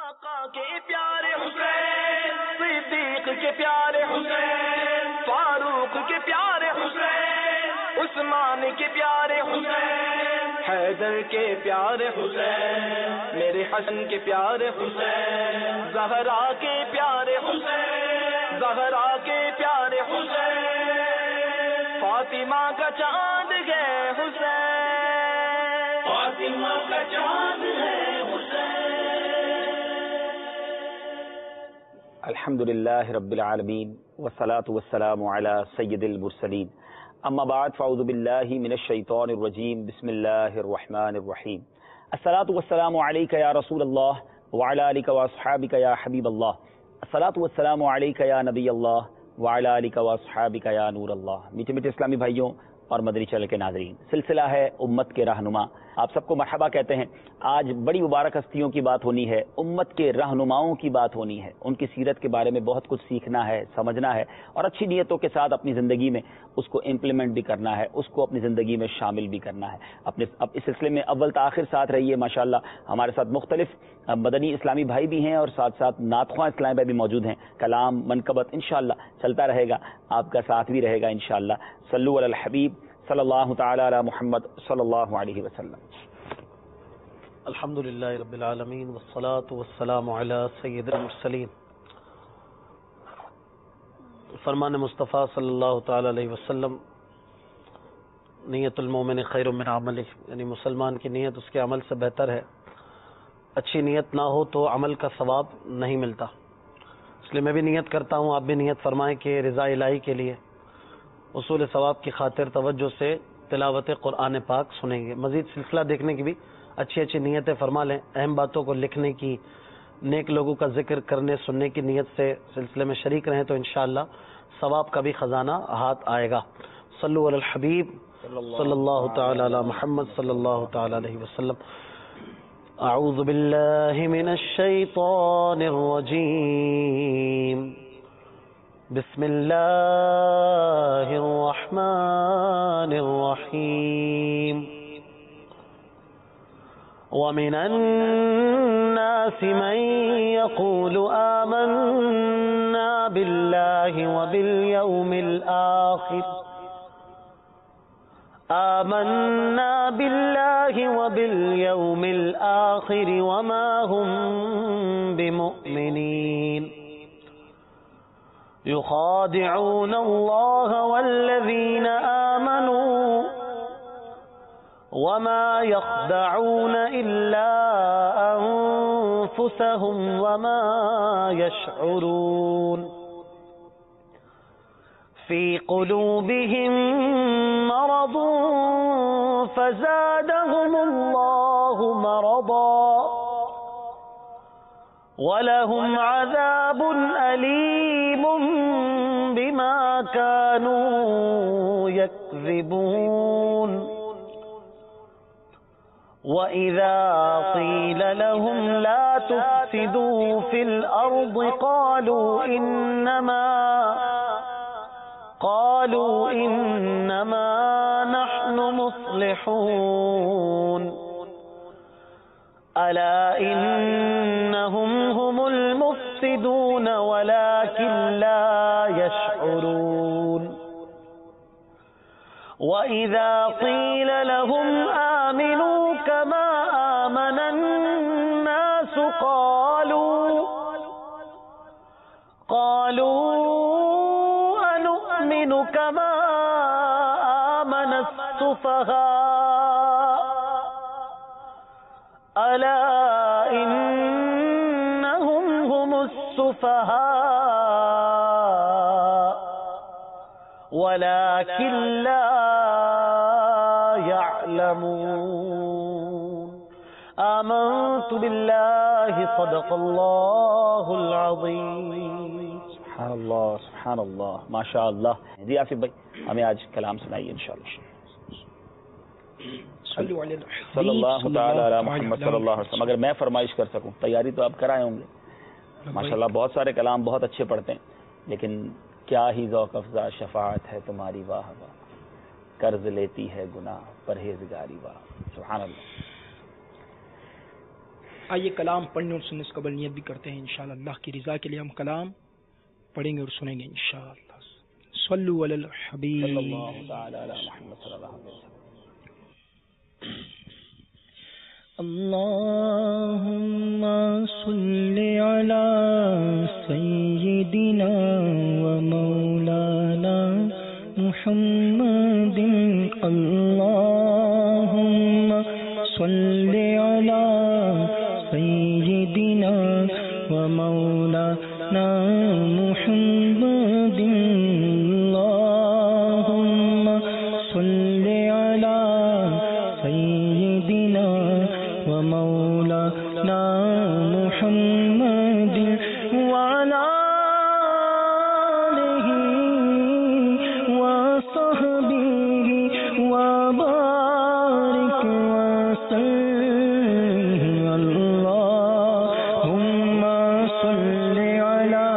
آقا کے پیارے حسین، صدیق کے پیارے حسین، فاروق کے پیارے حسین، عثمان کے پیارے حسین، حیدر کے پیارے حسین، میرے حسن کے پیارے حسین، زہرا کے پیارے حسین، زہرا کے پیارے حسین، فاطمہ کا چاند ہے حسین، فاطمہ کا چاند ہے حسین۔ الحمدللہ رب العالمین والصلاة والسلام علی سید المرسلین، اما بعد فاعوذ باللہ من الشیطان الرجیم، بسم اللہ الرحمن الرحیم۔ الصلاة والسلام علیک یا رسول اللہ وعلی آلک واصحابک یا حبیب اللہ، الصلاة والسلام علیک یا نبی اللہ وعلی آلک واصحابک یا نور اللہ۔ میٹھے میٹھے اسلامی بھائیوں اور مدنی چینل کے ناظرین، سلسلہ ہے امت کے رہنما، آپ سب کو مرحبا کہتے ہیں۔ آج بڑی مبارک ہستیوں کی بات ہونی ہے، امت کے رہنماؤں کی بات ہونی ہے، ان کی سیرت کے بارے میں بہت کچھ سیکھنا ہے، سمجھنا ہے، اور اچھی نیتوں کے ساتھ اپنی زندگی میں اس کو امپلیمنٹ بھی کرنا ہے، اس کو اپنی زندگی میں شامل بھی کرنا ہے۔ اب اس سلسلے میں اول تاخیر ساتھ رہیے، ماشاءاللہ ہمارے ساتھ مختلف مدنی اسلامی بھائی بھی ہیں اور ساتھ ساتھ نعت خواں اسلامی بھائی بھی موجود ہیں۔ کلام منقبت انشاءاللہ چلتا رہے گا، آپ کا ساتھ بھی رہے گا انشاءاللہ۔ صلو علی الحبیب صلی اللہ تعالی علی محمد صلی اللہ علیہ وسلم۔ الحمدللہ رب العالمین والصلاة والسلام علی سید المرسلین۔ فرمان مصطفیٰ صلی اللہ تعالی علیہ وسلم، نیت المومن خیر من عملہ، یعنی مسلمان کی نیت اس کے عمل سے بہتر ہے۔ اچھی نیت نہ ہو تو عمل کا ثواب نہیں ملتا۔ اس لیے میں بھی نیت کرتا ہوں، آپ بھی نیت فرمائیں کہ رضا الہی کے لیے اصول ثواب کی خاطر توجہ سے تلاوت قرآن پاک سنیں گے۔ مزید سلسلہ دیکھنے کی بھی اچھی اچھی نیتیں فرما لیں، اہم باتوں کو لکھنے کی، نیک لوگوں کا ذکر کرنے سننے کی نیت سے سلسلے میں شریک رہیں تو انشاءاللہ ثواب کا بھی خزانہ ہاتھ آئے گا۔ صلو علی الحبیب صلی اللہ تعالی علی محمد صلی اللہ تعالی علیہ وسلم۔ اعوذ باللہ من الشیطان الرجیم، بسم اللہ الرحمن الرحیم۔ ومن الناس من يقول آمنا بالله وباليوم الآخر وما هم بمؤمنين يخادعون الله والذين آمنوا وما يخدعون إلا أنفسهم وما يشعرون في قلوبهم مرض فزادهم الله مرضا ولهم عذاب أليم بما كانوا يكذبون وَإِذَا قِيلَ لَهُمْ لَا تُفْسِدُوا فِي الْأَرْضِ قَالُوا إِنَّمَا نَحْنُ مُصْلِحُونَ أَلَا إِنَّهُمْ هُمُ الْمُفْسِدُونَ وَلَكِنْ لَا يَشْعُرُونَ وَإِذَا قِيلَ لَهُمْ آمِنُوا كَمَا آمَنَ النَّاسُ قَالُوا أَنُؤْمِنُ كَمَا آمَنَ السُّفَهَاءُ أَلَا إِنَّهُمْ هُمُ السُّفَهَاءُ وَلَكِنْ لَا يَعْلَمُونَ آمنت باللہ صدق اللہ العظیم۔ سبحان اللہ سبحان اللہ ماشاء اللہ۔ جی آصف بھائی ہمیں آج کلام سنائیے انشاءاللہ۔ صلی اللہ تعالی علی محمد صلی اللہ علیہ وسلم۔ اگر میں فرمائش کر سکوں، تیاری تو آپ کرائے ہوں گے ماشاءاللہ، بہت سارے کلام بہت اچھے پڑھتے ہیں، لیکن کیا ہی ذوق افزا شفاعت ہے تمہاری واہ واہ، قرض لیتی ہے گناہ پرہیزگاری واہ۔ سبحان اللہ۔ آئیے کلام پڑھنے اور سننے سے قبل نیت بھی کرتے ہیں انشاءاللہ اللہ کی رضا کے لیے ہم کلام پڑھیں گے اور سنیں گے انشاءاللہ. صلو علی الحبیب صلی اللہ تعالی علی محمد صلی اللہ علیہ وسلم. اللہم صلی علی سیدنا و مولانا محمد. اللہم صلی علی سیدنا و مولانا محمد. اللہم صلی علی سیدنا و مولانا محمد وعلی آلہ و صحبہ و بارک وسلم. اللہم صلی علی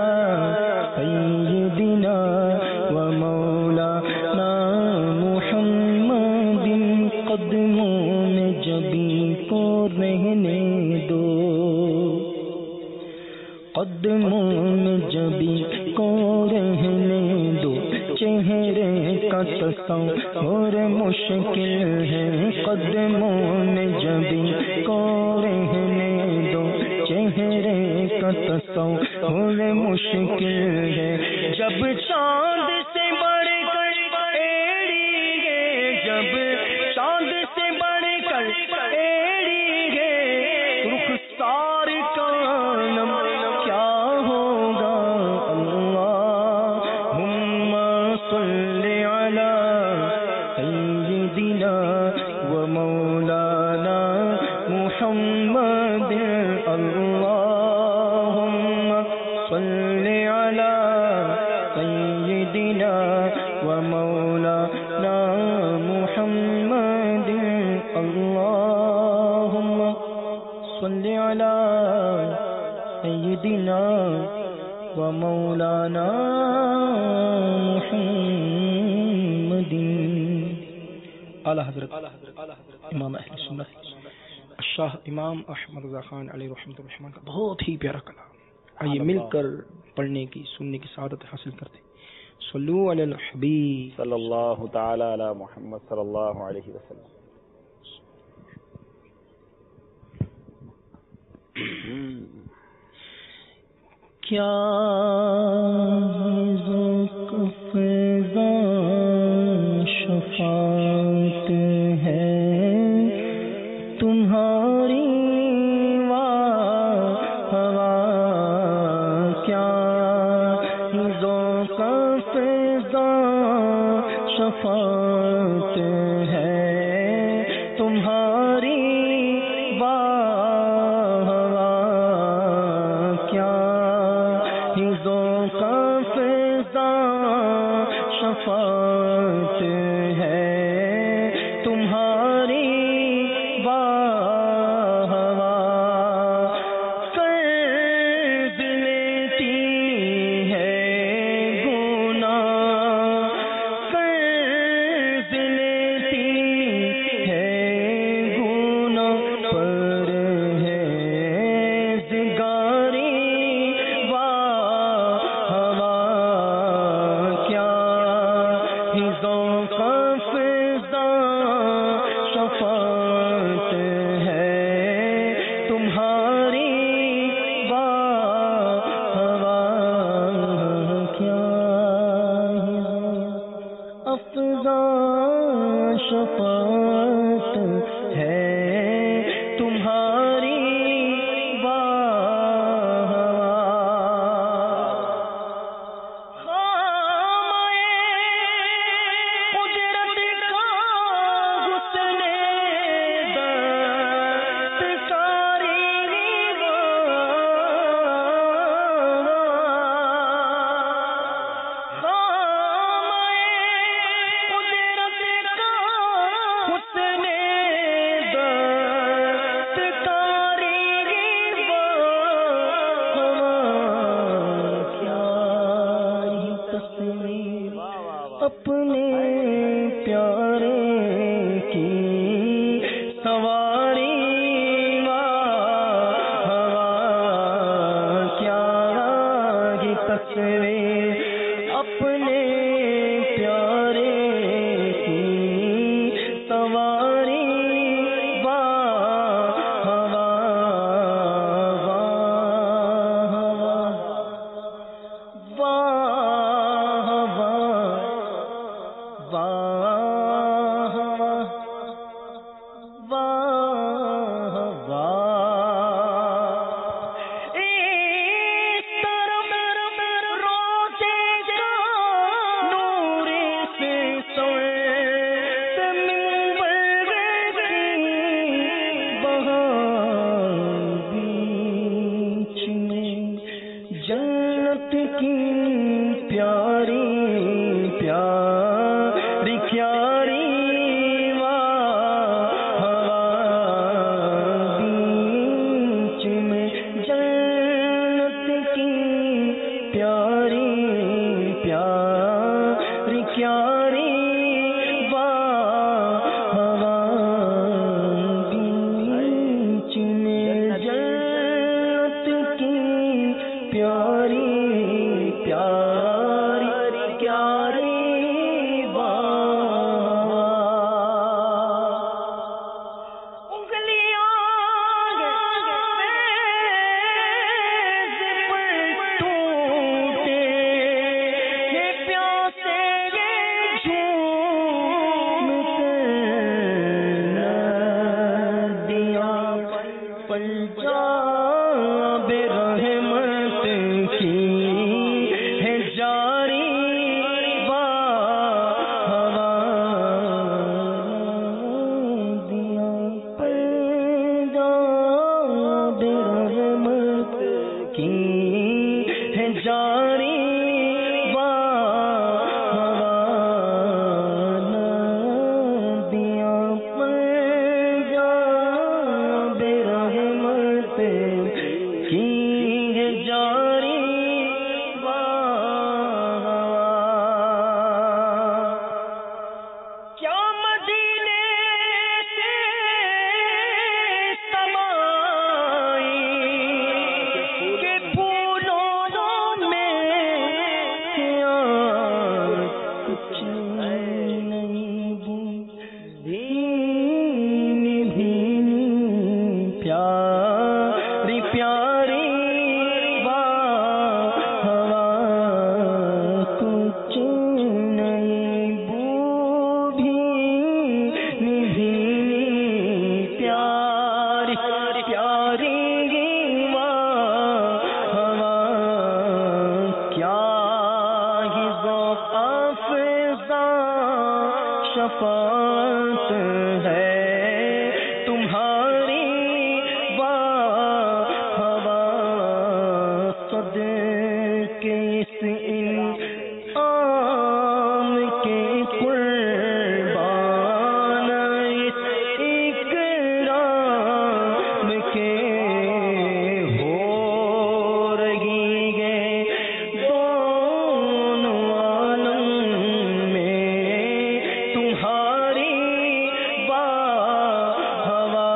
سیدنا و مولانا محمد. قدموں میں جبی کو رہنے دو، قدموں میں جبی کو رہنے دو. چہرے کا تصور مشکل ہے، قدموں میں جبی کو رہنے دو. چہرے کا تصور مشکل ہے. جب چاند سے بڑھ کر ایڑی ہے، جب چاند سے بڑھ کر ایڑی ہے، رخسار کا عالم کیا ہوگا. اللہم صلی علی سیدنا و مولانا محمد. اللہم صلی علی سیدنا و مولانا محمد. اللہم صلی علی سیدنا و مولانا محمد. اعلی حضرت امام اہل سنت شاہ امام احمد رضا خان علیہ رحمۃ الرحمن کا بہت ہی پیارا کلام. آئیے مل کر پڑھنے کی سننے کی سعادت حاصل کرتے ہیں. صلو علی الحبیب صلی اللہ تعالی علی محمد صلی اللہ علیہ وسلم. کیا ذوق فضا شفاعت ہے تمہاری ہوا. کیا ذوق فضا شفاعت ہے تمہاری ذوق فضا شفاعت ہے تمہاری قرض لیتی ہے گناہ، قرض جاری شفاعت ہے تمہاری ہوا صدقے اس انعام کے قربان اس اکرام کے ہو رہی ہے دونوں عالم میں تمہاری ہوا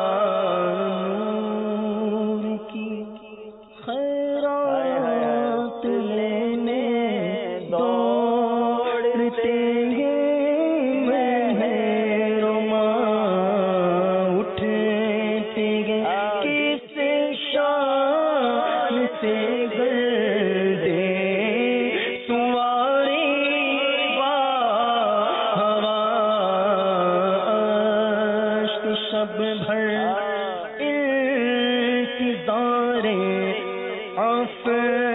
نور کی خیرات لینے دوڑتے ہیں مہرما اٹھتے ہیں کس شان سے گردے سواری شب بھر انتظار عفو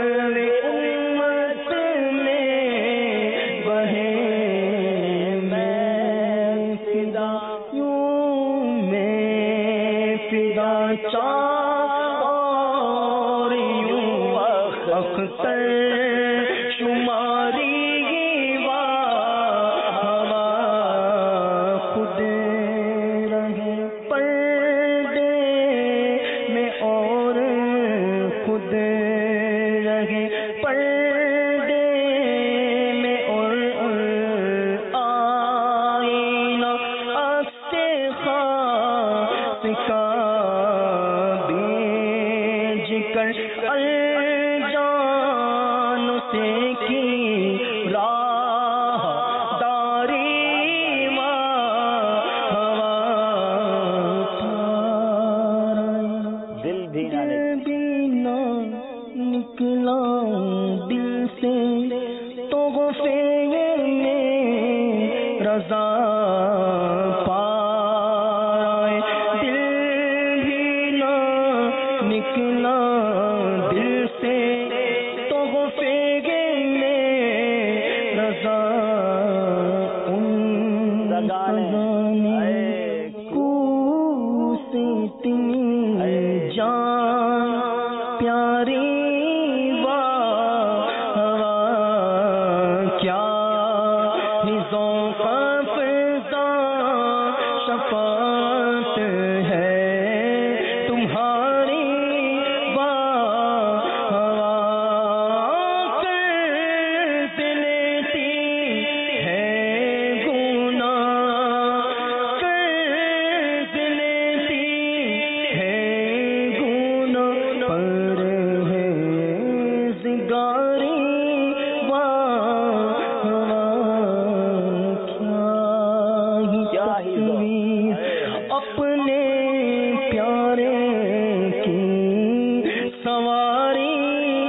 امت میں بہے میں فدا یوں میں فدا اور یوں اختر شماری خود رہے پردے میں اور خود رہے پردے میں اور آئینہ عکس خاص کا بیج کر الجان سے کی راہ داری دل بھی نہ نہ نکلا دل سے تو غفے میں رضا پائے دل بھی نہ نکلا دل سے تو غفے میں رضا ان خزانے کو سے جان پیاری کیا ہی ذوق افزا شفاعت ہے تمہاری قرض لیتی ہے گناہ قرض لیتی ہے گناہ پر ہے زگاری کیا ہی تصویر اپنے پیارے کی سواری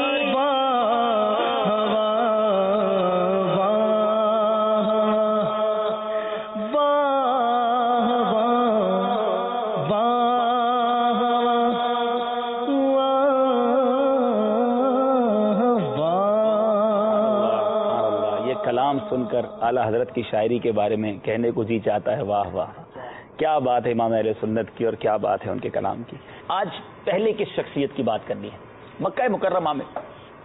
یہ کلام سن کر اعلیٰ حضرت کی شاعری کے بارے میں کہنے کو جی چاہتا ہے واہ واہ، کیا بات ہے امام اہل سنت کی اور کیا بات ہے ان کے کلام کی۔ آج پہلے کس شخصیت کی بات کرنی ہے؟ مکہ مکرمہ میں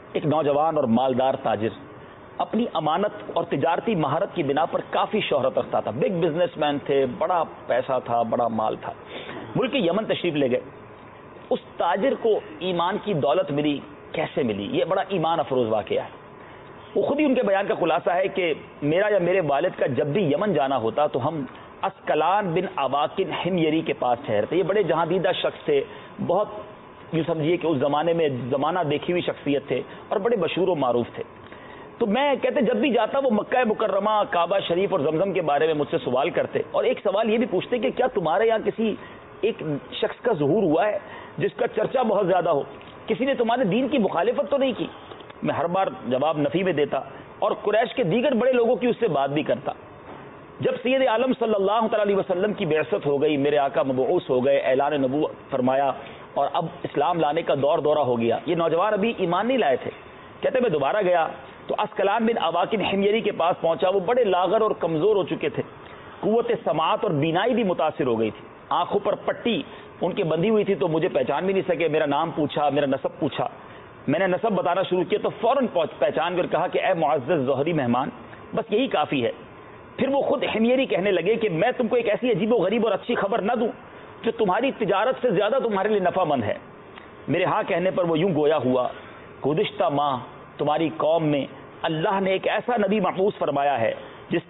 ایک نوجوان اور مالدار تاجر اپنی امانت اور تجارتی مہارت کی بنا پر کافی شہرت رکھتا تھا، بگ بزنس مین تھے، بڑا پیسہ تھا، بڑا مال تھا. ملک یمن تشریف لے گئے. اس تاجر کو ایمان کی دولت ملی، کیسے ملی؟ یہ بڑا ایمان افروز واقعہ ہے. وہ خود ہی ان کے بیان کا خلاصہ ہے کہ میرا یا میرے والد کا جب بھی یمن جانا ہوتا تو ہم اسکلان بن اواکن حمیری کے پاس ٹھہرتے. یہ بڑے جہاندیدہ شخص تھے، بہت یوں سمجھیے کہ اس زمانے میں زمانہ دیکھی ہوئی شخصیت تھے اور بڑے مشہور و معروف تھے. تو میں کہتے جب بھی جاتا وہ مکہ مکرمہ، کعبہ شریف اور زمزم کے بارے میں مجھ سے سوال کرتے، اور ایک سوال یہ بھی پوچھتے کہ کیا تمہارے یہاں کسی ایک شخص کا ظہور ہوا ہے جس کا چرچا بہت زیادہ ہو، کسی نے تمہارے دین کی مخالفت تو نہیں کی؟ میں ہر بار جواب نفی میں دیتا اور قریش کے دیگر بڑے لوگوں کی اس سے بات بھی کرتا. جب سید عالم صلی اللہ تعالی علیہ وسلم کی بعثت ہو گئی، میرے آقا مبعوث ہو گئے، اعلان نبوت فرمایا اور اب اسلام لانے کا دور دورہ ہو گیا. یہ نوجوان ابھی ایمان نہیں لائے تھے. کہتے میں دوبارہ گیا تو اسکلان بن اواکن حمیری کے پاس پہنچا. وہ بڑے لاغر اور کمزور ہو چکے تھے، قوت سماعت اور بینائی بھی متاثر ہو گئی تھی. آنکھوں پر پٹی ان کے بندھی ہوئی تھی تو مجھے پہچان بھی نہیں سکے. میرا نام پوچھا، میرا نسب پوچھا. میں نے نسب بتانا شروع کیا تو فوراً پہچان کر کہا کہ اے معزز ظہری مہمان، بس یہی کافی ہے. پھر وہ خود حمیری کہنے لگے کہ میں تم کو ایک ایسی عجیب و غریب اور اچھی خبر نہ دوں جو تمہاری تجارت سے زیادہ تمہارے لیے نفع مند ہے. میرے ہاں کہنے پر وہ یوں گویا ہوا، گزشتہ ماہ تمہاری قوم میں اللہ نے ایک ایسا نبی مبعوث فرمایا ہے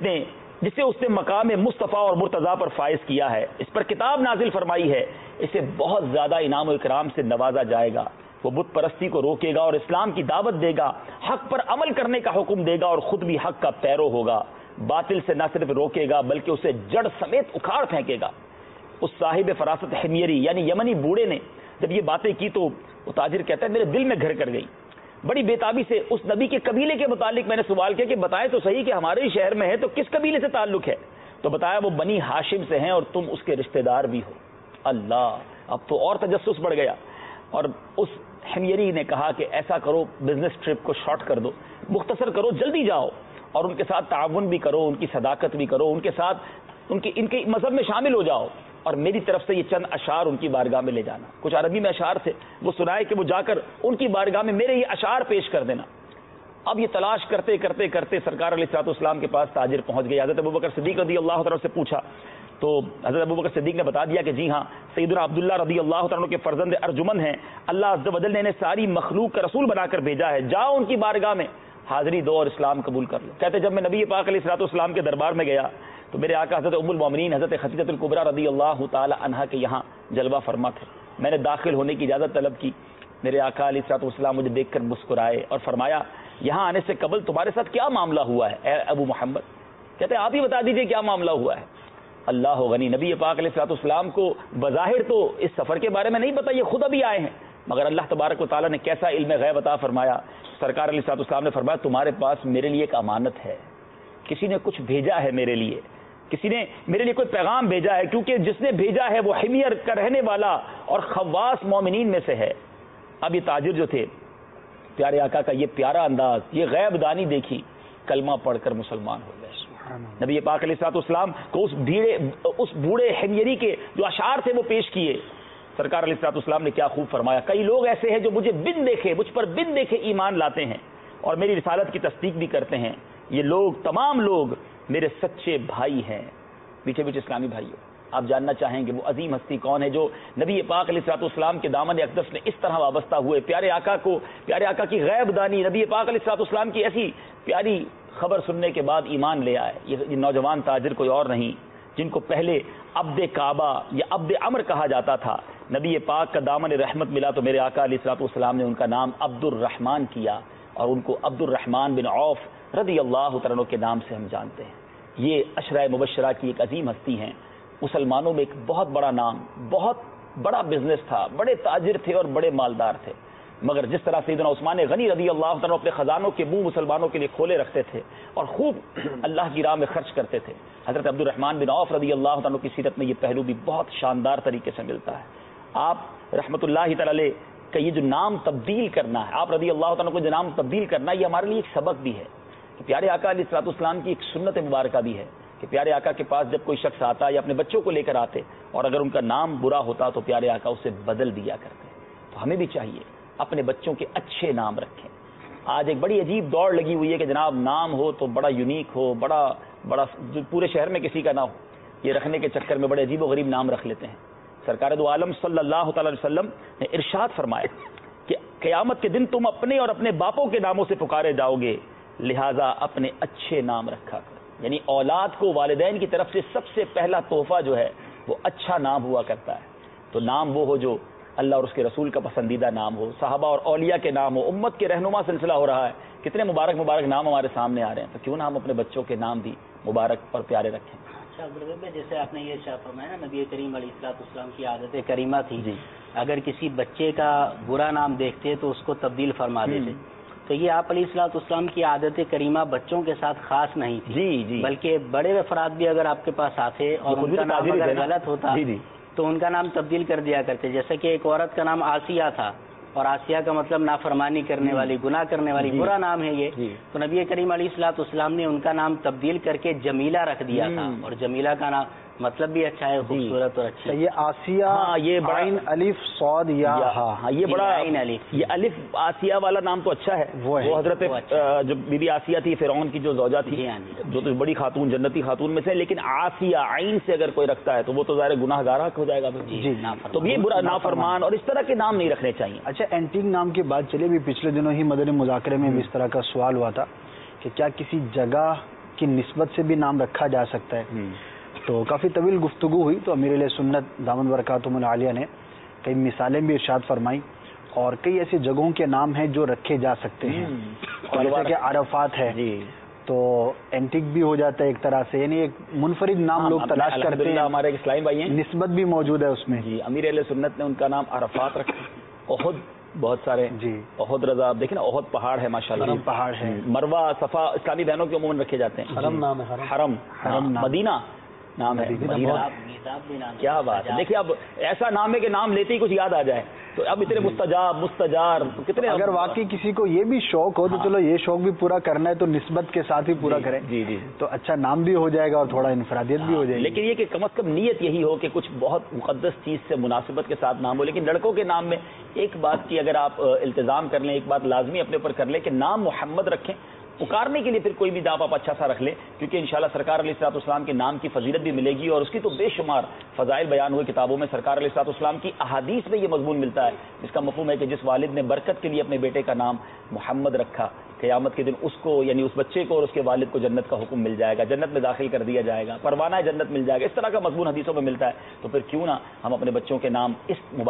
جسے اس نے مقام مصطفیٰ اور مرتضیٰ پر فائز کیا ہے، اس پر کتاب نازل فرمائی ہے، اسے بہت زیادہ انعام و اکرام سے نوازا جائے گا. وہ بت پرستی کو روکے گا اور اسلام کی دعوت دے گا، حق پر عمل کرنے کا حکم دے گا اور خود بھی حق کا پیرو ہوگا. باطل سے نہ صرف روکے گا بلکہ اسے جڑ سمیت اکھاڑ پھینکے گا. اس صاحب فراست حمیری یعنی یمنی بوڑھے نے جب یہ باتیں کی تو وہ تاجر کہتا ہے میرے دل میں گھر کر گئی. بڑی بےتابی سے اس نبی کے قبیلے کے متعلق میں نے سوال کیا کہ بتائیں تو صحیح کہ ہمارے ہی شہر میں ہے تو کس قبیلے سے تعلق ہے؟ تو بتایا وہ بنی ہاشم سے ہیں اور تم اس کے رشتہ دار بھی ہو. اللہ، اب تو اور تجسس بڑھ گیا. اور اس حمیری نے کہا کہ ایسا کرو، بزنس ٹرپ کو شارٹ کر دو، مختصر کرو، جلدی جاؤ اور ان کے ساتھ تعاون بھی کرو، ان کی صداقت بھی کرو، ان کے ساتھ ان کے مذہب میں شامل ہو جاؤ اور میری طرف سے یہ چند اشعار ان کی بارگاہ میں لے جانا. کچھ عربی میں اشعار تھے، وہ سنائے کہ وہ جا کر ان کی بارگاہ میں میرے یہ اشعار پیش کر دینا. اب یہ تلاش کرتے کرتے کرتے سرکار علیہ الصلوۃ والسلام کے پاس تاجر پہنچ گئے. حضرت ابوبکر صدیق رضی اللہ تعالیٰ سے پوچھا تو حضرت ابوبکر صدیق نے بتا دیا کہ جی ہاں، سیدنا عبداللہ رضی اللہ تعالیٰ کے فرزند ارجمن ہیں، اللہ عز و جل نے انہیں ساری مخلوق کا رسول بنا کر بھیجا ہے، جاؤ ان کی بارگاہ میں حاضری دو اور اسلام قبول کر لو. کہتے جب میں نبی پاک علیہ الصلوۃ والسلام کے دربار میں گیا تو میرے آقا حضرت ام المومنین حضرت خدیجہ الکبریٰ رضی اللہ تعالی عنہا کے یہاں جلوہ فرما تھے. میں نے داخل ہونے کی اجازت طلب کی. میرے آقا علیہ الصلوۃ والسلام مجھے دیکھ کر مسکرائے اور فرمایا یہاں آنے سے قبل تمہارے ساتھ کیا معاملہ ہوا ہے اے ابو محمد؟ کہتے آپ ہی بتا دیجئے کیا معاملہ ہوا ہے. اللہ غنی، نبی پاک علیہ الصلوۃ والسلام کو بظاہر تو اس سفر کے بارے میں نہیں پتا، یہ خود ابھی آئے ہیں، مگر اللہ تبارک و تعالیٰ نے کیسا علم غیب عطا فرمایا. سرکار علیہ الصلوۃ والسلام نے فرمایا تمہارے پاس میرے لیے ایک امانت ہے، کسی نے کچھ بھیجا ہے میرے لیے، کسی نے میرے لیے کوئی پیغام بھیجا ہے، کیونکہ جس نے بھیجا ہے وہ حمیر کا رہنے والا اور خواص مومنین میں سے ہے. اب یہ تاجر جو تھے، پیارے آقا کا یہ پیارا انداز، یہ غیب دانی دیکھی، کلمہ پڑھ کر مسلمان ہو گئے. نبی پاک علیہ الصلوۃ والسلام کو اس بوڑھے حمیری کے جو اشعار تھے وہ پیش کیے. سرکار علیہ الصلوۃ والسلام نے کیا خوب فرمایا، کئی لوگ ایسے ہیں جو مجھ پر بن دیکھے ایمان لاتے ہیں اور میری رسالت کی تصدیق بھی کرتے ہیں. یہ لوگ تمام لوگ میرے سچے بھائی ہیں. میٹھے میٹھے اسلامی بھائیوں، آپ جاننا چاہیں گے وہ عظیم ہستی کون ہے جو نبی پاک علیہ الصلوۃ والسلام کے دامن اقدس میں اس طرح وابستہ ہوئے، پیارے آقا کی غیب دانی، نبی پاک علیہ الصلوۃ والسلام کی ایسی پیاری خبر سننے کے بعد ایمان لے آئے. یہ نوجوان تاجر کوئی اور نہیں، جن کو پہلے عبد کعبہ یا عبد عمر کہا جاتا تھا. نبی پاک کا دامن رحمت ملا تو میرے آقا علیہ الصلوۃ والسلام نے ان کا نام عبد الرحمن کیا اور ان کو عبد الرحمن بن عوف رضی اللہ تعالیٰ کے نام سے ہم جانتے ہیں. یہ عشرہ مبشرہ کی ایک عظیم ہستی ہیں. مسلمانوں میں ایک بہت بڑا نام، بہت بڑا بزنس تھا، بڑے تاجر تھے اور بڑے مالدار تھے، مگر جس طرح سیدنا عثمان غنی رضی اللہ تعالیٰ اپنے خزانوں کے منہ مسلمانوں کے لیے کھولے رکھتے تھے اور خوب اللہ کی راہ میں خرچ کرتے تھے، حضرت عبد الرحمن بن عوف رضی اللہ تعالیٰ کی سیرت میں یہ پہلو بھی بہت شاندار طریقے سے ملتا ہے. آپ رحمۃ اللہ تعالی کا یہ جو نام تبدیل کرنا ہے، آپ رضی اللہ تعالیٰ کو جو نام تبدیل کرنا ہے، یہ ہمارے لیے ایک سبق بھی ہے کہ پیارے آقا علیہ الصلوۃ والسلام کی ایک سنت مبارکہ بھی ہے کہ پیارے آقا کے پاس جب کوئی شخص آتا یا اپنے بچوں کو لے کر آتے اور اگر ان کا نام برا ہوتا تو پیارے آقا اسے بدل دیا کرتے. تو ہمیں بھی چاہیے اپنے بچوں کے اچھے نام رکھیں، آج ایک بڑی عجیب دوڑ لگی ہوئی ہے کہ جناب نام ہو تو بڑا یونیک ہو، بڑا جو پورے شہر میں کسی کا نہ ہو، یہ رکھنے کے چکر میں بڑے عجیب و غریب نام رکھ لیتے ہیں۔ سرکار دو عالم صلی اللہ تعالی علیہ وسلم نے ارشاد فرمایا کہ قیامت کے دن تم اپنے اور اپنے باپوں کے ناموں سے پکارے جاؤ گے، لہذا اپنے اچھے نام رکھا کر۔ یعنی اولاد کو والدین کی طرف سے سب سے پہلا تحفہ جو ہے وہ اچھا نام ہوا کرتا ہے۔ تو نام وہ ہو جو اللہ اور اس کے رسول کا پسندیدہ نام ہو، صحابہ اور اولیاء کے نام ہو، امت کے رہنما سلسلہ ہو رہا ہے، کتنے مبارک نام ہمارے سامنے آ رہے ہیں، تو کیوں نہ ہم اپنے بچوں کے نام بھی مبارک اور پیارے رکھیں۔ جیسے آپ نے یہ ارشاد فرمایا نا، نبی کریم علیہ السلام کی عادت کریمہ تھی جی، اگر کسی بچے کا برا نام دیکھتے تو اس کو تبدیل فرما دیتے، تو یہ آپ علیہ السلام کی عادت کریمہ بچوں کے ساتھ خاص نہیں تھی، جی، بلکہ بڑے افراد بھی اگر آپ کے پاس آتے اور ان کا نام اگر غلط ہوتا تو ان کا نام تبدیل کر دیا کرتے۔ جیسے کہ ایک عورت کا نام آسیہ تھا، اور آسیہ کا مطلب نافرمانی کرنے والی، گناہ کرنے والی، برا نام ہے یہ، تو نبی کریم علیہ السلام نے ان کا نام تبدیل کر کے جمیلہ رکھ دیا تھا، اور جمیلہ کا نام مطلب بھی اچھا ہے، خوبصورت اور اچھا۔ یہ آسیہ یہ عین الف صاد یا ہاں، یہ بڑا یہ الف آسیہ والا نام تو اچھا ہے، وہ حضرت جو بی بی آسیہ تھی فرعون کی جو زوجہ تھی، جو تو بڑی خاتون جنتی خاتون میں سے، لیکن آسیہ عین سے اگر کوئی رکھتا ہے تو وہ تو ظاہر گناہ گارہ ہو جائے گا، تو یہ برا نافرمان اور اس طرح کے نام نہیں رکھنے چاہیے۔ اچھا، اینٹیک نام کی بات چلے بھی، پچھلے دنوں ہی مدنی مذاکرے میں بھی اس طرح کا سوال ہوا تھا کہ کیا کسی جگہ کی نسبت سے بھی نام رکھا جا سکتا ہے، تو کافی طویل گفتگو ہوئی، تو امیر علیہ سنت دامن برکاتہم العالیہ نے کئی مثالیں بھی ارشاد فرمائی، اور کئی ایسی جگہوں کے نام ہیں جو رکھے جا سکتے ہیں، اور جیسے کہ عرفات ہے تو اینٹیک بھی ہو جاتا ہے ایک طرح سے، یعنی ایک منفرد نام لوگ تلاش کرتے ہیں، ہمارے اسلامی بھائی ہیں، نسبت بھی موجود ہے اس میں۔ جی، امیر علیہ سنت نے ان کا نام عرفات رکھا، احد بہت سارے، احد رضا، دیکھیں نا احد پہاڑ ہے ماشاءاللہ، پہاڑ ہے، مروہ، صفا اسلامی بہنوں کے عموماً رکھے جاتے ہیں، حرم نام ہے، حرم، مدینہ نام ہے، کیا بات ہے۔ دیکھیے اب ایسا نام ہے کہ نام لیتے ہی کچھ یاد آ جائے، تو اب اتنے مستجار کتنے، اگر واقعی کسی کو یہ بھی شوق ہو تو چلو یہ شوق بھی پورا کرنا ہے تو نسبت کے ساتھ ہی پورا کریں، تو اچھا نام بھی ہو جائے گا اور تھوڑا انفرادیت بھی ہو جائے گی۔ لیکن یہ کہ کم از کم نیت یہی ہو کہ کچھ بہت مقدس چیز سے مناسبت کے ساتھ نام ہو۔ لیکن لڑکوں کے نام میں ایک بات کی اگر آپ التزام کر لیں، ایک بات لازمی اپنے اوپر کر لیں کہ نام محمد رکھیں، پکارنے کے لیے پھر کوئی بھی نام آپ اچھا سا رکھ لیں، کیونکہ انشاءاللہ سرکار علیہ الصلوۃ والسلام کے نام کی فضیلت بھی ملے گی، اور اس کی تو بے شمار فضائل بیان ہوئے کتابوں میں۔ سرکار علیہ الصلوۃ والسلام کی احادیث میں یہ مضمون ملتا ہے، جس کا مفہوم ہے کہ جس والد نے برکت کے لیے اپنے بیٹے کا نام محمد رکھا، قیامت کے دن اس کو، یعنی اس بچے کو اور اس کے والد کو جنت کا حکم مل جائے گا، جنت میں داخل کر دیا جائے گا، پروانہ جنت مل جائے گا۔ اس طرح کا مضمون حدیثوں میں ملتا ہے، تو پھر کیوں نہ ہم اپنے بچوں کے نام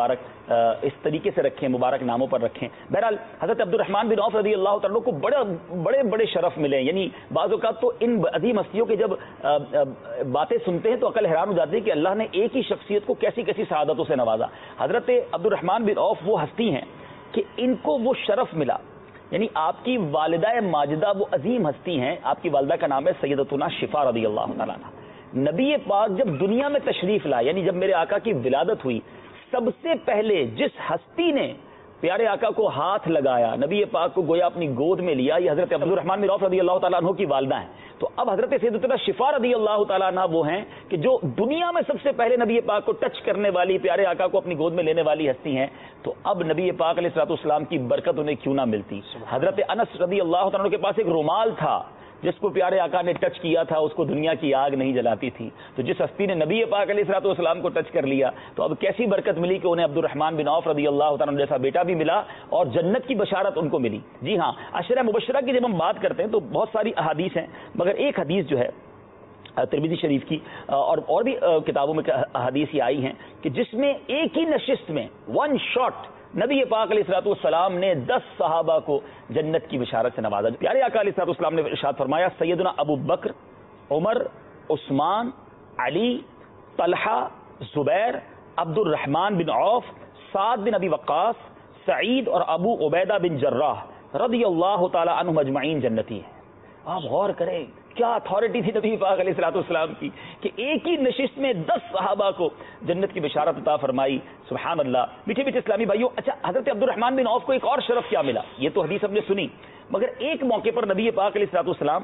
اس طریقے سے رکھیں، مبارک ناموں پر رکھیں۔ بہرحال حضرت عبد الرحمن بن عوف رضی اللہ تعالیٰ کو بڑے شرف ملے، یعنی بعض اوقات تو ان عظیم ہستیوں کے جب باتیں سنتے ہیں تو عقل حیران ہو جاتی ہے کہ اللہ نے ایک ہی شخصیت کو کیسی کیسی سعادتوں سے نوازا۔ حضرت عبد الرحمن بن عوف وہ ہستی ہیں کہ ان کو وہ شرف ملا، یعنی آپ کی والدہ ماجدہ وہ عظیم ہستی ہیں، آپ کی والدہ کا نام ہے سیدتنا شفا رضی اللہ تعالیٰ عنہ۔ نبی پاک جب دنیا میں تشریف لائے، یعنی جب میرے آقا کی ولادت ہوئی، سب سے پہلے جس ہستی نے پیارے آقا کو ہاتھ لگایا، نبی پاک کو گویا اپنی گود میں لیا، یہ حضرت عبد الرحمن بن عوف رضی اللہ تعالیٰ عنہ کی والدہ ہیں۔ تو اب حضرت سیدتنا شفا رضی اللہ تعالیٰ عنہ وہ ہیں کہ جو دنیا میں سب سے پہلے نبی پاک کو ٹچ کرنے والی، پیارے آقا کو اپنی گود میں لینے والی ہستی ہیں، تو اب نبی پاک علیہ الصلوۃ والسلام کی برکت انہیں کیوں نہ ملتی۔ حضرت انس رضی اللہ تعالیٰ عنہ کے پاس ایک رومال تھا، جس کو پیارے آقا نے ٹچ کیا تھا اس کو دنیا کی آگ نہیں جلاتی تھی، تو جس ہستی نے نبی پاک علیہ الصلوۃ والسلام کو ٹچ کر لیا تو اب کیسی برکت ملی کہ انہیں عبد الرحمن بن عوف رضی اللہ تعالیٰ عنہ جیسا بیٹا بھی ملا اور جنت کی بشارت ان کو ملی۔ جی ہاں، عشرہ مبشرہ کی جب ہم بات کرتے ہیں تو بہت ساری احادیث ہیں، مگر ایک حدیث جو ہے ترمذی شریف کی اور بھی کتابوں میں احادیث یہ آئی ہیں کہ جس میں ایک ہی نشست میں ون شاٹ نبی پاک علیہ الصلوۃ والسلام نے 10 صحابہ کو جنت کی بشارت سے نوازا۔ پیارے آقا علیہ الصلوۃ والسلام نے ارشاد فرمایا، سیدنا ابو بکر، عمر، عثمان، علی، طلحہ، زبیر، عبد الرحمن بن عوف، سعد بن ابی وقاص، سعید اور ابو عبیدہ بن جراح رضی اللہ تعالی عنہم اجمعین جنتی ہیں۔ آپ غور کریں کیا اتھارٹی تھی نبی پاک علیہ الصلوۃ والسلام کی کہ ایک ہی نشست میں 10 صحابہ کو جنت کی بشارت عطا فرمائی۔ سبحان اللہ۔ میٹھے میٹھے اسلامی بھائیوں، اچھا حضرت عبد الرحمن بن عوف کو ایک اور شرف کیا ملا، یہ تو حدیث ہم نے سنی، مگر ایک موقع پر نبی پاک علیہ الصلوۃ والسلام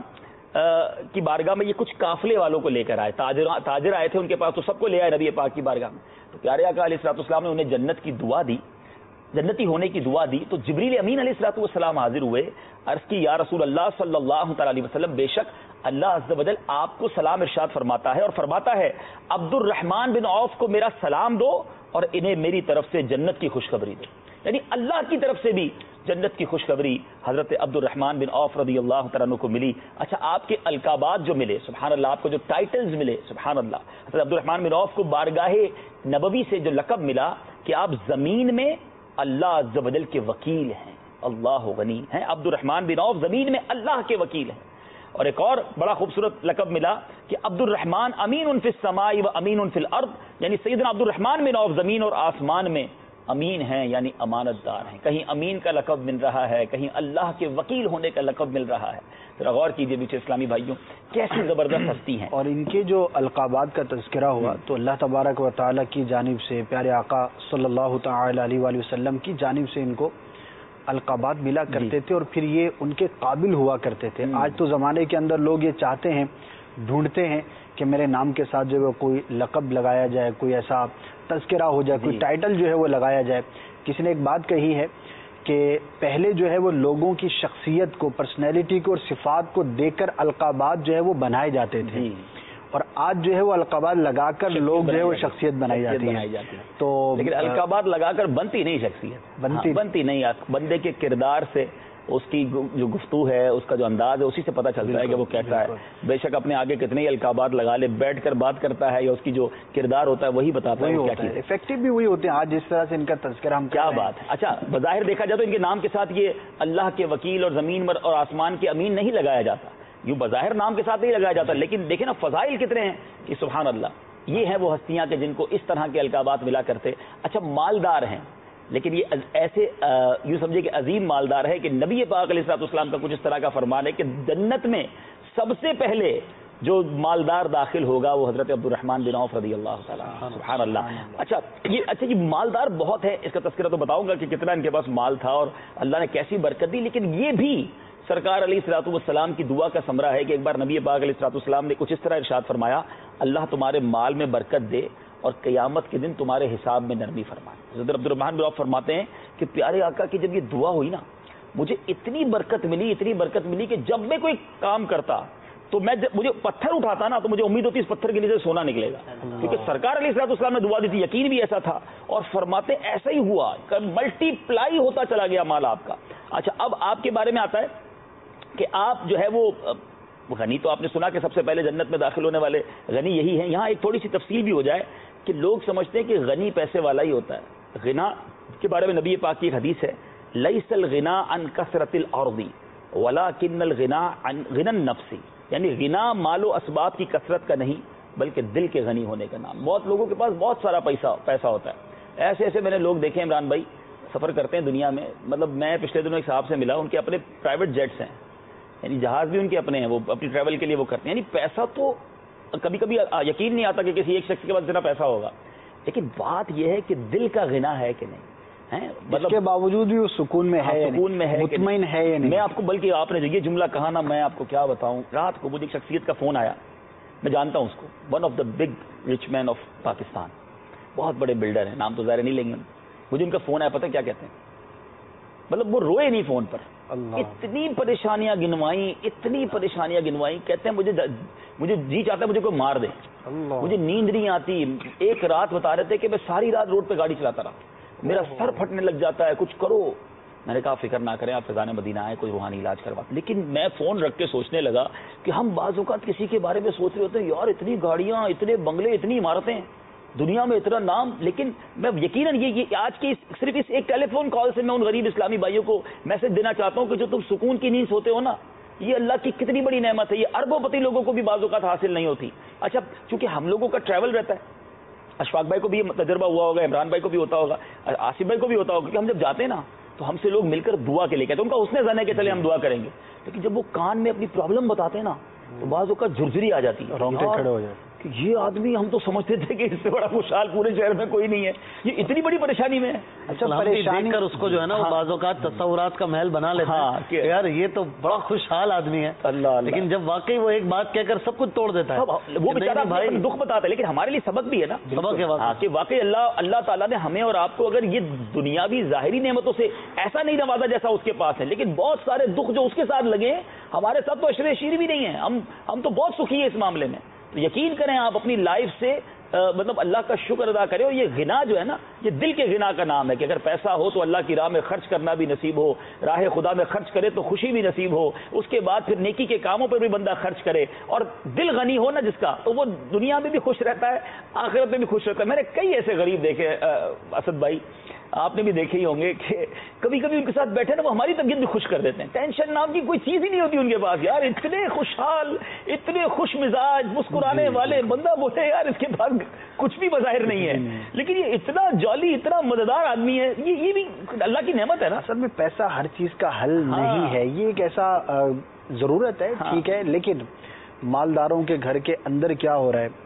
کی بارگاہ میں یہ کچھ قافلے والوں کو لے کر آئے، تاجر آئے تھے ان کے پاس، تو سب کو لے آئے نبی پاک کی بارگاہ میں، تو پیارے آقا علیہ الصلوۃ والسلام نے انہیں جنت کی دعا دی جنتی ہونے کی دعا دی تو جبریل امین علیہ الصلوۃ والسلام حاضر ہوئے، عرض کی یا رسول اللہ صلی اللہ تعالی علیہ وسلم، بے شک اللہ عز و جل آپ کو سلام ارشاد فرماتا ہے اور فرماتا ہے عبد الرحمن بن عوف کو میرا سلام دو اور انہیں میری طرف سے جنت کی خوشخبری دو. یعنی اللہ کی طرف سے بھی جنت کی خوشخبری حضرت عبد الرحمن بن عوف رضی اللہ تعالیٰ عنہ کو ملی. اچھا، آپ کے القابات جو ملے سبحان اللہ، آپ کو جو ٹائٹلز ملے سبحان اللہ، حضرت عبد الرحمن بن عوف کو بارگاہ نبوی سے جو لقب ملا کہ آپ زمین میں اللہ عز و جل کے وکیل ہیں، اللہ غنی ہیں. عبد الرحمن بن عوف زمین میں اللہ کے وکیل ہیں. اور ایک اور بڑا خوبصورت لقب ملا کہ عبد الرحمن امین فی السماء و امین فی الارض، یعنی سیدنا عبد الرحمن بن عوف زمین اور آسمان میں امین ہیں، یعنی امانت دار ہیں. کہیں امین کا لقب مل رہا ہے، کہیں اللہ کے وکیل ہونے کا لقب مل رہا ہے. ذرا غور کیجئے بیچ اسلامی بھائیوں، کیسی زبردست ہستی ہیں. اور ان کے جو القابات کا تذکرہ ہوا تو اللہ تبارک و تعالیٰ کی جانب سے، پیارے آقا صلی اللہ تعالی علیہ وآلہ وسلم کی جانب سے ان کو القابات ملا کرتے تھے اور پھر یہ ان کے قابل ہوا کرتے تھے. آج تو زمانے کے اندر لوگ یہ چاہتے ہیں، ڈھونڈتے ہیں کہ میرے نام کے ساتھ جو ہے کوئی لقب لگایا جائے، کوئی ایسا تذکرہ ہو جائے، کوئی ٹائٹل جو ہے وہ لگایا جائے. کسی نے ایک بات کہی ہے کہ پہلے جو ہے وہ لوگوں کی شخصیت کو، پرسنالٹی کو اور صفات کو دیکھ کر القابات جو ہے وہ بنائے جاتے تھے، اور آج جو ہے وہ القابات لگا کر لوگ جو ہے وہ شخصیت بنائی جاتی ہے. تو لیکن القابات لگا کر بنتی نہیں شخصیت، بنتی نہیں. بندے کے کردار سے، اس کی جو گفتگو ہے، اس کا جو انداز ہے، اسی سے پتہ چلتا ہے کہ وہ کیسا ہے. بے شک اپنے آگے کتنے ہی القابات لگا لے، بیٹھ کر بات کرتا ہے یا اس کی جو کردار ہوتا ہے وہی بتاتا ہے کیا چیز ہے. افیکٹو بھی وہی ہوتے ہیں آج جس طرح سے ان کا تذکرہ ہم کیا بات ہے. اچھا، بظاہر دیکھا جائے تو ان کے نام کے ساتھ یہ اللہ کے وکیل اور زمین اور آسمان کے امین نہیں لگایا جاتا، یوں بظاہر نام کے ساتھ نہیں لگایا جاتا، لیکن دیکھیں نا فضائل کتنے ہیں کہ سبحان اللہ. یہ ہیں وہ ہستیاں کہ جن کو اس طرح کے القابات ملا کرتے. اچھا، مالدار ہیں، لیکن یہ ایسے یوں سمجھے کہ عظیم مالدار ہے کہ نبی پاک علیہ الصلوۃ والسلام کا کچھ اس طرح کا فرمان ہے کہ جنت میں سب سے پہلے جو مالدار داخل ہوگا وہ حضرت عبد الرحمن بن عوف رضی اللہ تعالیٰ. سبحان اللہ. اچھا یہ مالدار بہت ہے، اس کا تذکرہ تو بتاؤں گا کہ کتنا ان کے پاس مال تھا اور اللہ نے کیسی برکت دی. لیکن یہ بھی سرکار علیہ الصلوۃ والسلام کی دعا کا ثمرہ ہے کہ ایک بار نبی پاک علیہ الصلوۃ والسلام نے کچھ اس طرح ارشاد فرمایا، اللہ تمہارے مال میں برکت دے اور قیامت کے دن تمہارے حساب میں نرمی فرمائے. حضرت عبد الرحمن بن عوف فرماتے ہیں کہ پیارے آقا کی جب یہ دعا ہوئی نا، مجھے اتنی برکت ملی کہ جب میں کوئی کام کرتا تو مجھے پتھر اٹھاتا نا تو مجھے امید ہوتی اس پتھر کے نیچے سونا نکلے گا، کیونکہ سرکار علیہ الصلوۃ والسلام نے دعا دی تھی، یقین بھی ایسا تھا. اور فرماتے ایسا ہی ہوا، ملٹی پلائی ہوتا چلا گیا مال آپ کا. اچھا، اب آپ کے بارے میں آتا ہے کہ آپ جو ہے وہ غنی، تو آپ نے سنا کہ سب سے پہلے جنت میں داخل ہونے والے غنی یہی ہیں. یہاں ایک تھوڑی سی تفصیل بھی ہو جائے کہ لوگ سمجھتے ہیں کہ غنی پیسے والا ہی ہوتا ہے. غنا کے بارے میں نبی پاک کی ایک حدیث ہے، لیس الغنا عن کثرت الارض ولکن الغنا عن غنى النفس، یعنی غنا مال و اسباب کی کثرت کا نہیں بلکہ دل کے غنی ہونے کا نام. بہت لوگوں کے پاس بہت سارا پیسہ ہوتا ہے. ایسے میں نے لوگ دیکھے، عمران بھائی سفر کرتے ہیں دنیا میں. مطلب میں پچھلے دنوں ایک صاحب سے ملا، ان کے اپنے پرائیویٹ جیٹس ہیں، یعنی جہاز بھی ان کے اپنے ہیں، وہ اپنی ٹریول کے لیے وہ کرتے ہیں. یعنی پیسہ تو کبھی کبھی یقین نہیں آتا کہ کسی ایک شخص کے پاس اتنا پیسہ ہوگا، لیکن بات یہ ہے کہ دل کا غنا ہے کہ نہیں ہے. مطلب کے باوجود بھی وہ سکون میں ہے، مطمئن ہے یا نہیں. میں آپ کو، بلکہ آپ نے جو یہ جملہ کہا نا، میں آپ کو کیا بتاؤں. رات کو مجھے ایک شخصیت کا فون آیا، میں جانتا ہوں اس کو، one of the big rich man of Pakistan, بہت بڑے بلڈر ہیں، نام تو ظاہر نہیں لیں گے. مجھے ان کا فون آیا، پتہ کیا کہتے ہیں؟ مطلب وہ روئے نہیں فون پر، اتنی پریشانیاں گنوائی. کہتے ہیں مجھے جی چاہتا ہے مجھے کوئی مار دے، مجھے نیند نہیں آتی. ایک رات بتا رہے تھے کہ میں ساری رات روڈ پہ گاڑی چلاتا رہا، میرا سر پھٹنے لگ جاتا ہے، کچھ کرو. میں نے کہا فکر نہ کریں، آپ فضان مدینہ آئے، کوئی روحانی علاج کرواتے. لیکن میں فون رکھ کے سوچنے لگا کہ ہم بعض اوقات کسی کے بارے میں سوچ رہے ہوتے ہیں، یار اتنی گاڑیاں، اتنے بنگلے، اتنی عمارتیں، دنیا میں اتنا نام. لیکن میں یقیناً یہ آج کی صرف اس ایک ٹیلی فون کال سے میں ان غریب اسلامی بھائیوں کو میسج دینا چاہتا ہوں کہ جو تم سکون کی نیند سوتے ہو نا، یہ اللہ کی کتنی بڑی نعمت ہے. یہ اربوں پتی لوگوں کو بھی بعض اوقات حاصل نہیں ہوتی. اچھا، چونکہ ہم لوگوں کا ٹریول رہتا ہے، اشفاق بھائی کو بھی تجربہ ہوا ہوگا، عمران بھائی کو بھی ہوتا ہوگا، آصف بھائی کو بھی ہوتا ہوگا، کہ ہم جب جاتے ہیں نا تو ہم سے لوگ مل کر دعا کے لیے کہتے ہیں، ان کا حسن ظن ہے کہ چلے ہم دعا کریں گے. لیکن جب وہ کان میں اپنی پرابلم بتاتے ہیں نا تو بعض اوقات جھرجھری آ جاتی ہے، رونگٹے کھڑے ہو جاتے کہ یہ آدمی ہم تو سمجھتے تھے کہ اس سے بڑا خوشحال پورے شہر میں کوئی نہیں ہے، یہ اتنی بڑی پریشانی میں ہے. اچھا پریشانی کر اس کو جو ہے نا وہ بعض اوقات تصورات کا محل بنا لیتا ہے کہ یار یہ تو بڑا خوشحال آدمی ہے، لیکن جب واقعی وہ ایک بات کہہ کر سب کچھ توڑ دیتا ہے وہ بیچارہ بھائی دکھ بتاتا ہے. لیکن ہمارے لیے سبق بھی ہے نا، سبق ہے کہ واقعی اللہ تعالیٰ نے ہمیں اور آپ کو اگر یہ دنیاوی ظاہری نعمتوں سے ایسا نہیں نوازا جیسا اس کے پاس ہے، لیکن بہت سارے دکھ جو اس کے ساتھ لگے ہیں ہمارے ساتھ تو عشرے شیر بھی نہیں ہے. ہم تو بہت سکھی ہیں اس معاملے میں. یقین کریں آپ اپنی لائف سے مطلب اللہ کا شکر ادا کریں. اور یہ غنا جو ہے نا یہ دل کے غنا کا نام ہے کہ اگر پیسہ ہو تو اللہ کی راہ میں خرچ کرنا بھی نصیب ہو، راہ خدا میں خرچ کرے تو خوشی بھی نصیب ہو، اس کے بعد پھر نیکی کے کاموں پر بھی بندہ خرچ کرے، اور دل غنی ہو نا جس کا تو وہ دنیا میں بھی خوش رہتا ہے، آخرت میں بھی خوش رہتا ہے. میں نے کئی ایسے غریب دیکھے اسد بھائی، آپ نے بھی دیکھے ہی ہوں گے کہ کبھی کبھی ان کے ساتھ بیٹھے نا وہ ہماری طبیعت بھی خوش کر دیتے ہیں. ٹینشن نام کی کوئی چیز ہی نہیں ہوتی ان کے پاس. یار اتنے خوشحال، اتنے خوش مزاج، مسکرانے والے، بندہ بولے یار اس کے پاس کچھ بھی بظاہر نہیں ہے، لیکن یہ اتنا جولی، اتنا مزیدار آدمی ہے. یہ بھی اللہ کی نعمت ہے نا. اصل میں پیسہ ہر چیز کا حل نہیں ہے، یہ ایک ایسا ضرورت ہے ٹھیک ہے، لیکن مالداروں کے گھر کے اندر کیا ہو رہا ہے.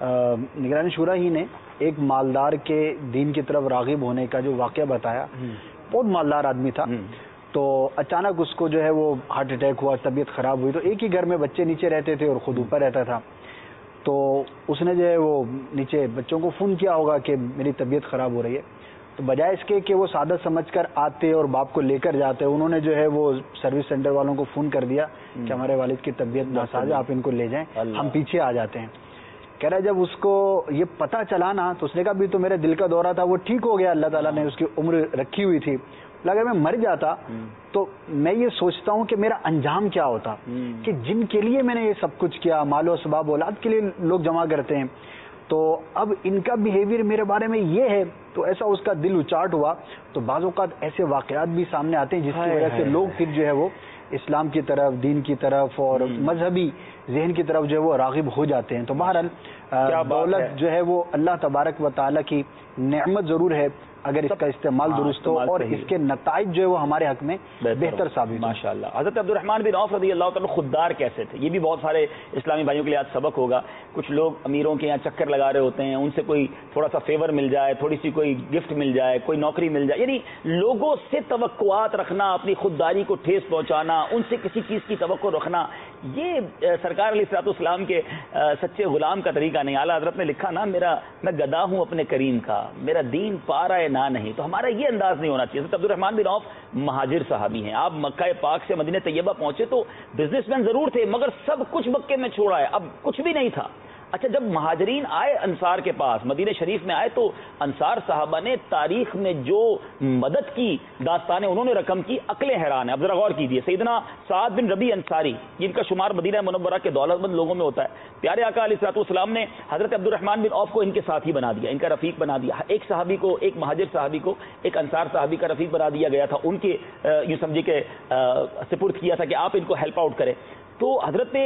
نگرانی شورا ہی نے ایک مالدار کے دین کی طرف راغب ہونے کا جو واقعہ بتایا، بہت مالدار آدمی تھا، تو اچانک اس کو جو ہے وہ ہارٹ اٹیک ہوا، طبیعت خراب ہوئی. تو ایک ہی گھر میں بچے نیچے رہتے تھے اور خود اوپر رہتا تھا. تو اس نے جو ہے وہ نیچے بچوں کو فون کیا ہوگا کہ میری طبیعت خراب ہو رہی ہے. تو بجائے اس کے کہ وہ سادہ سمجھ کر آتے اور باپ کو لے کر جاتے، انہوں نے جو ہے وہ سروس سینٹر والوں کو فون کر دیا کہ ہمارے والد کی طبیعت ناساز ہے، آپ ان کو لے جائیں، ہم پیچھے آ جاتے ہیں. کہہ رہا جب اس کو یہ پتہ چلا نا تو اس نے کہا بھی تو میرے دل کا دورہ تھا وہ ٹھیک ہو گیا، اللہ تعالیٰ نے اس کی عمر رکھی ہوئی تھی. اگر میں مر جاتا تو میں یہ سوچتا ہوں کہ میرا انجام کیا ہوتا، کہ جن کے لیے میں نے یہ سب کچھ کیا، مال و اسباب اولاد کے لیے لوگ جمع کرتے ہیں، تو اب ان کا بیہیویئر میرے بارے میں یہ ہے. تو ایسا اس کا دل اچاٹ ہوا. تو بعض اوقات ایسے واقعات بھی سامنے آتے ہیں جس کی وجہ سے لوگ پھر جو ہے وہ اسلام کی طرف، دین کی طرف اور مذہبی ذہن کی طرف جو ہے وہ راغب ہو جاتے ہیں. تو بہرحال دولت جو ہے وہ اللہ تبارک و تعالیٰ کی نعمت ضرور ہے اگر اس کا استعمال درست ہو، اور اس کے نتائج جو ہے وہ ہمارے حق میں بہتر ثابت. ماشاءاللہ. حضرت عبد الرحمن بن عوف رضی اللہ تعالیٰ خوددار کیسے تھے، یہ بھی بہت سارے اسلامی بھائیوں کے لیے آج سبق ہوگا. کچھ لوگ امیروں کے یہاں چکر لگا رہے ہوتے ہیں، ان سے کوئی تھوڑا سا فیور مل جائے، تھوڑی سی کوئی گفٹ مل جائے، کوئی نوکری مل جائے، یعنی لوگوں سے توقعات رکھنا، اپنی خودداری کو ٹھیس پہنچانا، ان سے کسی چیز کی توقع رکھنا، یہ سرکار علیہ الصلوۃ والسلام کے سچے غلام کا طریقہ نہیں. اعلیٰ حضرت نے لکھا نا میں گدا ہوں اپنے کریم کا، میرا دین پارا ہے نہ نہیں. تو ہمارا یہ انداز نہیں ہونا چاہیے. حضرت عبد الرحمن بن عوف مہاجر صحابی ہیں. آپ مکہ پاک سے مدینہ طیبہ پہنچے تو بزنس مین ضرور تھے مگر سب کچھ مکے میں چھوڑا ہے، اب کچھ بھی نہیں تھا. اچھا جب مہاجرین آئے انصار کے پاس، مدینہ شریف میں آئے، تو انصار صحابہ نے تاریخ میں جو مدد کی داستانیں انہوں نے رقم کی، عقلیں حیران ہیں. اب ذرا غور کیجیے، سیدنا سعد بن ربیع انصاری جن کا شمار مدینہ منورہ کے دولت مند لوگوں میں ہوتا ہے، پیارے آقا علیہ الصلوۃ والسلام نے حضرت عبد الرحمن بن عوف کو ان کے ساتھی بنا دیا، ان کا رفیق بنا دیا. ایک صحابی کو، ایک مہاجر صحابی کو ایک انصار صحابی کا رفیق بنا دیا گیا تھا، ان کے یوں سمجھے کہ سپرد کیا تھا کہ آپ ان کو ہیلپ آؤٹ کریں. تو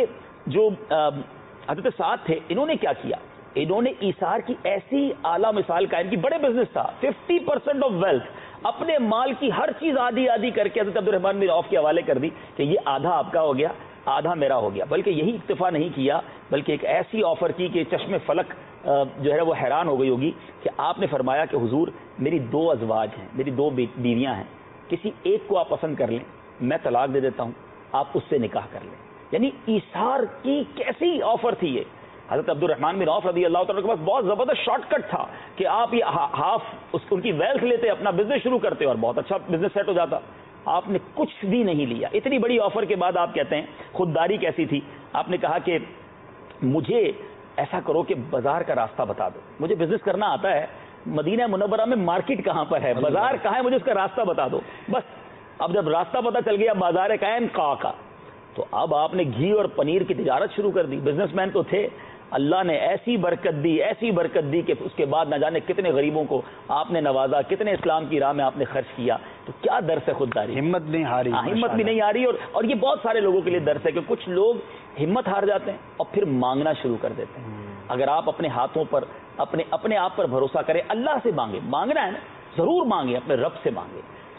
حضرت سعد تھے، انہوں نے کیا کیا، انہوں نے ایثار کی ایسی اعلیٰ مثال قائم کی. بڑے بزنس تھا، 50% آف ویلتھ، اپنے مال کی ہر چیز آدھی آدھی کر کے حضرت عبد الرحمن بن عوف کے حوالے کر دی کہ یہ آدھا آپ کا ہو گیا، آدھا میرا ہو گیا. بلکہ یہی اکتفا نہیں کیا، بلکہ ایک ایسی آفر کی کہ چشم فلک جو ہے وہ حیران ہو گئی ہوگی کہ آپ نے فرمایا کہ حضور میری 2 ازواج ہیں، میری 2 بیویاں ہیں، کسی ایک کو آپ پسند کر لیں، میں طلاق دے دیتا ہوں، آپ اس سے نکاح کر لیں. یعنی ایثار کی کیسی آفر تھی یہ. حضرت عبد الرحمن بن عوف رضی اللہ تعالیٰ کے پاس بہت زبردست شارٹ کٹ تھا کہ آپ یہ ہاف ان کی ویلتھ لیتے، اپنا بزنس شروع کرتے اور بہت اچھا بزنس سیٹ ہو جاتا. آپ نے کچھ بھی نہیں لیا. اتنی بڑی آفر کے بعد آپ کہتے ہیں خودداری کیسی تھی. آپ نے کہا کہ مجھے ایسا کرو کہ بازار کا راستہ بتا دو، مجھے بزنس کرنا آتا ہے، مدینہ منورہ میں مارکیٹ کہاں پر ہے، بازار کہاں ہے، مجھے اس کا راستہ بتا دو بس. اب جب راستہ پتا چل گیا بازار قائم کا، تو اب آپ نے گھی اور پنیر کی تجارت شروع کر دی. بزنس مین تو تھے، اللہ نے ایسی برکت دی کہ اس کے بعد نہ جانے کتنے غریبوں کو آپ نے نوازا، کتنے اسلام کی راہ میں آپ نے خرچ کیا. تو کیا درس ہے خودداری، ہمت نہیں ہاری، ہمت بھی نہیں ہاری. اور یہ بہت سارے لوگوں کے لیے درس ہے کہ کچھ لوگ ہمت ہار جاتے ہیں اور پھر مانگنا شروع کر دیتے ہیں. اگر آپ اپنے ہاتھوں پر اپنے آپ پر بھروسہ کریں، اللہ سے مانگنا ہے نا، ضرور مانگیں، اپنے رب سے مانگیں.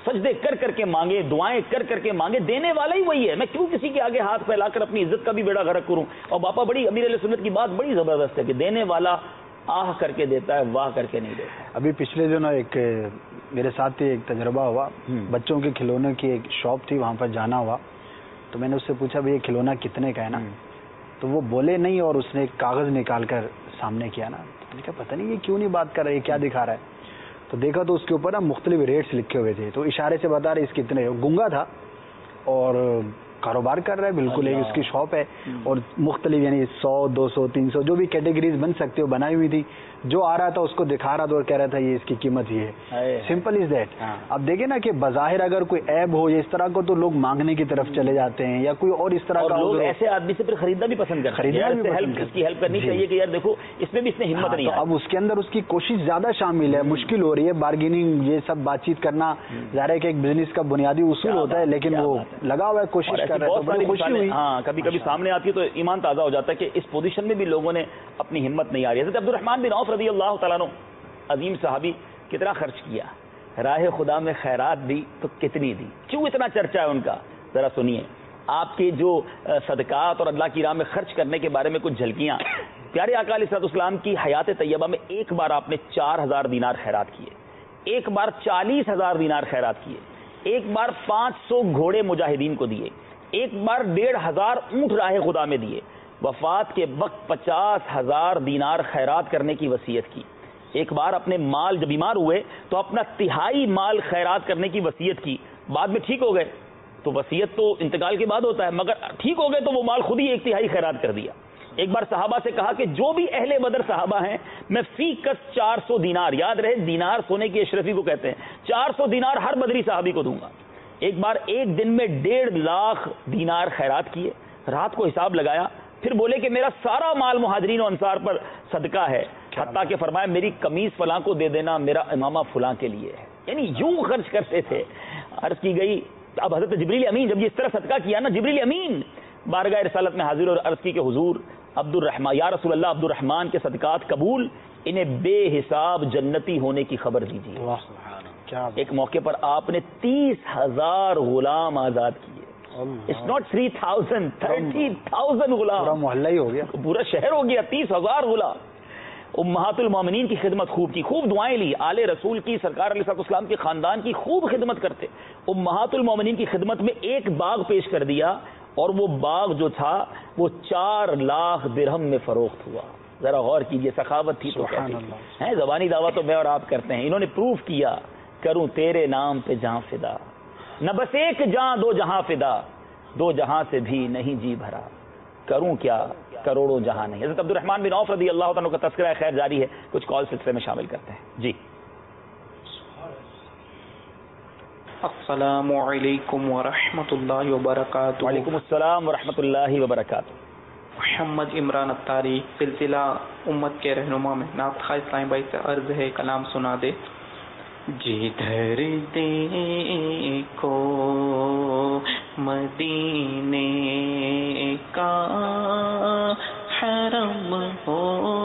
سجدے کر کر کے مانگے، دعائیں کر کر کے مانگے، دینے والا ہی وہی ہے. میں کیوں کسی کے آگے ہاتھ پھیلا کر اپنی عزت کا بھی بیڑا غرق کروں؟ اور باپا بڑی امیر علیہ سنت کی بات بڑی زبردست ہے کہ دینے والا آہ کر کے دیتا ہے، واہ کر کے نہیں دیتا. ابھی پچھلے دنوں ایک میرے ساتھ ایک تجربہ ہوا، بچوں کے کھلونے کی ایک شاپ تھی، وہاں پر جانا ہوا تو میں نے اس سے پوچھا بھائی یہ کھلونا کتنے کا ہے نا؟ تو وہ بولے نہیں اور اس نے ایک کاغذ نکال کر سامنے کیا نا. میں نے کہا پتہ نہیں یہ کیوں نہیں بات کر رہا ہے، کیا دکھا رہا ہے؟ تو دیکھا تو اس کے اوپر نا مختلف ریٹس لکھے ہوئے تھے، تو اشارے سے بتا رہے اس کتنے. گنگا تھا اور کاروبار کر رہا ہے بالکل، ایک اس کی شاپ ہے اور مختلف یعنی 100 200 300 جو بھی کیٹیگریز بن سکتے ہو بنائی ہوئی تھی. جو آ رہا تھا اس کو دکھا رہا تھا اور کہہ رہا تھا یہ اس کی قیمت یہ ہے. Simple is that. اب دیکھیں نا کہ بظاہر اگر کوئی عیب ہو یا اس طرح کو تو لوگ مانگنے کی طرف چلے جاتے ہیں، یا کوئی اور اس طرح کا لوگ ایسے آدمی سے پھر خریدنا بھی پسند کرتے ہیں، اس کی ہیلپ کرنی چاہیے کہ یار دیکھو اس میں بھی اس نے ہمت نہیں. اب اس کے اندر اس کی کوشش زیادہ شامل ہے، مشکل ہو رہی ہے بارگیننگ، یہ سب بات چیت کرنا. ظاہر ہے کہ ایک بزنس کا بنیادی اصول ہوتا ہے لیکن وہ لگا ہوا ہے، کوشش کر رہا ہے. بڑی خوشی ہوئی. ہاں کبھی کبھی سامنے آتی ہے تو ایمان تازہ ہو جاتا ہے کہ اس پوزیشن میں بھی لوگوں نے اپنی ہمت نہیں آ رہی. حضرت عبد الرحمن بن عوف رضی اللہ تعالیٰ عنہ عظیم صحابی کتنا خرچ کیا، راہ خدا میں خیرات دی تو کتنی دی، کیوں اتنا چرچا ہے ان کا؟ ذرا سنیے آپ کے جو صدقات اور اللہ کی راہ میں خرچ کرنے کے بارے میں کچھ جھلکیاں. پیارے آقا علیہ الصلوۃ والسلام کی حیات طیبہ میں ایک بار آپ نے 4000 دینار خیرات کیے، ایک بار 40,000 دینار خیرات کیے، ایک بار 500 گھوڑے مجاہدین کو دیے، ایک بار 1,500 اونٹ راہ خدا میں دیے. وفات کے وقت 50,000 دینار خیرات کرنے کی وصیت کی. ایک بار اپنے مال جب بیمار ہوئے تو اپنا 1/3 مال خیرات کرنے کی وصیت کی. بعد میں ٹھیک ہو گئے تو وصیت تو انتقال کے بعد ہوتا ہے، مگر ٹھیک ہو گئے تو وہ مال خود ہی 1/3 خیرات کر دیا. ایک بار صحابہ سے کہا کہ جو بھی اہل بدر صحابہ ہیں میں فی کس 400 دینار، یاد رہے دینار سونے کی اشرفی کو کہتے ہیں، 400 دینار ہر بدری صحابی کو دوں گا. ایک بار ایک دن میں 1.5 لاکھ دینار خیرات کیے. رات کو حساب لگایا پھر بولے کہ میرا سارا مال مہاجرین و انصار پر صدقہ ہے، حتیٰ کہ فرمایا میری قمیص فلاں کو دے دینا، میرا امامہ فلاں کے لیے ہے. یعنی یوں خرچ کرتے تھے. عرض کی گئی اب حضرت جبریل امین جب یہ اس طرح صدقہ کیا نا، جبریل امین بارگاہ رسالت میں حاضر اور عرض کی کہ حضور عبد الرحمن یا رسول اللہ عبد الرحمن کے صدقات قبول، انہیں بے حساب جنتی ہونے کی خبر دیجیے. ایک موقع پر آپ نے 30,000 غلام آزاد کیے. It's not 3,000 30,000 Ghulam. پورا محلہ ہی ہو گیا، پورا شہر ہو گیا. 30,000 غلام. امہات المومنین کی خدمت خوب کی، خوب دعائیں لی. آل رسول کی، سرکار علیہ السلام کے خاندان کی خوب خدمت کرتے. امہات المومنین کی خدمت میں ایک باغ پیش کر دیا اور وہ باغ جو تھا وہ 4 لاکھ درہم میں فروخت ہوا. ذرا غور کیجئے، سخاوت تھی تو ہے. زبانی دعویٰ تو میں اور آپ کرتے ہیں، انہوں نے پروف کیا کروں تیرے نام پہ جہاں فدا، نہ بس ایک جہاں 2 جہاں فدا، 2 جہاں سے بھی نہیں جی بھرا، کروں کیا کروڑوں جہاں نہیں. حضرت عبد الرحمن بن عوف رضی اللہ عنہ کا تذکرہ خیر جاری ہے، کچھ کال سلسلے میں شامل کرتے ہیں. جی السلام علیکم ورحمۃ اللہ وبرکاتہ. وعلیکم السلام ورحمۃ اللہ وبرکاتہ. محمد عمران اتاری، سلسلہ امت کے رہنما میں نعت خواہ اسلام بھائی سے عرض ہے کلام سنا دے. جدھر دیکھو مدینے کا حرم ہو.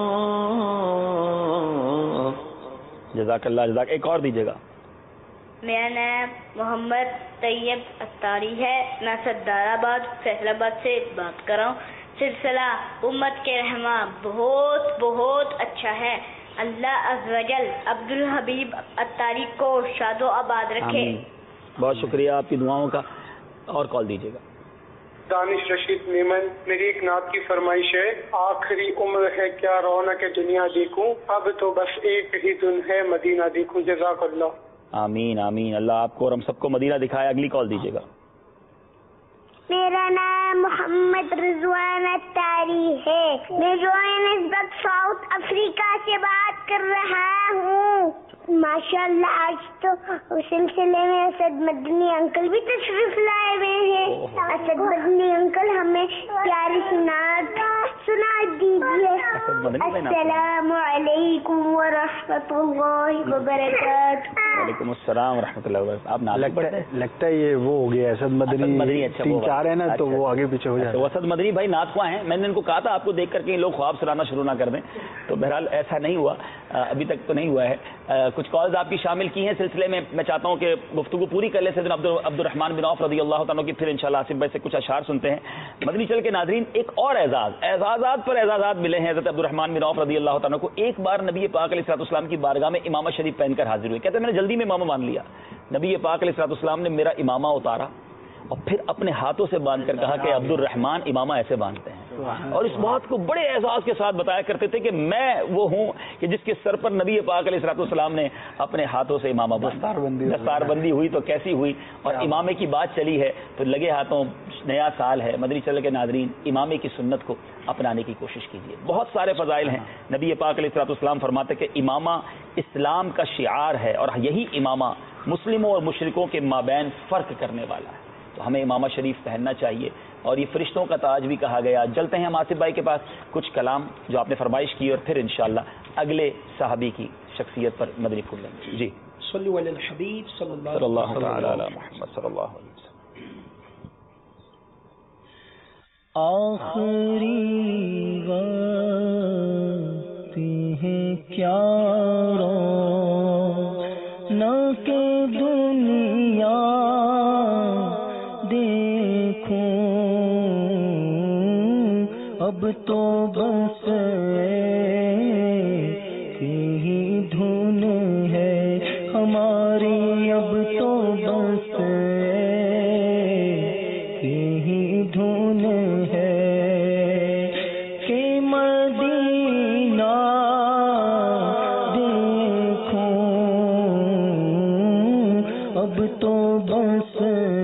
جزاک اللہ. جزاک. ایک اور دیجیے گا. میرا نام محمد طیب اتاری ہے، میں سردار آباد فیصل آباد سے بات کر رہا ہوں. سلسلہ امت کے رہنما بہت بہت اچھا ہے. اللہ عز و جل عبد الحبیب اتاری کو شاد و آباد رکھے. بہت شکریہ آپ کی دعاؤں کا. اور کال دیجیے گا. دانش رشید میمن، میری ایک نعت کی فرمائش ہے. آخری عمر ہے کیا رونق دنیا دیکھوں، اب تو بس ایک ہی دن ہے مدینہ دیکھوں. جزاک اللہ. آمین آمین. اللہ آپ کو اور ہم سب کو مدینہ دکھائے. اگلی کال دیجیے گا. میرا نام محمد رضوان اتاری ہے، میں جوہانسبرگ ساؤتھ افریقہ سے بات کر رہا ہوں. ماشاء اللہ آج تو سلسلے میں اسد مدنی انکل بھی تشریف لائے ہوئے ہیں. اسد مدنی انکل ہمیں پیاری سی نعت سنا دیجیے. السلام علیکم ورحمۃ اللہ وبرکاتہ. وعلیکم السلام ورحمۃ اللہ وبرکاتہ. آپ نعت پڑھتے ہیں؟ لگتا ہے یہ وہ ہو گیا اسد مدنی. اچھا 3-4 ہے نا تو وہ آگے پیچھے ہو جاتا ہے. اسد مدنی بھائی نعت خواہ ہیں. میں نے ان کو کہا تھا آپ کو دیکھ کر کے لوگ خواب سلانا شروع نہ کر دیں, تو بہرحال ایسا نہیں ہوا, ابھی تک تو نہیں ہوا ہے. کچھ کالز آپ کی شامل کی ہیں سلسلے میں. میں چاہتا ہوں کہ گفتگو پوری کر لیں سیدنا عبد الرحمن بن عوف رضی اللہ تعالیٰ کی, پھر انشاءاللہ آصف بھائی سے کچھ اشعار سنتے ہیں. مدنی چل کے ناظرین, ایک اور اعزازات پر اعزازات ملے ہیں حضرت عبد الرحمن بن عوف رضی اللہ تعالیٰ کو. ایک بار نبی پاک علیہ الصلوۃ والسلام کی بارگاہ میں امامہ شریف پہن کر حاضر ہوئے. کہتے ہیں میں نے جلدی میں امامہ مان لیا. نبی پاک علیہ الصلوۃ والسلام نے میرا امامہ اتارا اور پھر اپنے ہاتھوں سے باندھ کر کہا کہ عبد الرحمن امامہ ایسے باندھتے ہیں, اور اس بات کو بڑے اعزاز کے ساتھ بتایا کرتے تھے کہ میں وہ ہوں کہ جس کے سر پر نبی پاک علیہ الصلوۃ والسلام نے اپنے ہاتھوں سے امامہ باندھا. دستار بندی ہوئی تو کیسی ہوئی, اور امامے کی بات چلی ہے تو لگے ہاتھوں نیا سال ہے. مدنی چل کے ناظرین, امامے کی سنت کو اپنانے کی کوشش کیجیے. بہت سارے فضائل ہیں. نبی پاک علیہ الصلوۃ والسلام فرماتے کہ امامہ اسلام کا شعار ہے, اور یہی امامہ مسلموں اور مشرکوں کے مابین فرق کرنے والا ہے. تو ہمیں امامہ شریف پہننا چاہیے, اور یہ فرشتوں کا تاج بھی کہا گیا. چلتے ہیں ہم آصف بھائی کے پاس کچھ کلام جو آپ نے فرمائش کی, اور پھر انشاءاللہ اگلے صحابی کی شخصیت پر مدنی پھول لیں گے. جی صلو علی الحبیب صلی اللہ تعالی علی محمد صلی اللہ علیہ وسلم. آخری وقت ہے کیا رونا کہ دنیا دیکھوں, اب تو بس یہی دھن ہے ہماری, اب تو بس یہی دھن ہے کہ مدینہ دیکھوں, اب تو بس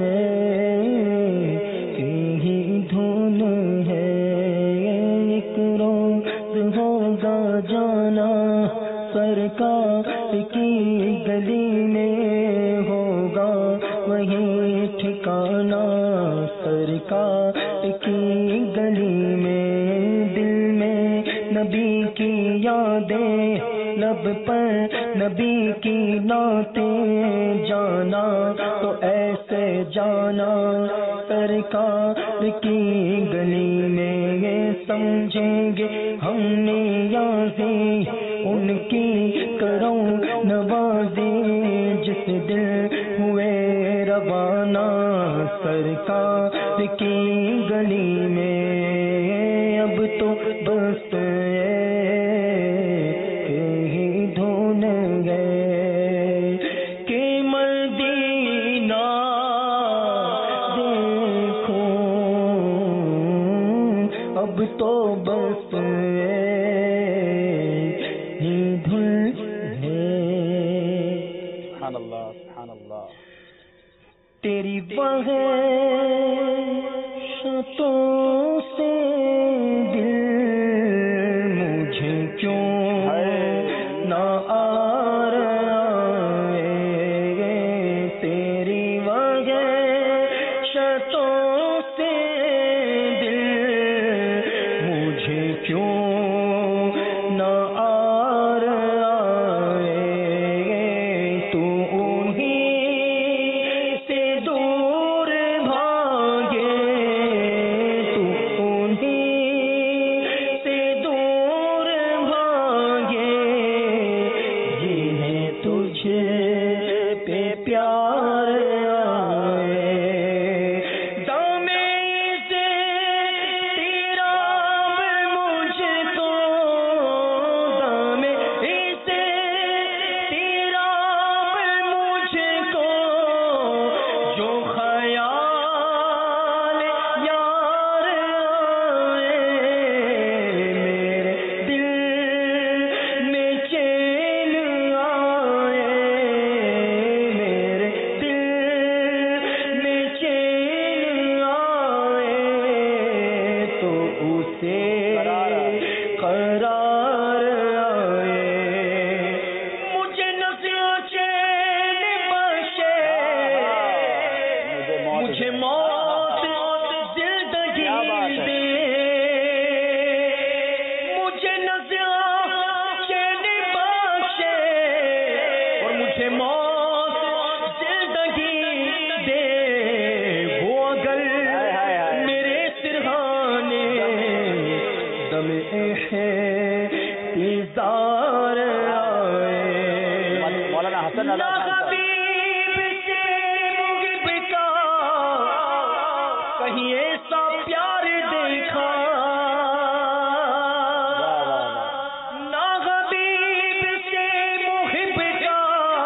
یہی دھن ہے. ایک روز ہوگا جانا سرکار کی گلی میں, ہوگا وہی ٹھکانا سرکار کی گلی میں. دل میں نبی کی یادیں, لب پر نبی کی نعتیں, جانا تو ایسے جانا سرکار کی گلی میں. سمجھیں گے ہم نے یازیں ان کی کروں نوازیں, جس دل ہوئے روانہ سرکار کی گلی میں. اب تو بس یہی دھن ہے کہ مدینہ دیکھوں, اب تو بس یہی دھن ہے. سبحان اللہ سبحان اللہ. تیری وحشتوں سے دل مجھے کیوں نہ آ رہا ہے, تیری وحشتوں سے دل مجھے کیوں نہ آ رہا ہے. تو انہیں سے دور بھاگے, تو انہیں سے دور بھاگے, جنہیں تجھ پہ پیار آئے. کہیں ایسا پیار دیکھا نہ حبیب سے محب کا،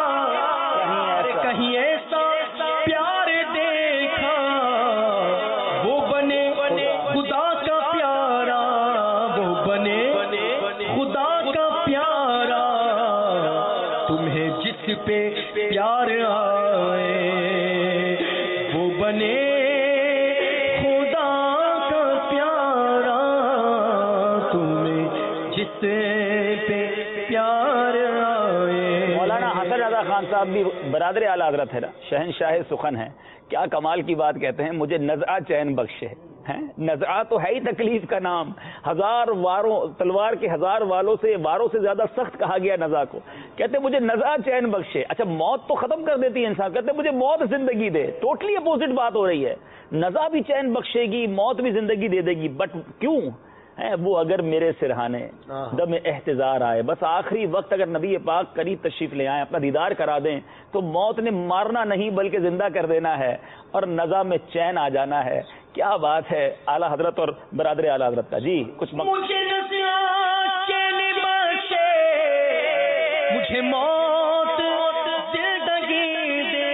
کہیں ایسا پیار دیکھا وہ بنے خدا کا پیارا، وہ بنے خدا کا پیارا، تمہیں جس پہ پیار آئے وہ بنے خدا کا پیارا، تمہیں جس پہ پیار آئے. مولانا حسن رضا خان صاحب بھی برادر اعلیٰ حضرت ہے نا، شہنشاہ سخن ہے. کیا کمال کی بات کہتے ہیں، مجھے نزعہ چین بخشے. نزعہ تو ہے ہی تکلیف کا نام، ہزار واروں تلوار کے ہزار والوں سے واروں سے زیادہ سخت کہا گیا نزعہ کو. کہتے مجھے نزعہ چین بخشے. اچھا موت تو ختم کر دیتی ہے انسان، کہتے مجھے موت زندگی دے. ٹوٹلی اپوزٹ بات ہو رہی ہے. نزعہ بھی چین بخشے گی، موت بھی زندگی دے دے گی، بٹ کیوں وہ اگر میرے سرہانے دم احتضار آئے، بس آخری وقت اگر نبی پاک قریب تشریف لے آئیں، اپنا دیدار کرا دیں، تو موت نے مارنا نہیں بلکہ زندہ کر دینا ہے اور نزع میں چین آ جانا ہے. کیا بات ہے اعلیٰ حضرت اور برادر اعلیٰ حضرت کا. جی کچھ مجھے نزعہ چین بخشے، مجھے موت زندگی دے،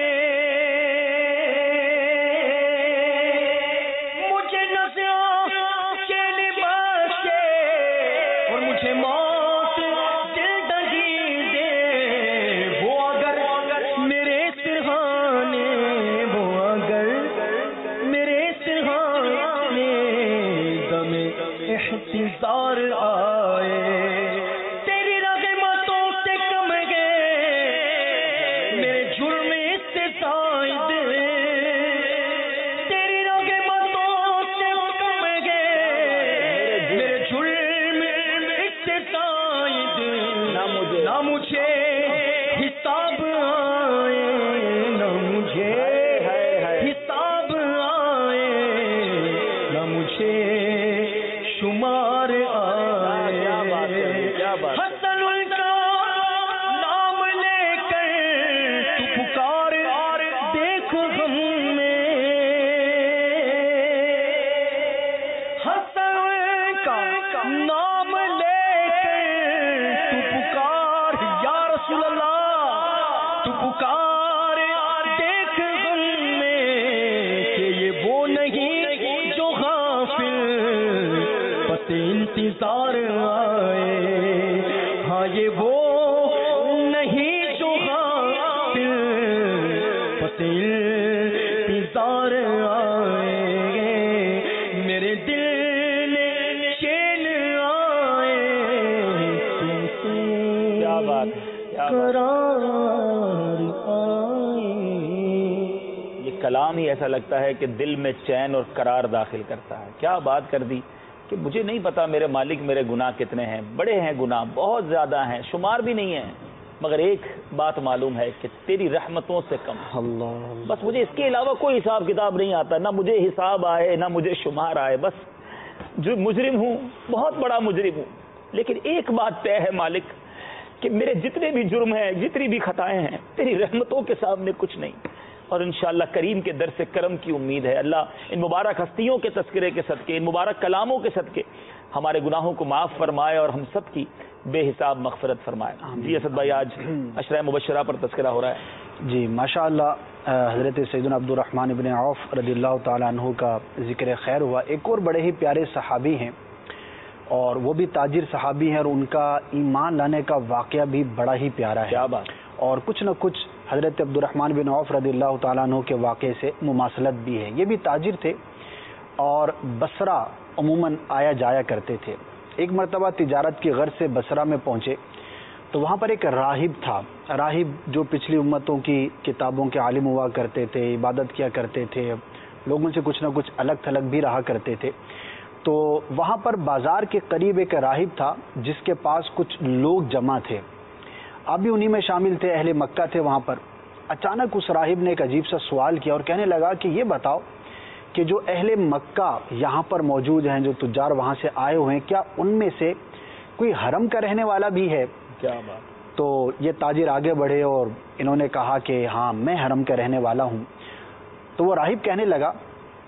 مجھے نزعہ چین بخشے اور مجھے موت زندگی دے. وہ اگر میرے سرہانے، وہ اگر میرے سرہانے دم احتضار آئے، تیری رحمتوں سے کم گئے میرے جرم اس سے زائد، تیری رحمتوں سے کم گئے میرے جرم اس سے زائد. نہ مجھے حساب آئے، نہ مجھے حساب آئے، نہ مجھے شمار آئے. حسن کا نام لے کر تو پکار دیکھ غم میں، حسن کا نام لے کر تو پکار یا رسول اللہ، تو پکار دیکھ غم میں کہ یہ وہ نہیں جو غافل بس انتظار آئے. ہاں یہ وہ نہیں جو غافل بس انتظار آئے. میرے دل میں چین آئے تم سے کیا بات ہے، قرار آئے. یہ کلام ہی ایسا لگتا ہے کہ دل میں چین اور قرار داخل کرتا ہے. کیا بات کر دی کہ مجھے نہیں پتا میرے مالک میرے گناہ کتنے ہیں. بڑے ہیں گناہ، بہت زیادہ ہیں، شمار بھی نہیں ہیں، مگر ایک بات معلوم ہے کہ تیری رحمتوں سے کم. اللہ بس مجھے اس کے علاوہ کوئی حساب کتاب نہیں آتا، نہ مجھے حساب آئے نہ مجھے شمار آئے. بس جو مجرم ہوں، بہت بڑا مجرم ہوں، لیکن ایک بات طے ہے مالک کہ میرے جتنے بھی جرم ہیں، جتنی بھی خطائیں ہیں، تیری رحمتوں کے سامنے کچھ نہیں. اور انشاءاللہ کریم کے در سے کرم کی امید ہے. اللہ ان مبارک ہستیوں کے تذکرے کے صدقے، ان مبارک کلاموں کے صدقے ہمارے گناہوں کو معاف فرمائے اور ہم سب کی بے حساب مغفرت فرمائے. جی اسد بھائی، آج عشرہ مبشرہ پر تذکرہ ہو رہا ہے. جی ماشاءاللہ، حضرت سیدنا عبد الرحمن بن عوف رضی اللہ تعالیٰ عنہ کا ذکر خیر ہوا. ایک اور بڑے ہی پیارے صحابی ہیں اور وہ بھی تاجر صحابی ہیں، اور ان کا ایمان لانے کا واقعہ بھی بڑا ہی پیارا ہے. کیا بات. اور کچھ نہ کچھ حضرت عبد الرحمن بن عوف رضی اللہ تعالیٰ عنہ کے واقعے سے مماثلت بھی ہے. یہ بھی تاجر تھے اور بصرہ عموماً آیا جایا کرتے تھے. ایک مرتبہ تجارت کی غرض سے بصرہ میں پہنچے تو وہاں پر ایک راہب تھا. راہب جو پچھلی امتوں کی کتابوں کے عالم ہوا کرتے تھے، عبادت کیا کرتے تھے، لوگوں سے کچھ نہ کچھ الگ تھلگ بھی رہا کرتے تھے. تو وہاں پر بازار کے قریب ایک راہب تھا جس کے پاس کچھ لوگ جمع تھے. آپ بھی انہی میں شامل تھے، اہل مکہ تھے وہاں پر. اچانک اس راہب نے ایک عجیب سا سوال کیا اور کہنے لگا کہ یہ بتاؤ کہ جو اہل مکہ یہاں پر موجود ہیں، جو تجار وہاں سے آئے ہوئے ہیں، کیا ان میں سے کوئی حرم کا رہنے والا بھی ہے؟ کیا بات. تو یہ تاجر آگے بڑھے اور انہوں نے کہا کہ ہاں میں حرم کا رہنے والا ہوں. تو وہ راہب کہنے لگا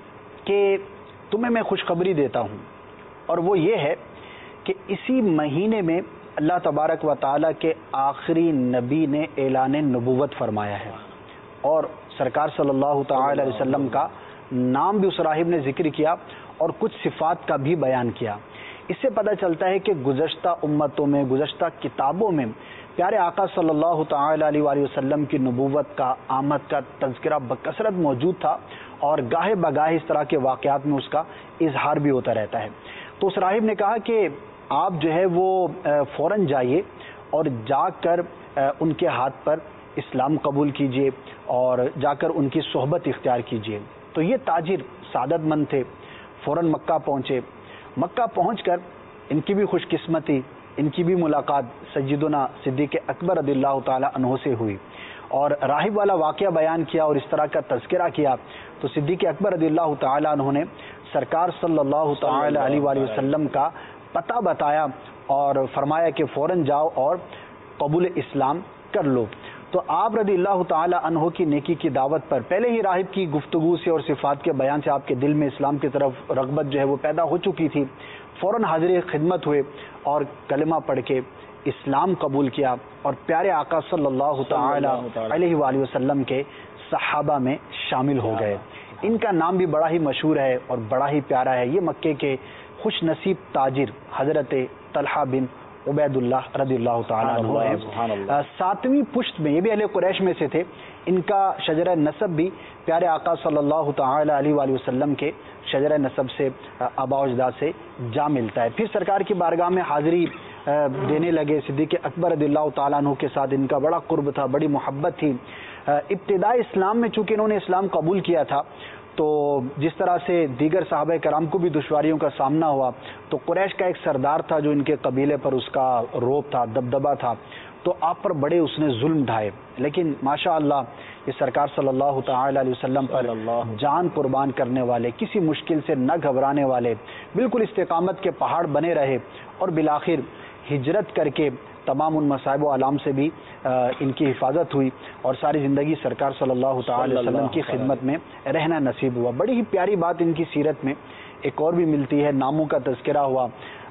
کہ تمہیں میں خوشخبری دیتا ہوں، اور وہ یہ ہے کہ اسی مہینے میں اللہ تبارک و تعالیٰ کے آخری نبی نے اعلان نبوت فرمایا ہے، اور سرکار صلی اللہ تعالی علیہ وسلم کا نام بھی اس راہب نے ذکر کیا اور کچھ صفات کا بھی بیان کیا۔ اس سے پتہ چلتا ہے کہ گزشتہ امتوں میں، گزشتہ کتابوں میں پیارے آقا صلی اللہ تعالی علیہ وآلہ وسلم کی نبوت کا، آمد کا تذکرہ بکثرت موجود تھا، اور گاہے بگاہے اس طرح کے واقعات میں اس کا اظہار بھی ہوتا رہتا ہے۔ تو اس راہب نے کہا کہ آپ جو ہے وہ فوراً جائیے اور جا کر ان کے ہاتھ پر اسلام قبول کیجیے اور جا کر ان کی صحبت اختیار کیجیے۔ تو یہ تاجر سعادت مند تھے، فوراً مکہ پہنچے۔ مکہ پہنچ کر ان کی بھی خوش قسمتی، ان کی بھی ملاقات سیدنا صدیق اکبر رضی اللہ تعالی عنہ سے ہوئی، اور راہب والا واقعہ بیان کیا اور اس طرح کا تذکرہ کیا۔ تو صدیق اکبر رضی اللہ تعالی عنہ نے سرکار صلی اللہ تعالی علیہ وآلہ وسلم کا پتہ بتایا اور فرمایا کہ فوراً جاؤ اور قبول اسلام کر لو۔ تو آپ رضی اللہ تعالی عنہ کی نیکی کی دعوت پر پہلے ہی راہب کی گفتگو سے اور صفات کے بیان سے آپ کے دل میں اسلام کی طرف رغبت جو ہے وہ پیدا ہو چکی تھی۔ فوراً حاضر خدمت ہوئے اور کلمہ پڑھ کے اسلام قبول کیا، اور پیارے آقا صلی اللہ تعالی علیہ وآلہ وسلم کے صحابہ میں شامل ہو گئے۔ ان کا نام بھی بڑا ہی مشہور ہے اور بڑا ہی پیارا ہے۔ یہ مکے کے خوش نصیب تاجر حضرت طلحہ بن عبید اللہ رضی اللہ تعالیٰ عنہ ہے۔ ساتویں پشت میں، یہ بھی اہل قریش میں سے تھے، ان کا شجرہ نسب بھی پیارے آقا صلی اللہ تعالی علیہ وآلہ وسلم کے شجرہ نسب سے، آباء و اجداد سے جا ملتا ہے۔ پھر سرکار کی بارگاہ میں حاضری دینے لگے۔ صدیق اکبر رضی اللہ تعالیٰ عنہ کے ساتھ ان کا بڑا قرب تھا، بڑی محبت تھی۔ ابتدائی اسلام میں چونکہ انہوں نے اسلام قبول کیا تھا، تو جس طرح سے دیگر صحابہ کرام کو بھی دشواریوں کا سامنا ہوا، تو قریش کا ایک سردار تھا جو ان کے قبیلے پر اس کا روب تھا، دبدبہ تھا، تو آپ پر بڑے اس نے ظلم ڈھائے، لیکن ماشاء اللہ یہ سرکار صلی اللہ تعالی علیہ وسلم پر جان قربان کرنے والے، کسی مشکل سے نہ گھبرانے والے، بالکل استقامت کے پہاڑ بنے رہے، اور بالآخر ہجرت کر کے تمام ان مصائب و آلام سے بھی ان کی حفاظت ہوئی، اور ساری زندگی سرکار صلی اللہ تعالی علیہ وسلم کی خدمت میں رہنا نصیب ہوا۔ بڑی ہی پیاری بات ان کی سیرت میں ایک اور بھی ملتی ہے، ناموں کا تذکرہ ہوا۔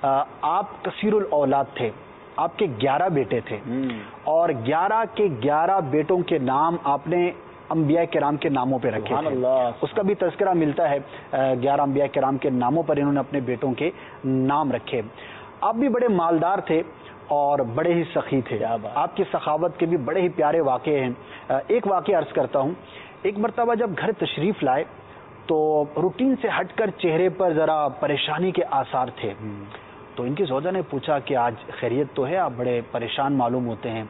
آپ کثیر الاولاد تھے، آپ کے 11 بیٹے تھے، اور 11 کے 11 بیٹوں کے نام آپ نے انبیاء کرام کے ناموں پہ رکھے تھے۔ اس کا بھی تذکرہ ملتا ہے، 11 انبیاء کرام کے ناموں پر انہوں نے اپنے بیٹوں کے نام رکھے۔ آپ بھی بڑے مالدار تھے اور بڑے ہی سخی تھے، آپ کی سخاوت کے بھی بڑے ہی پیارے واقعے ہیں۔ ایک واقعہ عرض کرتا ہوں، ایک مرتبہ جب گھر تشریف لائے تو روٹین سے ہٹ کر چہرے پر ذرا پریشانی کے آثار تھے، تو ان کی زوجہ نے پوچھا کہ آج خیریت تو ہے، آپ بڑے پریشان معلوم ہوتے ہیں۔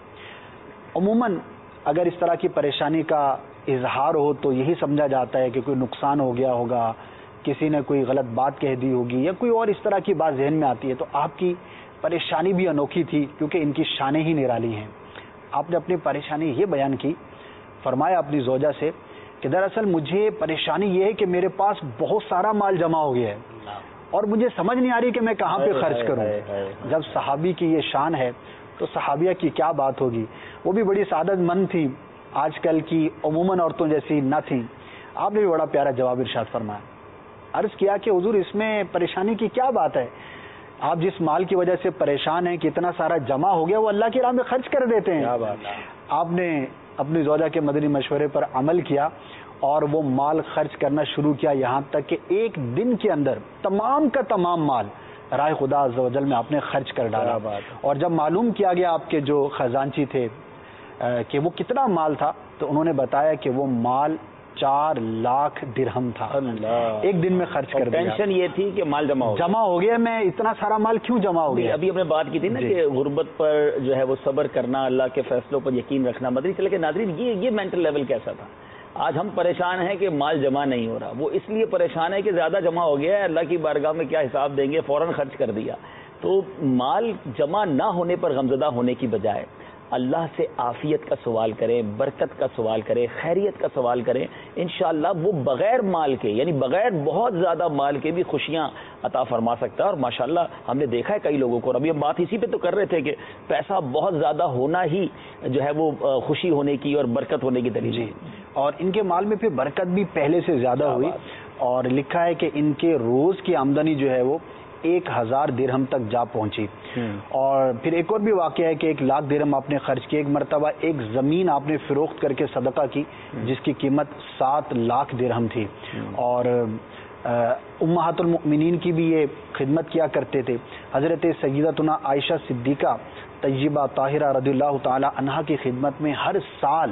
عموماً اگر اس طرح کی پریشانی کا اظہار ہو تو یہی سمجھا جاتا ہے کہ کوئی نقصان ہو گیا ہوگا، کسی نے کوئی غلط بات کہہ دی ہوگی، یا کوئی اور اس طرح کی بات ذہن میں آتی ہے۔ تو آپ کی پریشانی بھی انوکھی تھی، کیونکہ ان کی شانیں ہی نرالی ہیں۔ آپ نے اپنی پریشانی یہ بیان کی، فرمایا اپنی زوجہ سے کہ دراصل مجھے پریشانی یہ ہے کہ میرے پاس بہت سارا مال جمع ہو گیا ہے اور مجھے سمجھ نہیں آ رہی کہ میں کہاں پہ خرچ کروں۔ جب صحابی کی یہ شان ہے تو صحابیہ کی کیا بات ہوگی، وہ بھی بڑی سعادت مند تھی، آج کل کی عموماً عورتوں جیسی نہ تھیں۔ آپ نے بھی بڑا پیارا جواب ارشاد فرمایا، عرض کیا کہ حضور اس میں پریشانی کی کیا بات ہے، آپ جس مال کی وجہ سے پریشان ہیں کہ اتنا سارا جمع ہو گیا وہ اللہ کی راہ میں خرچ کر دیتے ہیں۔ آپ نے اپنی زوجہ کے مدنی مشورے پر عمل کیا اور وہ مال خرچ کرنا شروع کیا، یہاں تک کہ ایک دن کے اندر تمام کا تمام مال راہ خدا عز و جل میں آپ نے خرچ کر ڈالا۔ اور جب معلوم کیا گیا آپ کے جو خزانچی تھے کہ وہ کتنا مال تھا، تو انہوں نے بتایا کہ وہ مال 4 لاکھ درہم تھا، ایک دن میں خرچ کر دیا۔ ٹینشن یہ تھی کہ مال جمع ہو گیا، میں اتنا سارا مال کیوں جمع ہو گیا۔ ابھی ہم نے بات کی تھی نا کہ غربت پر جو ہے وہ صبر کرنا، اللہ کے فیصلوں پر یقین رکھنا۔ مدنی چلے کے ناظرین، یہ مینٹل لیول کیسا تھا؟ آج ہم پریشان ہیں کہ مال جمع نہیں ہو رہا، وہ اس لیے پریشان ہے کہ زیادہ جمع ہو گیا ہے، اللہ کی بارگاہ میں کیا حساب دیں گے، فوراً خرچ کر دیا۔ تو مال جمع نہ ہونے پر غمزدہ ہونے کی بجائے اللہ سے عافیت کا سوال کریں، برکت کا سوال کریں، خیریت کا سوال کریں، انشاءاللہ وہ بغیر مال کے، یعنی بغیر بہت زیادہ مال کے بھی خوشیاں عطا فرما سکتا ہے۔ اور ماشاءاللہ ہم نے دیکھا ہے کئی لوگوں کو، اور ابھی ہم بات اسی پہ تو کر رہے تھے کہ پیسہ بہت زیادہ ہونا ہی جو ہے وہ خوشی ہونے کی اور برکت ہونے کی دلیل ہے، اور ان کے مال میں پھر برکت بھی پہلے سے زیادہ ہوئی۔ اور لکھا ہے کہ ان کے روز کی آمدنی جو ہے وہ 1000 درہم تک جا پہنچی. اور پھر ایک اور بھی واقعہ ہے کہ 1,00,000 درہم آپ نے خرچ کی. ایک مرتبہ ایک زمین آپ نے فروخت کر کے صدقہ کی جس کی قیمت 7 لاکھ درہم تھی. اور امہات المؤمنین کی بھی یہ خدمت کیا کرتے تھے. حضرت سیدتنا عائشہ صدیقہ طیبہ طاہرہ رضی اللہ تعالی عنہا کی خدمت میں ہر سال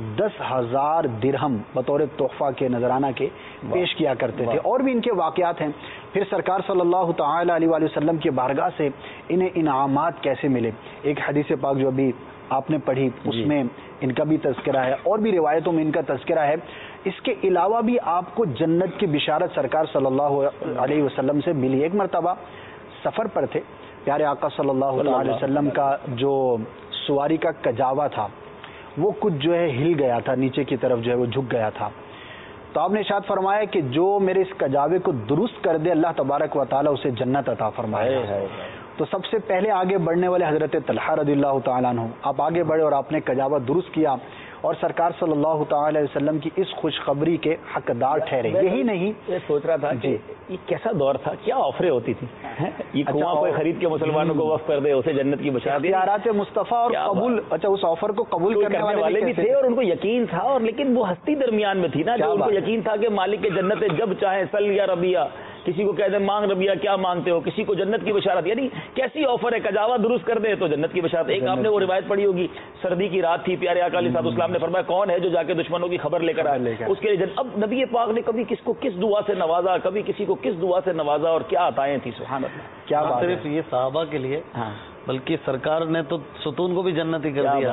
10,000 درہم بطور تحفہ کے نذرانہ کے پیش کیا کرتے تھے. اور بھی ان کے واقعات ہیں. پھر سرکار صلی اللہ تعالی علیہ وآلہ وسلم کی بارگاہ سے انہیں انعامات کیسے ملے. ایک حدیث پاک جو ابھی آپ نے پڑھی اس میں ان کا بھی تذکرہ ہے, اور بھی روایتوں میں ان کا تذکرہ ہے. اس کے علاوہ بھی آپ کو جنت کی بشارت سرکار صلی اللہ علیہ وسلم سے ملی. ایک مرتبہ سفر پر تھے, پیارے آقا صلی اللہ علیہ وسلم کا جو سواری کا کجاوا تھا وہ کچھ جو ہے ہل گیا تھا, نیچے کی طرف جو ہے وہ جھک گیا تھا. تو آپ نے ارشاد فرمایا کہ جو میرے اس کجاوے کو درست کر دے اللہ تبارک و تعالیٰ اسے جنت عطا فرمائے. تو سب سے پہلے آگے بڑھنے والے حضرت طلحہ رضی اللہ تعالیٰ عنہ, آپ آگے بڑھے اور آپ نے کجاوا درست کیا اور سرکار صلی اللہ تعالی علیہ وسلم کی اس خوشخبری کے حقدار ٹھہرے. یہی نہیں, یہ سوچ رہا تھا کہ یہ کیسا دور تھا, کیا آفریں ہوتی تھی. یہ کنواں کوئی خرید کے مسلمانوں کو وقف کر دے, اسے جنت کی بشارت. اختیارات مصطفیٰ اور قبول, اچھا اس آفر کو قبول کرنے والے بھی تھے اور ان کو یقین تھا. اور لیکن وہ ہستی درمیان میں تھی نا, جو ان کو یقین تھا کہ مالک کے جنت جب چاہے سل یا ربیہ, کسی کو کہہ دیں مانگ ربیہ کیا مانگتے ہو, کسی کو جنت کی بشارت. یعنی کیسی آفر ہے, کجاوا درست کر دے تو جنت کی بشارت. ایک آپ نے وہ روایت پڑھی ہوگی, سردی کی رات تھی, پیارے آقا علیہ السلام نے فرمایا کون ہے جو جا کے دشمنوں کی خبر لے کر آئے, اس کے لیے اب نبی پاک نے کبھی کس کو کس دعا سے نوازا, کبھی کسی کو کس دعا سے نوازا, اور کیا عطائیں تھی. سبحان اللہ. کیا صرف یہ صحابہ کے لیے بلکہ سرکار نے تو ستون کو بھی جنتی کر دیا,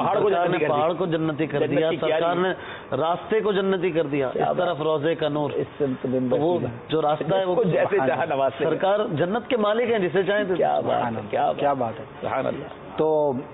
پہاڑ کو جنتی کر دیا, سرکار نے راستے کو جنتی کر دیا. اس طرف روزے کا نور, وہ جو راستہ ہے وہ جیسے چاہا نواز. سرکار جنت کے مالک ہیں, جسے چاہیں. کیا بات ہے. سبحان اللہ. تو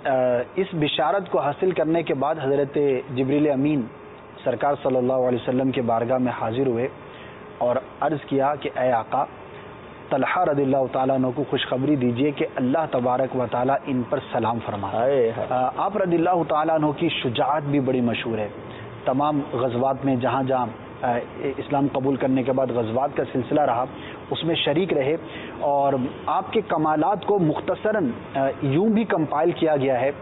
اس بشارت کو حاصل کرنے کے بعد حضرت جبریل امین سرکار صلی اللہ علیہ وسلم کے بارگاہ میں حاضر ہوئے اور عرض کیا کہ اے آقا, طلحہ رضی اللہ تعالیٰ عنہ کو خوشخبری دیجئے کہ اللہ تبارک و تعالیٰ ان پر سلام فرمائے. آپ رضی اللہ تعالیٰ عنہ کی شجاعت بھی بڑی مشہور ہے. تمام غزوات میں جہاں جہاں اسلام قبول کرنے کے بعد غزوات کا سلسلہ رہا اس میں شریک رہے, اور آپ کے کمالات کو مختصراً یوں بھی کمپائل کیا گیا ہے.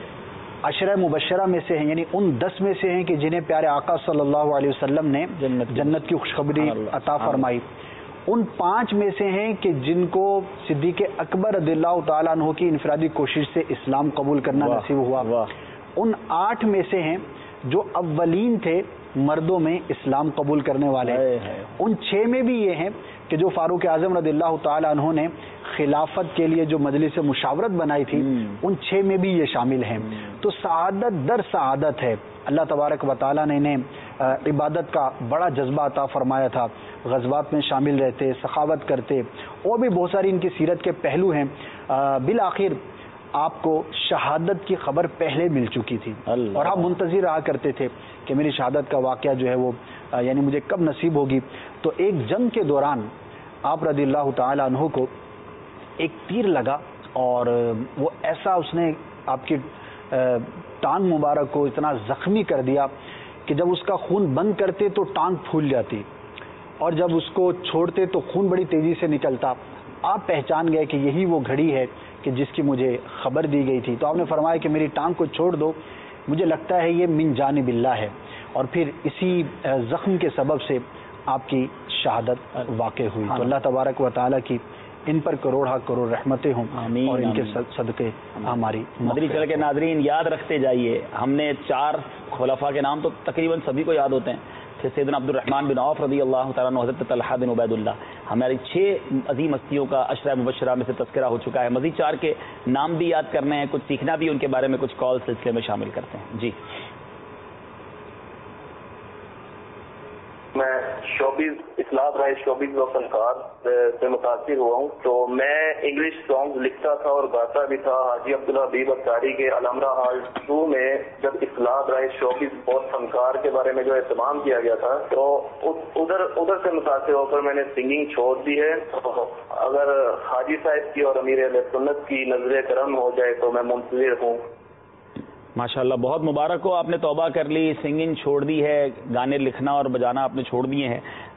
عشرہ مبشرہ میں سے ہیں, یعنی ان 10 میں سے ہیں کہ جنہیں پیارے آقا صلی اللہ علیہ وسلم نے جنت کی خوشخبری عطا فرمائی. ان 5 میں سے ہیں کہ جن کو صدیق اکبر رضی اللہ تعالیٰ عنہ کی انفرادی کوشش سے اسلام قبول کرنا نصیب ہوا. ان 8 میں سے ہیں جو اولین تھے مردوں میں اسلام قبول کرنے والے. ان 6 میں بھی یہ ہیں کہ جو فاروق اعظم رضی اللہ تعالیٰ عنہ نے خلافت کے لیے جو مجلس مشاورت بنائی تھی ان 6 میں بھی یہ شامل ہیں. تو سعادت در سعادت ہے. اللہ تبارک و تعالیٰ نے انہیں عبادت کا بڑا جذبہ عطا فرمایا تھا, غزوات میں شامل رہتے, سخاوت کرتے, اور بھی بہت ساری ان کی سیرت کے پہلو ہیں. بالآخر آپ کو شہادت کی خبر پہلے مل چکی تھی اور آپ منتظر رہا کرتے تھے کہ میری شہادت کا واقعہ جو ہے وہ یعنی مجھے کب نصیب ہوگی. تو ایک جنگ کے دوران آپ رضی اللہ تعالی عنہ کو ایک تیر لگا اور وہ ایسا اس نے آپ کی ٹانگ مبارک کو اتنا زخمی کر دیا کہ جب اس کا خون بند کرتے تو ٹانگ پھول جاتی اور جب اس کو چھوڑتے تو خون بڑی تیزی سے نکلتا. آپ پہچان گئے کہ یہی وہ گھڑی ہے کہ جس کی مجھے خبر دی گئی تھی. تو آپ نے فرمایا کہ میری ٹانگ کو چھوڑ دو, مجھے لگتا ہے یہ من جانب اللہ ہے. اور پھر اسی زخم کے سبب سے آپ کی شہادت واقع ہوئی. تو اللہ تبارک و تعالیٰ کی ان پر کروڑ رحمتیں ہوں اور ان کے صدقے ہماری. مدنی چینل کے ناظرین یاد رکھتے جائیے, ہم نے 4 خلفاء کے نام تو تقریباً سبھی کو یاد ہوتے ہیں. پھر سیدنا عبد الرحمن بن عوف رضی اللہ تعالیٰ عنہ, حضرت طلحہ بن عبید اللہ, ہماری 6 عظیم ہستیوں کا عشرہ مبشرہ میں سے تذکرہ ہو چکا ہے. مزید 4 کے نام بھی یاد کرنے ہیں, کچھ سیکھنا بھی ان کے بارے میں, کچھ کال سلسلے میں شامل کرتے ہیں. جی میں شوبیز اصلاح رائے شوبیز و فنکار سے متاثر ہوا ہوں. تو میں انگلش سانگ لکھتا تھا اور گاتا بھی تھا. حاجی عبداللہ حبیب اختاری کے علامہ ہال 2 میں جب اصلاح رائے شوبیز اور فنکار کے بارے میں جو اہتمام کیا گیا تھا تو ادھر سے متاثر ہو کر میں نے سنگنگ چھوڑ دی ہے. اگر حاجی صاحب کی اور امیر اہل سنت کی نظر کرم ہو جائے تو میں منتظر ہوں. ماشاءاللہ, بہت مبارک ہو, آپ نے توبہ کر لی, سنگنگ چھوڑ دی ہے, گانے لکھنا اور بجانا آپ نے چھوڑ دیے ہیں.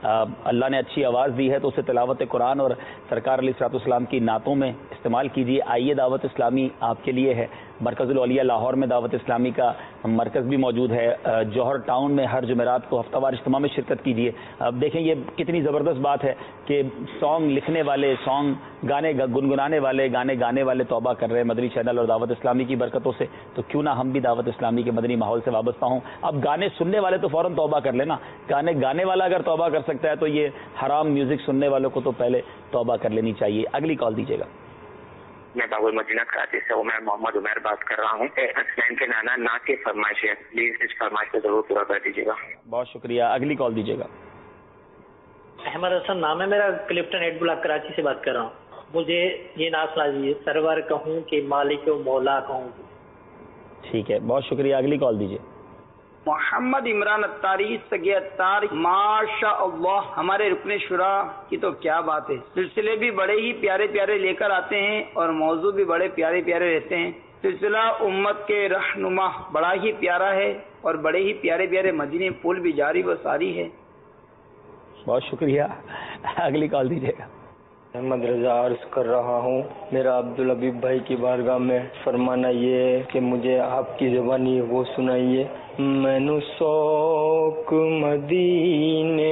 اللہ نے اچھی آواز دی ہے تو اسے تلاوت قرآن اور سرکار علیہ الصلوۃ والسلام کی نعتوں میں استعمال کیجیے. آئیے دعوت اسلامی آپ کے لیے ہے. مرکز الاولیاء لاہور میں دعوت اسلامی کا مرکز بھی موجود ہے. جوہر ٹاؤن میں ہر جمعرات کو ہفتہ وار اجتماع میں شرکت کیجیے. اب دیکھیں یہ کتنی زبردست بات ہے کہ سانگ لکھنے والے، سانگ گانے گنگنانے والے، گانے گانے والے توبہ کر رہے ہیں مدنی چینل اور دعوت اسلامی کی برکتوں سے. تو کیوں نہ ہم بھی دعوت اسلامی کے مدنی ماحول سے وابستہ ہوں. اب گانے سننے والے تو فوراً توبہ کر لینا. گانے گانے والا اگر توبہ کر سکتا ہے تو یہ حرام میوزک سننے والوں کو تو پہلے توبہ کر لینی چاہیے. اگلی کال دیجیے گا. میں باب المدینہ کراچی سے عمر محمد عمیر بات کر رہا ہوں. اسلام کے نانا نعت کی فرمائش ہے، پلیز اس فرمائش کو ضرور پورا کر دیجیے گا. بہت شکریہ. اگلی کال دیجیے گا. احمد حسن نام ہے میرا، کلفٹن ہیڈ بلاک کراچی سے بات کر رہا ہوں. مجھے یہ نعت سنا دیجیے، سرور کہوں کہ مالک و مولا کہوں. ٹھیک ہے، بہت شکریہ. اگلی کال دیجیے. محمد عمران اتاری سگے اتار، ماشاء اللہ ہمارے رکن شورا کی تو کیا بات ہے. سلسلے بھی بڑے ہی پیارے پیارے لے کر آتے ہیں اور موضوع بھی بڑے پیارے پیارے رہتے ہیں. سلسلہ امت کے رہنما بڑا ہی پیارا ہے اور بڑے ہی پیارے پیارے مدنی پھول بھی جاری و ساری ہے. بہت شکریہ. اگلی کال دیجیے گا. احمد رضا عرض کر رہا ہوں. میرا عبدالحبیب بھائی کی بارگاہ میں فرمانا یہ ہے کہ مجھے آپ کی زبانی وہ سنائیے. مینو سوک مدینے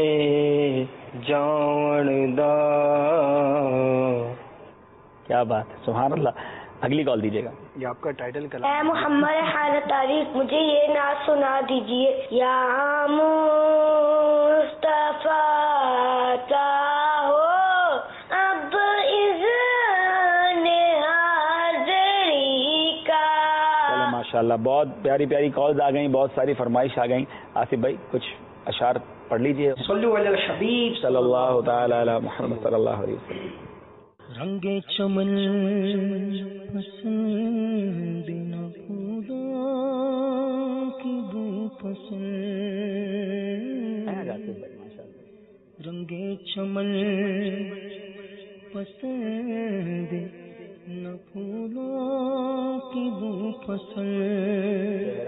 جان دا. کیا بات ہے، سبحان اللہ. اگلی کال دیجیے گا. یہ آپ کا ٹائٹل اے محمد حال تاریخ مجھے یہ نعت سنا دیجیے. یا مصطفیٰ چاہو اب اذن حاضری کا. چلو ماشاءاللہ، بہت پیاری پیاری کالز آ گئیں، بہت ساری فرمائش آ گئیں. آصف بھائی کچھ اشعار پڑھ لیجیے. صلو علی الحبیب صلی اللہ تعالی علی محمد صلی اللہ علیہ وسلم. رنگ چمن پسند نہ پھولوں کی بو پسند. رنگ چمن پسند نہ پھولوں کی بو پسند.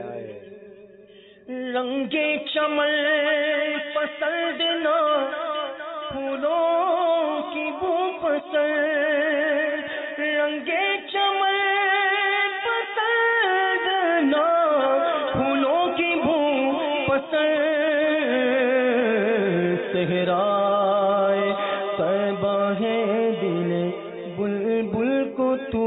رنگ چمن پسند نہ پھولوں کی بو پسند. رنگ چمن پسند نہ پھولوں کی بو پسند. صحرائے طیبہ ہے دل بلبل کو تو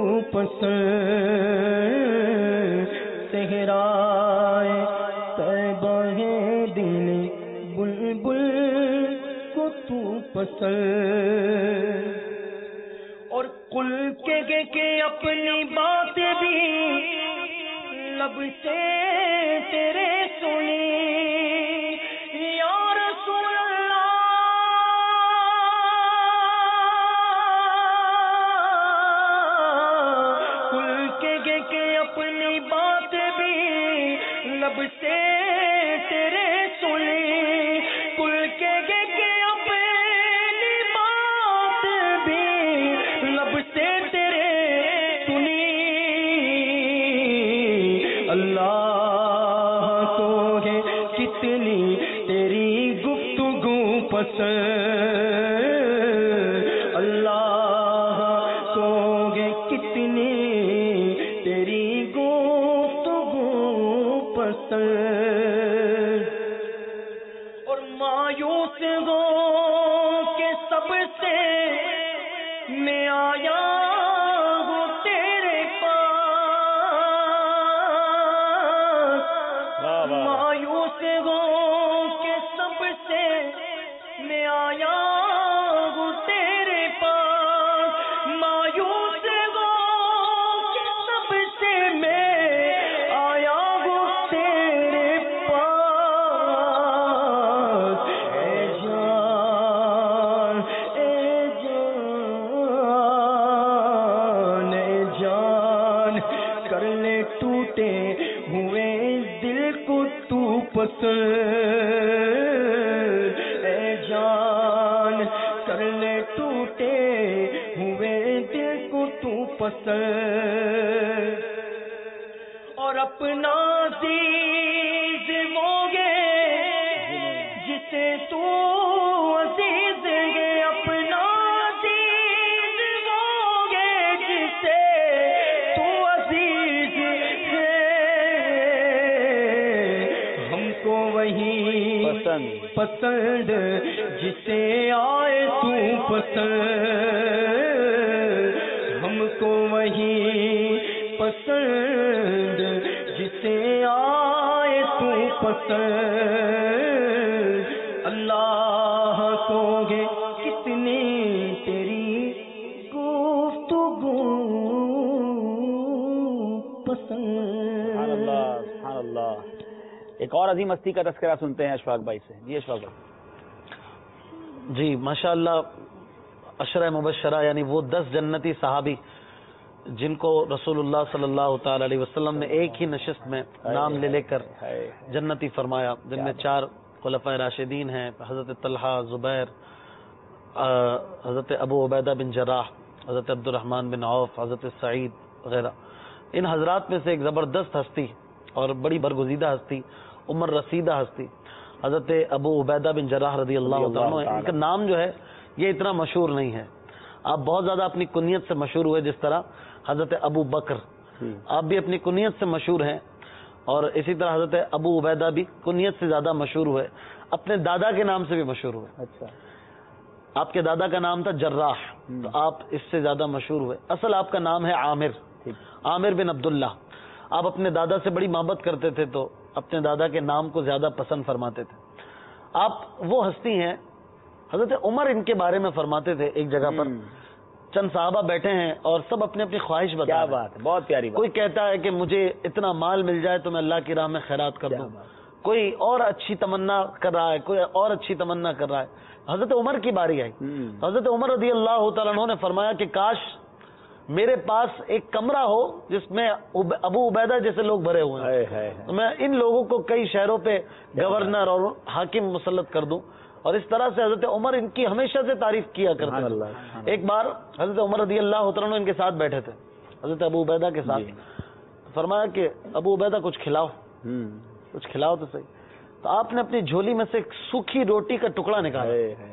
پسند. صحرائے طیبہ ہے دل بلبل کو تو پسند. اور قل کے اپنی بات بھی لب سے تیرے سنی. یا رسول اللہ قل کے اپنی بات بھی لب سے تیرے سنی. قل کے اپنی بات بھی لب سے تیرے سنی. اللہ کو ہے کتنی تیری گفتگو پسند. اللہ کو ہے کتنی تیری گفتگو پسند. اور مایوس ہو کہ سب سے میں آیا ہوں تیرے پاس. مایوس ہو کہ سب سے میں آیا ہوں تیرے پاس. مایوس ہو کہ سب سے میں آیا ہوں تیرے پاس. اے جان اے جان اے جان کر لے ٹوٹے ہوئے دل کو تو پسند. اے جان کر لے ٹوٹے ہوئے دل کو تو پسند. اور اپنا عزیز وہ گے جسے تو पसंद जिसे आए तू पसंद, हमको वही पसंद जिसे आए तू पसंद, अल्लाह कोगे कितनी तेरी गुफ्तगू पसंद। सुभान अल्लाह। एक और अजीम हस्ती का तज़किरा सुनते हैं अशफाक भाई से। जी अशफाक भाई। जी माशाअल्लाह, अशरा मुबशरा यानी वो 10 जन्नती सहाबी जिनको रसूलुल्लाह सल्लल्लाहु ताला अलैहि वसल्लम ने एक ही नशिस्त में नाम ले लेकर जन्नती फरमाया, जिनमें 4 खुलफाए राशिदीन हैं, हज़रत तलहा, ज़ुबैर, हज़रत अबू उबैदा बिन जर्राह, हज़रत अब्दुर्रहमान बिन औफ, हज़रत सईद वगैरह। इन हजरात में से एक ज़बरदस्त हस्ती और बड़ी बरगुज़ीदा हस्ती, उमर रसीदा हस्ती हज़रत अबू उबैदा बिन जर्राह रज़ी अल्लाह तआला अन्हु है। इनका नाम जो है ये इतना मशहूर नहीं है। आप बहुत ज़्यादा अपनी कुनियत से मशहूर हुए, जिस तरह हज़रत अबू बकर आप भी अपनी कुनियत से मशहूर हैं, और इसी तरह हज़रत अबू उबैदा भी कुनियत से ज़्यादा मशहूर हुए, अपने दादा के नाम से भी मशहूर हुए। अच्छा, आपके दादा का नाम था जर्राह, तो आप इससे ज़्यादा मशहूर हुए। असल आपका नाम है आमिर, आमिर बिन अब्दुल्ला। आप अपने दादा से बड़ी मोहब्बत करते थे, तो अपने दादा के नाम को ज्यादा पसंद फरमाते थे। आप वो हस्ती हैं, हजरत उमर इनके बारे में फरमाते थे। एक जगह पर चंद साहबा बैठे हैं और सब अपने अपनी ख्वाहिश बता। क्या बात है, बहुत प्यारी बात। कोई कहता है कि मुझे इतना माल मिल जाए तो मैं अल्लाह की राह में खैरात कर दूं, कोई और अच्छी तमन्ना कर रहा है, कोई और अच्छी तमन्ना कर रहा है। हजरत उमर की बारी आई, हजरत उमर रज़ी अल्लाह तआला अन्हु ने फरमाया कि काश मेरे पास एक कमरा हो जिसमें अबू उबैदा जैसे लोग भरे हुए हैं, तो मैं इन लोगों को कई शहरों पे गवर्नर और हाकिम मुसल्लत कर दूं। और इस तरह से हजरत उमर इनकी हमेशा से तारीफ किया करते थे। एक बार हजरत उमर रज़ी अल्लाह तआला अन्हु इनके साथ बैठे थे, हजरत अबू उबैदा के साथ। फरमाया कि अबू उबैदा कुछ खिलाओ, कुछ खिलाओ तो सही। तो आपने अपनी झोली में से एक सूखी रोटी का टुकड़ा निकाला।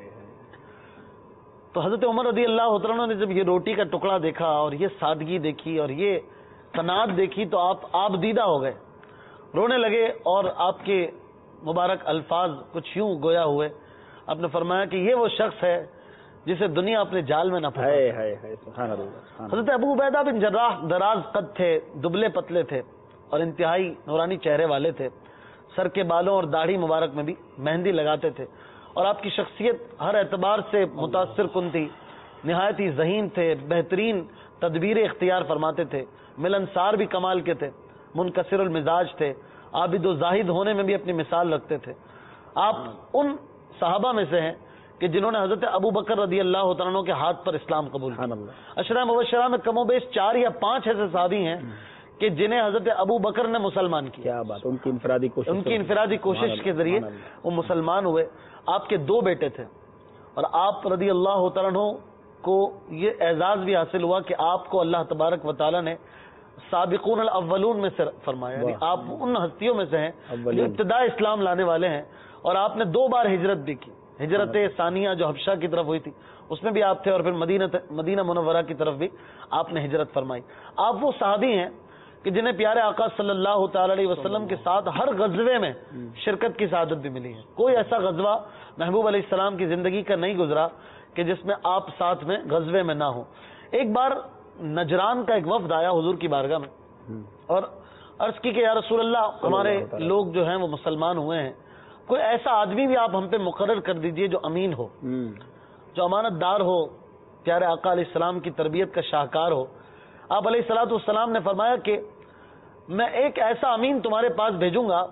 तो हजरत उमर रज़ी अल्लाह तआला अन्हु ने जब ये रोटी का टुकड़ा देखा और ये सादगी देखी और ये कनात देखी, तो आप दीदा हो गए, रोने लगे और आपके मुबारक अल्फाज कुछ यूं गोया हुए। आपने फरमाया कि ये वो शख्स है जिसे दुनिया अपने जाल में न फंसाए। हजरत अबू उबैदा बिन जर्राह दराज कद थे, दुबले पतले थे और इंतहाई नूरानी चेहरे वाले थे। सर के बालों और दाढ़ी मुबारक में भी मेहंदी लगाते थे और आपकी शख्सियत हर एतबार से मुतासिर कुन थी। निहायत ही ज़हीन थे, बेहतरीन तदबीर इख्तियार फरमाते थे, मिलनसार भी कमाल के थे, मुनकसिरुल मिजाज थे, आबिद व जाहिद होने में भी अपनी मिसाल रखते थे। आप उन सहाबा में से हैं कि जिन्होंने हजरत अबू बकर रज़ी अल्लाह तआला अन्हु के हाथ पर इस्लाम कबूल किया। अशरा मुबशरा में कमोबेश 4 या 5 ऐसे सहाबी हैं कि जिन्हें हजरत अबू बकर ने मुसलमान किया। क्या बात, उनकी इनफरादी कोशिश के जरिए वो मुसलमान हुए। आपके 2 बेटे थे और आप रज़ी अल्लाह तआला अन्हु को ये एजाज भी हासिल हुआ कि आपको अल्लाह तबारक व तआला ने साबिकून अल अव्वलून में से फरमाया, यानी आप उन हस्तियों में से हैं जो इब्तिदा इस्लाम लाने वाले हैं। और आपने 2 बार हिजरत भी की। हिजरत सानिया जो हबशा की तरफ हुई थी उसमें भी आप थे, और फिर मदीना मुनव्वरा की तरफ भी आपने हिजरत फरमाई। आप वो सहाबी हैं कि जिन्हें प्यारे आका सल्लल्लाहु ताला अलैहि वसल्लम के साथ हर गज़वे में शिरकत की सआदत भी मिली है। कोई ऐसा गज़वा महबूब अलैहिस्सलाम की जिंदगी का नहीं गुजरा कि जिसमें आप साथ में गज़वे में ना हो। एक बार नजरान का एक वफ्द आया हुजूर की बारगाह में और अर्ज की कि या रसूल अल्लाह, हमारे लोग जो हैं वो मुसलमान हुए हैं, कोई ऐसा आदमी भी आप हम पे मुकर्रर कर दीजिए जो अमीन हो, जो अमानतदार हो, प्यारे आका अलैहिस्सलाम की तरबियत का शाहकार हो। आप अलैहिस्सलातु वस्सलाम ने फरमाया कि मैं एक ऐसा अमीन तुम्हारे पास भेजूंगा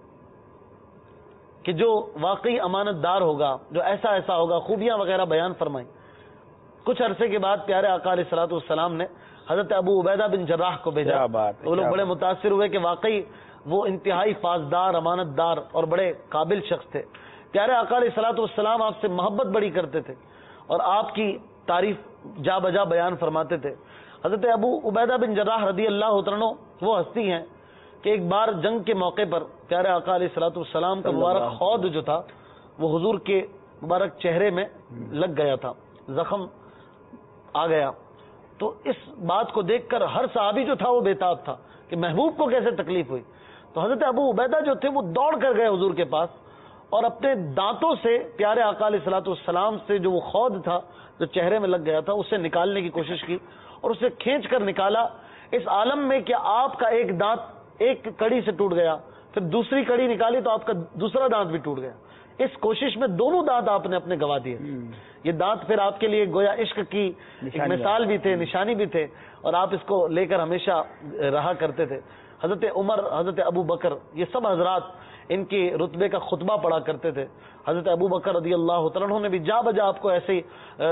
कि जो वाकई अमानतदार होगा, जो ऐसा ऐसा होगा, खूबियां वगैरह बयान फरमाई। कुछ अरसे के बाद प्यारे आका अलैहिस्सलातु वस्सलाम ने हजरत अबू उबैदा बिन जर्राह को भेजा। वो लोग बड़े मुतासिर हुए कि वाकई वो इंतहाई फाजदार, अमानतदार और बड़े काबिल शख्स थे। प्यारे आका अलैहिस्सलातु वस्सलाम आपसे मोहब्बत बड़ी करते थे और आपकी तारीफ जा बजा बयान फरमाते थे। हजरत अबू उबैदा बिन जर्राह रज़ी अल्लाह तआला अन्हु वो हस्ती हैं कि एक बार जंग के मौके पर प्यारे आका अलैहिस्सलातु वस्सलाम का मुबारक खौद जो था वो हुजूर के मुबारक चेहरे में लग गया था, जख्म आ गया। तो इस बात को देखकर हर सहाबी जो था वो बेताब था कि महबूब को कैसे तकलीफ हुई। तो हजरत अबू उबैदा जो थे वो दौड़ कर गए हुजूर के पास اور اپنے دانتوں سے پیارے آقا علیہ الصلوۃ والسلام سے جو وہ خود تھا جو چہرے میں لگ گیا تھا اسے نکالنے کی کوشش کی اور اسے کھینچ کر نکالا اس عالم میں کہ آپ کا ایک دانت ایک کڑی سے ٹوٹ گیا، پھر دوسری کڑی نکالی تو آپ کا دوسرا دانت بھی ٹوٹ گیا. اس کوشش میں دونوں دانت آپ نے اپنے گوا دیے. یہ دانت پھر آپ کے لیے گویا عشق کی ایک مثال بھی تھے، نشانی بھی تھے، اور آپ اس کو لے کر ہمیشہ رہا کرتے تھے. حضرت عمر، حضرت ابو بکر، یہ سب حضرات ان کے رتبے کا خطبہ پڑھا کرتے تھے. حضرت ابو بکر رضی اللہ تعالیٰ عنہ نے بھی جا بجا آپ کو ایسے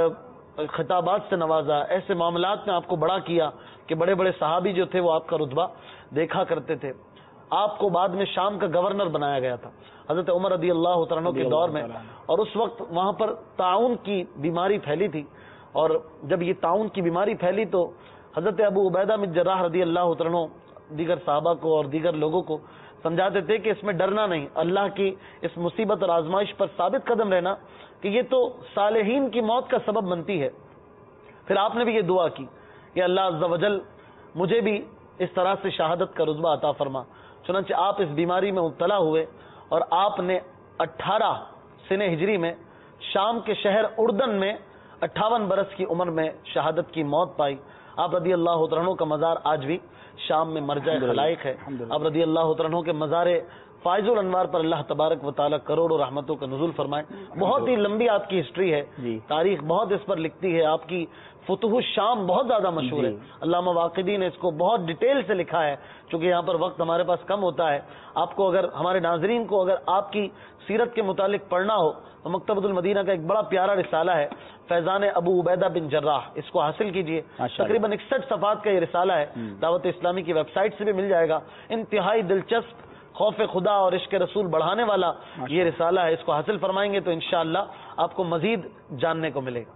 خطابات سے نوازا، ایسے معاملات میں آپ کو بڑا کیا کہ بڑے بڑے صحابی جو تھے وہ آپ کا رتبہ دیکھا کرتے تھے. آپ کو بعد میں شام کا گورنر بنایا گیا تھا حضرت عمر رضی اللہ تعالیٰ عنہ کے دور میں، اور اس وقت وہاں پر طاعون کی بیماری پھیلی تھی. اور جب یہ طاعون کی بیماری پھیلی تو حضرت ابو عبیدہ بن جراح رضی اللہ تعالیٰ عنہ دیگر صحابہ کو اور دیگر لوگوں کو سمجھاتے تھے کہ اس میں ڈرنا نہیں، اللہ کی اس مصیبت اور آزمائش پر ثابت قدم رہنا کہ یہ تو صالحین کی موت کا سبب بنتی ہے. پھر آپ نے بھی یہ دعا کی کہ اللہ عز و جل مجھے بھی اس طرح سے شہادت کا رتبہ عطا فرما. چنانچہ آپ اس بیماری میں مبتلا ہوئے اور آپ نے 18 سنہ ہجری میں شام کے شہر اردن میں 58 برس کی عمر میں شہادت کی موت پائی. آپ رضی اللہ عنہ کا مزار آج بھی شام میں مرجع خلائق ہے. آپ رضی اللہ عنہ کے مزار فائز الانوار پر اللہ تبارک و تعالیٰ کروڑوں رحمتوں کا نزول فرمائے. بہت ہی لمبی آپ کی ہسٹری ہے، تاریخ بہت اس پر لکھتی ہے. آپ کی فتوح الشام بہت زیادہ مشہور ہے. علامہ واقدی نے اس کو بہت ڈیٹیل سے لکھا ہے. چونکہ یہاں پر وقت ہمارے پاس کم ہوتا ہے، آپ کو اگر ہمارے ناظرین کو اگر آپ کی سیرت کے متعلق پڑھنا ہو تو مکتبۃ المدینہ کا ایک بڑا پیارا رسالہ ہے فیضان ابو عبیدہ بن جراح، اس کو حاصل کیجئے. تقریباً 61 صفحات کا یہ رسالہ ہے. دعوت اسلامی کی ویب سائٹ سے بھی مل جائے گا. انتہائی دلچسپ، خوف خدا اور عشق رسول بڑھانے والا یہ رسالہ ہے. اس کو حاصل فرمائیں گے تو انشاءاللہ آپ کو مزید جاننے کو ملے گا.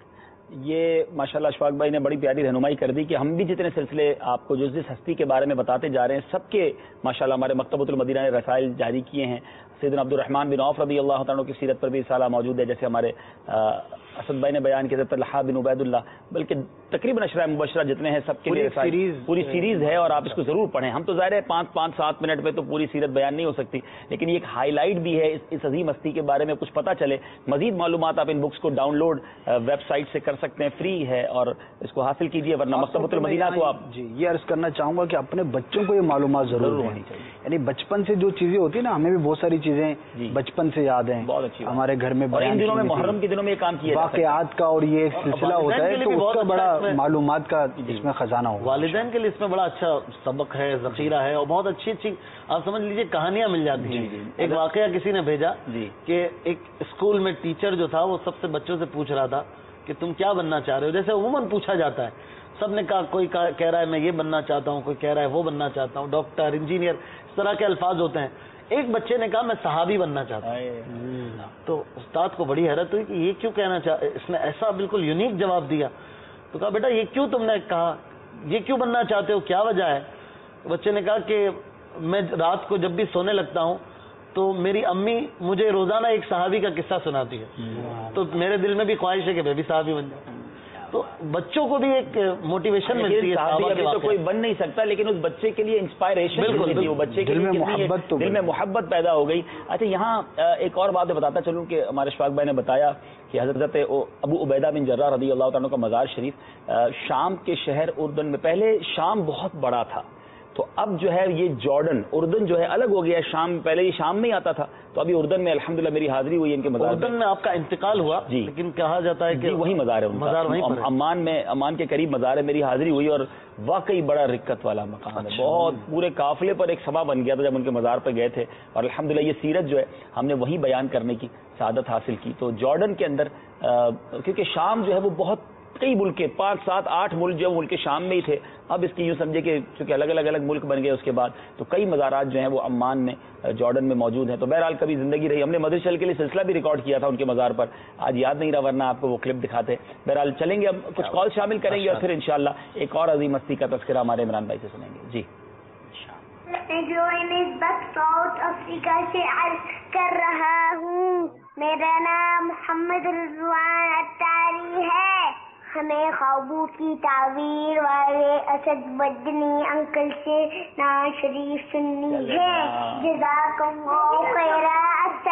یہ ماشاءاللہ اشفاق بھائی نے بڑی پیاری رہنمائی کر دی کہ ہم بھی جتنے سلسلے آپ کو جس ہستی کے بارے میں بتاتے جا رہے ہیں سب کے ماشاءاللہ ہمارے مکتبۃ المدینہ نے رسائل جاری کیے ہیں. سیدنا عبد الرحمن بن عوف رضی اللہ تعالیٰ کی سیرت پر بھی رسالہ موجود ہے، جیسے ہمارے اسد بھائی نے بیان کیا. طلحہ بن عبید اللہ، بلکہ تقریباً اشرا مبشرہ جتنے ہیں سب کے لیے پوری سیریز ہے اور آپ اس کو ضرور پڑھیں. ہم تو ظاہر ہے 5-7 منٹ میں تو پوری سیرت بیان نہیں ہو سکتی، لیکن یہ ایک ہائی لائٹ بھی ہے اس عظیم ہستی کے بارے میں کچھ پتہ چلے. مزید معلومات آپ ان بکس کو ڈاؤن لوڈ ویب سائٹ سے کر سکتے ہیں، فری ہے اور اس کو حاصل کیجیے. ورنہ مکتبۃ المدینہ کو آپ یہ عرض کرنا چاہوں گا کہ اپنے بچوں کو یہ معلومات ضرور ہونی چاہیے. یعنی بچپن سے جو چیزیں ہوتی ہیں نا، ہمیں بھی بہت ساری چیزیں بچپن سے یاد ہیں. بہت اچھی ہمارے گھر میں ان دنوں میں محرم کے دنوں میں یہ کام کیا واقعات کا اور یہ ایک سلسلہ ہوتا ہے تو اس کا بڑا معلومات کا اس میں خزانہ ہو. والدین کے لیے اس میں بڑا اچھا سبق ہے، ذخیرہ ہے، اور بہت اچھی اچھی آپ سمجھ لیجیے کہانیاں مل جاتی ہیں. ایک واقعہ کسی نے بھیجا کہ ایک اسکول میں ٹیچر جو تھا وہ سب سے بچوں سے پوچھ رہا تھا کہ تم کیا بننا چاہ رہے ہو. جیسے عموماً پوچھا جاتا ہے، سب نے کہا، کوئی کہہ رہا ہے میں یہ بننا چاہتا ہوں، کوئی کہہ رہا ہے وہ بننا چاہتا ہوں، ڈاکٹر، انجینئر، اس طرح کے الفاظ ہوتے ہیں. ایک بچے نے کہا میں صحابی بننا چاہتا ہوں. تو استاد کو بڑی حیرت ہوئی کہ یہ کیوں کہنا اس نے ایسا بالکل یونیک جواب دیا. تو کہا بیٹا یہ کیوں تم نے کہا، یہ کیوں بننا چاہتے ہو، کیا وجہ ہے؟ بچے نے کہا کہ میں رات کو جب بھی سونے لگتا ہوں تو میری امی مجھے روزانہ ایک صحابی کا قصہ سناتی ہے، تو میرے دل میں بھی خواہش ہے کہ میں بھی صحابی بن جاؤں. تو بچوں کو بھی ایک موٹیویشن ملتی ہے. تو کوئی بن نہیں سکتا، لیکن اس بچے کے لیے انسپائریشن، بالکل بچے کے دل میں محبت پیدا ہو گئی. اچھا یہاں ایک اور بات بتاتا چلوں کہ ہمارے اشفاق بھائی نے بتایا کہ حضرت ابو عبیدہ بن جراح رضی اللہ تعالیٰ کا مزار شریف شام کے شہر اردن میں، پہلے شام بہت بڑا تھا تو اب جو ہے یہ جارڈن اردن جو ہے الگ ہو گیا. شام پہلے یہ شام میں آتا تھا تو ابھی اردن میں الحمدللہ میری حاضری ہوئی ان کے مزار. اردن میں آپ کا انتقال ہوا جی، لیکن کہا جاتا ہے کہ وہی مزار ہے، مزار امان کے قریب مزار ہے. میری حاضری ہوئی اور واقعی بڑا رکت والا مقام ہے. بہت پورے قافلے پر ایک سبا بن گیا تھا جب ان کے مزار پہ گئے تھے، اور الحمدللہ یہ سیرت جو ہے ہم نے وہی بیان کرنے کی سعادت حاصل کی. تو جارڈن کے اندر کیونکہ شام جو ہے وہ بہت کئی ملک 5-7-8 ملک جو ملک شام میں ہی تھے، اب اس کی یوں سمجھے کہ چونکہ الگ الگ ملک بن گئے اس کے بعد تو کئی مزارات جو ہیں وہ عمان میں جارڈن میں موجود ہیں. تو بہرحال کبھی زندگی رہی. ہم نے مدر شل کے لیے سلسلہ بھی ریکارڈ کیا تھا ان کے مزار پر، آج یاد نہیں رہا ورنہ آپ کو وہ کلپ دکھاتے. بہرحال چلیں گے، اب کچھ کال شامل کریں گے اور پھر انشاءاللہ ایک اور عظیم ہستی کا تذکرہ ہمارے عمران بھائی سے سنیں گے. جی جو ساؤتھ افریقہ سے عرض کر رہا ہوں، میرا نام محمد رضوان اتاری ہے. ہمیں خوابوں کی تعبیر والے اسد مدنی انکل سے نعت شریف سننی ہے. جزاکم اللہ خیرا. السلام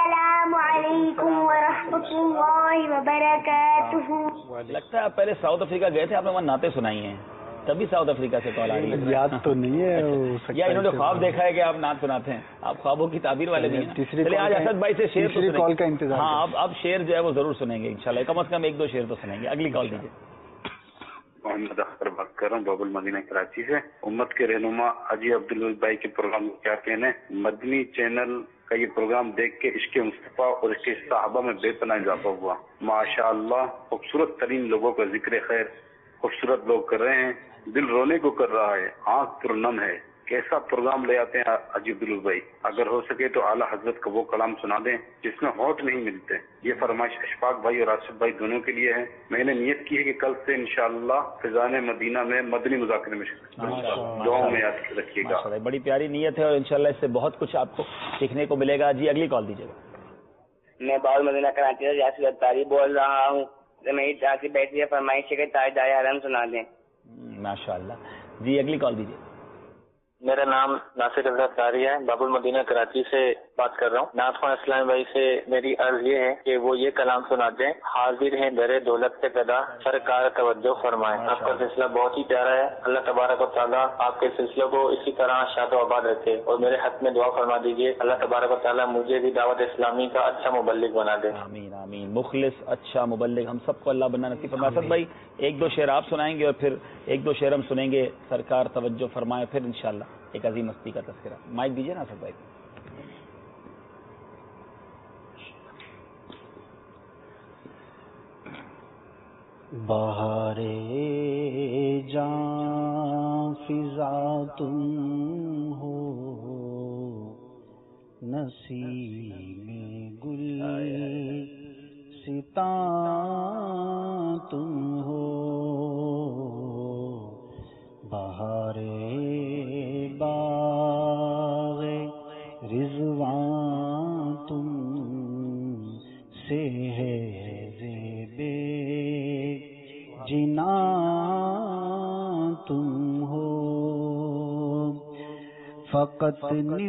السلام علیکم ورحمۃ اللہ وبرکاتہ. لگتا ہے آپ پہلے ساؤتھ افریقہ گئے تھے, آپ نے وہاں نعتیں سنائی ہیں, تبھی ساؤتھ افریقہ سے کال آ رہی ہے. یاد تو نہیں ہے, یا انہوں نے خواب دیکھا ہے کہ آپ نعت سناتے ہیں, آپ خوابوں کی تعبیر والے بھی ہیں. چلیے آج اسد بھائی سے شعر تو کال کا انتظار. ہاں اب شعر جو ہے وہ ضرور سنیں گے انشاءاللہ, کم از کم ایک دو شعر تو سنیں گے. اگلی کال دیجیے. محمد اختر بات کر رہا ہوں باب المدینہ کراچی سے. امت کے رہنما حاجی عبدالوہاب بھائی کے پروگرام کو کیا کہنے, مدنی چینل کا یہ پروگرام دیکھ کے عشق مصطفیٰ اور اس کے صحابہ میں بے پناہ اضافہ ہوا. ماشاء اللہ خوبصورت ترین لوگوں کا ذکر خیر خوبصورت لوگ کر رہے ہیں, دل رونے کو کر رہا ہے, آنکھ پرنم ہے. کیسا پروگرام لے آتے ہیں حاجی عبدالوہاب بھائی, اگر ہو سکے تو اعلیٰ حضرت کا وہ کلام سنا دیں جس میں ہونٹ نہیں ملتے. یہ فرمائش اشفاق بھائی اور آصف بھائی دونوں کے لیے ہے. میں نے نیت کی ہے کہ کل سے انشاءاللہ فضان مدینہ میں مدنی مذاکرے میں شرکت کروں گا. دعاؤں میں یاد رکھیے گا. بڑی پیاری نیت ہے اور انشاءاللہ اس سے بہت کچھ آپ کو سیکھنے کو ملے گا. جی اگلی کال دیجیے گا. میں باب المدینہ کراچی سے یاسر اتاری بول رہا ہوں. میری چاچی بیٹی ہے, فرمائش ہے کہ تاجدار حرم سنا دیں. ماشاء اللہ. جی اگلی کال دیجیے. میرا نام ناصر رضا اتاری ہے, باب المدینہ کراچی سے بات کر رہا ہوں. نعت خواں اسلام بھائی سے میری عرض یہ ہے کہ وہ یہ کلام سناتے ہیں, حاضر ہیں در دولت سے پیدا سرکار توجہ فرمائیں. آپ کا سلسلہ بہت ہی پیارا ہے. اللہ تبارک و تعالیٰ آپ کے سلسلے کو اسی طرح شاد و آباد رکھے, اور میرے حق میں دعا فرما دیجیے اللہ تبارک و تعالیٰ مجھے بھی دعوت اسلامی کا اچھا مبلغ بنا دے. آمین آمین. مخلص اچھا مبلغ ہم سب کو اللہ بننا نصیب فرمائے. اسد بھائی ایک دو شعر آپ سنائیں گے اور پھر ایک دو شعر ہم سنیں گے, سرکار توجہ فرمائے, پھر انشاءاللہ ایک عظیم ہستی کا تذکرہ. مائک دیجیے نا اسد بھائی. بہارے جاں فضا تم ہو, نسیم گل ستا تم ہو. بہارے باغ رضوان تم سے ہے زیبے جنا تم ہو. فقط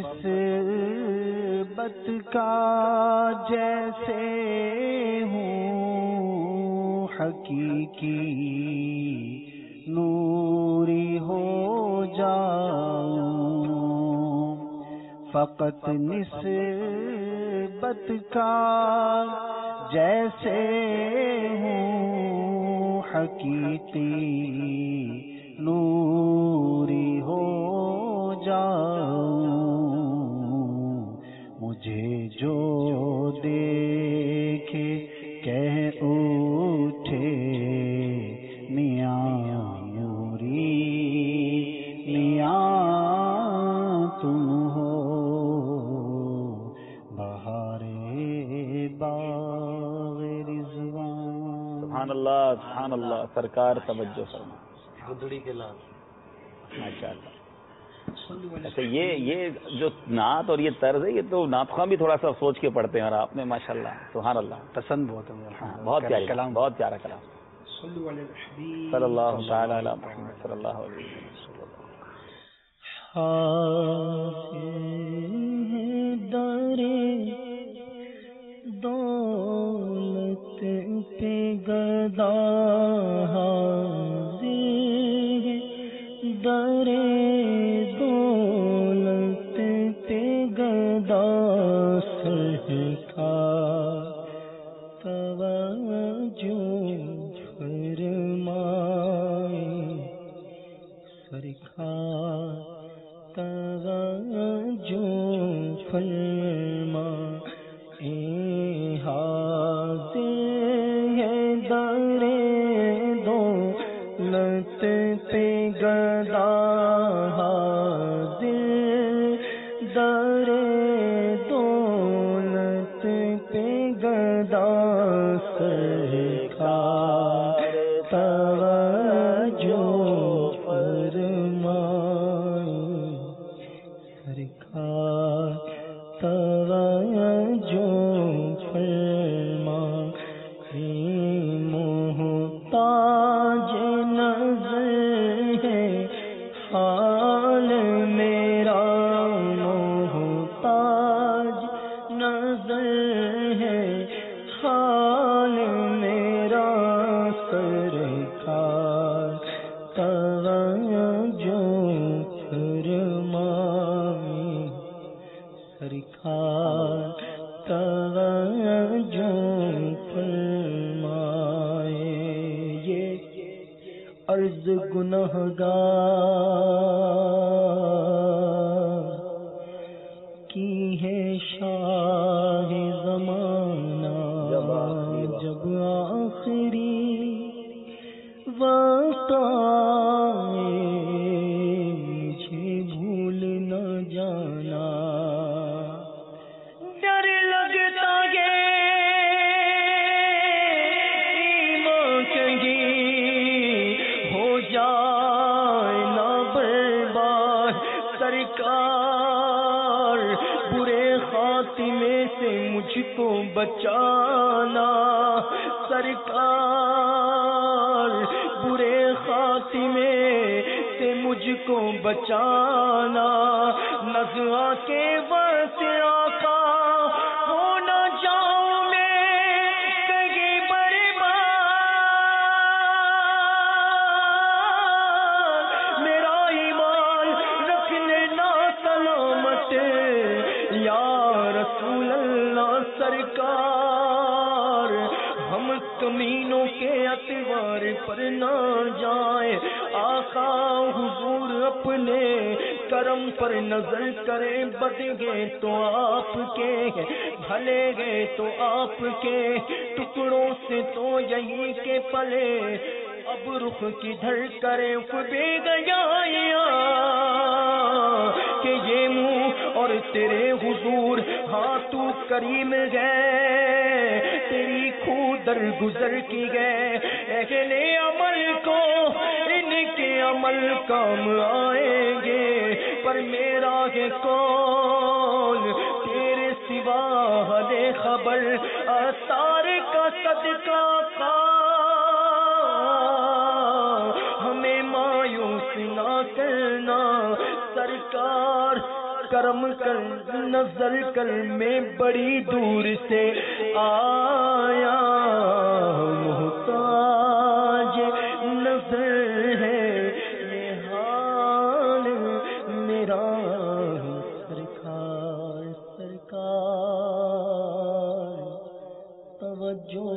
نسبت کا جیسے ہوں حقیقی نوری ہو جاؤں. فقط نسبت کا جیسے ہوں حقیقی نوری ہو جاؤں. مجھے جو دیکھے کہہ اٹھے میاں نوری میاں تم ہو. بہارے باغ رضوان. سبحان اللہ سبحان اللہ. سرکار توجہ فرما. گدڑی کے لال. ماشاء اللہ. اچھا یہ جو نعت اور یہ طرز ہے, یہ تو نعت خواں بھی تھوڑا سا سوچ کے پڑھتے ہیں, اور آپ نے ماشاء اللہ سبحان اللہ پسند بہت ہے. بہت پیارا کلام, بہت پیارا کلام. صلی اللہ تعالی علی محمد صلی اللہ علیہ وسلم. در دولت پہ گدا حاضر, در دولت پہ گدا سرکار توجہ فرمائے. سرکار توجہ فرمائے. حاضر ہے در अर्ज गुनहगार की है शाह ज़माना, जब आखिरी वक्त आए मुझे भूल न जाना। डर लगता है ईमान कहीं हो जाए ना बर्बाद, सरकार बुरे खातिमे से मुझको बचाना, सरकार बुरे खातिमे से मुझको बचाना। नज़्आ के वक्त आका हो न जाऊं मैं कहीं बर्बाद, मेरा ईमान रख लेना सलामत या रसूल अल्लाह। सरकार हम कमीनों के अतवार पर ना जाए, आका हुजूर अपने करम पर नजर करे। बद गए तो आपके, भले गए तो आपके, टुकड़ों से तो यही के पले। अब रुख किधर करे खुबे गया कि ये मुंह और तेरे हुजूर हाँ तू करीम गए, तेरी खू दर गुजर की गए। अहले अमल को इनके अमल काम आएंगे, पर मेरा है कौन तेरे सिवा हले खबर। आसार का सदका का हमें मायूस ना करना, सरकार करम कर नजर कर। मैं बड़ी दूर से आया, मुहताज नजर है ये हाल मेरा। सरकार सरकार तवज्जो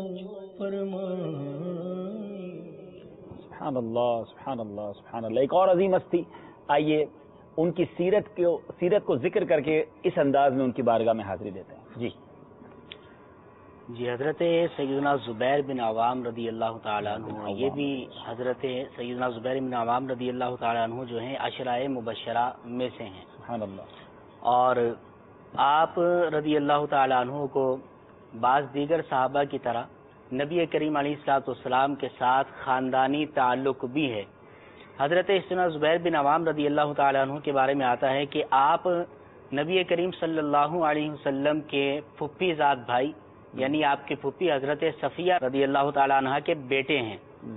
फरमाए। सुभान अल्लाह सुभान अल्लाह सुभान अल्लाह। एक और अजीम हस्ती, आइए उनकी सीरत को जिक्र करके इस अंदाज में उनकी बारगाह में हाजिरी देते हैं। जी जी, हजरत सैयदना ज़ुबैर बिन अवाम रदी अल्लाह ताला अन्हु, ये भी हजरत सैयदना ज़ुबैर बिन अवाम रदी अल्लाह ताला अन्हु जो हैं अशराए मुबशरा में से हैं। सुभान अल्लाह। और आप रदी अल्लाह ताला अन्हु को बाज़ दीगर सहाबा की तरह नबी करीम अलैहिस्सलाम के साथ ख़ानदानी ताल्लुक़ भी है। हज़रत सैयदना ज़ुबैर बिन अवाम रदी अल्लाह ताला अन्हु के बारे में आता है कि आप नबी करीम सल्लल्लाहु अलैहि वसल्लम के फुफ्फी ज़ात भाई यानी आपके फुफ्फी हज़रत सफ़िया रदी अल्लाह ताला अन्हा के बेटे हैं,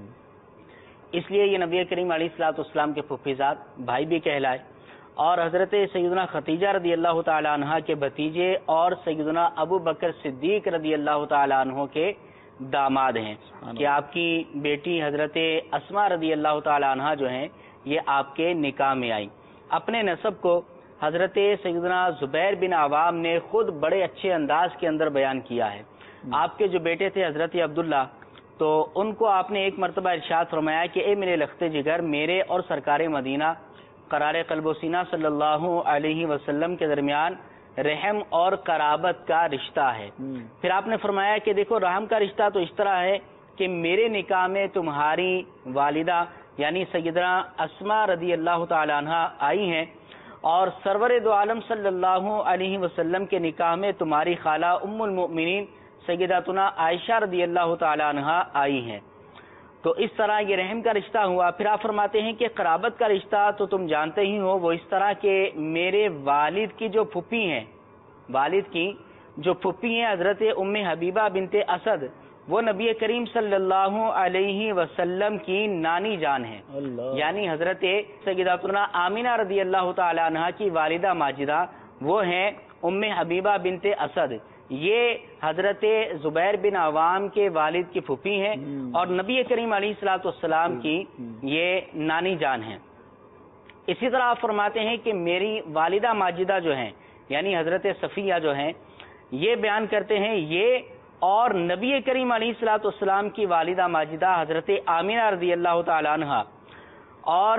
इसलिए ये नबी करीम अलैहिस्सलाम के फुफ्फी ज़ात भाई भी कहलाए। और हज़रत सैयदना खतीजा रदी अल्लाह ताला अन्हा के भतीजे और सैयदना अबू बकर सिद्दीक रदी अल्लाह ताला अन्हु के दामाद हैं कि आपकी बेटी हजरत अस्मा रदी अल्लाह ताला अन्हा जो हैं ये आपके निकाह में आई। अपने नसब को हजरत सैयदना ज़ुबैर बिन अवाम ने खुद बड़े अच्छे अंदाज के अंदर बयान किया है। आपके जो बेटे थे हजरत अब्दुल्ला, तो उनको आपने एक मरतबा इरशाद फरमाया कि ए मेरे लख्ते जिगर, मेरे और सरकार मदीना करार क़ल्ब सीना सल्लल्लाहु अलैहि वसल्लम के दरमियान रहम और कराबत का रिश्ता है। फिर आपने फरमाया कि देखो रहम का रिश्ता तो इस तरह है कि मेरे निकाह में तुम्हारी वालिदा यानी सैयदना अस्मा रदी अल्लाह ताला अन्हा आई हैं, और सरवर दो आलम सल्लल्लाहु अलैहि वसल्लम के निकाह में तुम्हारी खाला उम्मुल मोमिनीन सैयदतुना आयशा रदी अल्लाह ताला अन्हा आई हैं। तो इस तरह ये रहम का रिश्ता हुआ। फिर आप फरमाते हैं कि कराबत का रिश्ता तो तुम जानते ही हो, वो इस तरह के मेरे वालिद की जो फुप्पी हैं, वालिद की जो फुप्पी हैं हजरत उम्मे हबीबा बिनते असद, वो नबी करीम सल्लल्लाहु अलैहि वसल्लम की नानी जान है, यानी हजरत सैयदतुना आमिना रदी अल्लाह ताला अन्हा की वालिदा माजिदा वो हैं उम्मे हबीबा बिनते असद। ये हजरत ज़ुबैर बिन अवाम के वालिद की फुफी हैं और नबी करीम अलैहिस्सलाम की ये नानी जान हैं। इसी तरह आप फरमाते हैं कि मेरी वालिदा माजिदा जो हैं यानी हजरत सफ़िया जो हैं, ये बयान करते हैं ये اور نبی کریم علیہ الصلوۃ والسلام کی والدہ ماجدہ حضرت آمینہ رضی اللہ تعالی عنہا، اور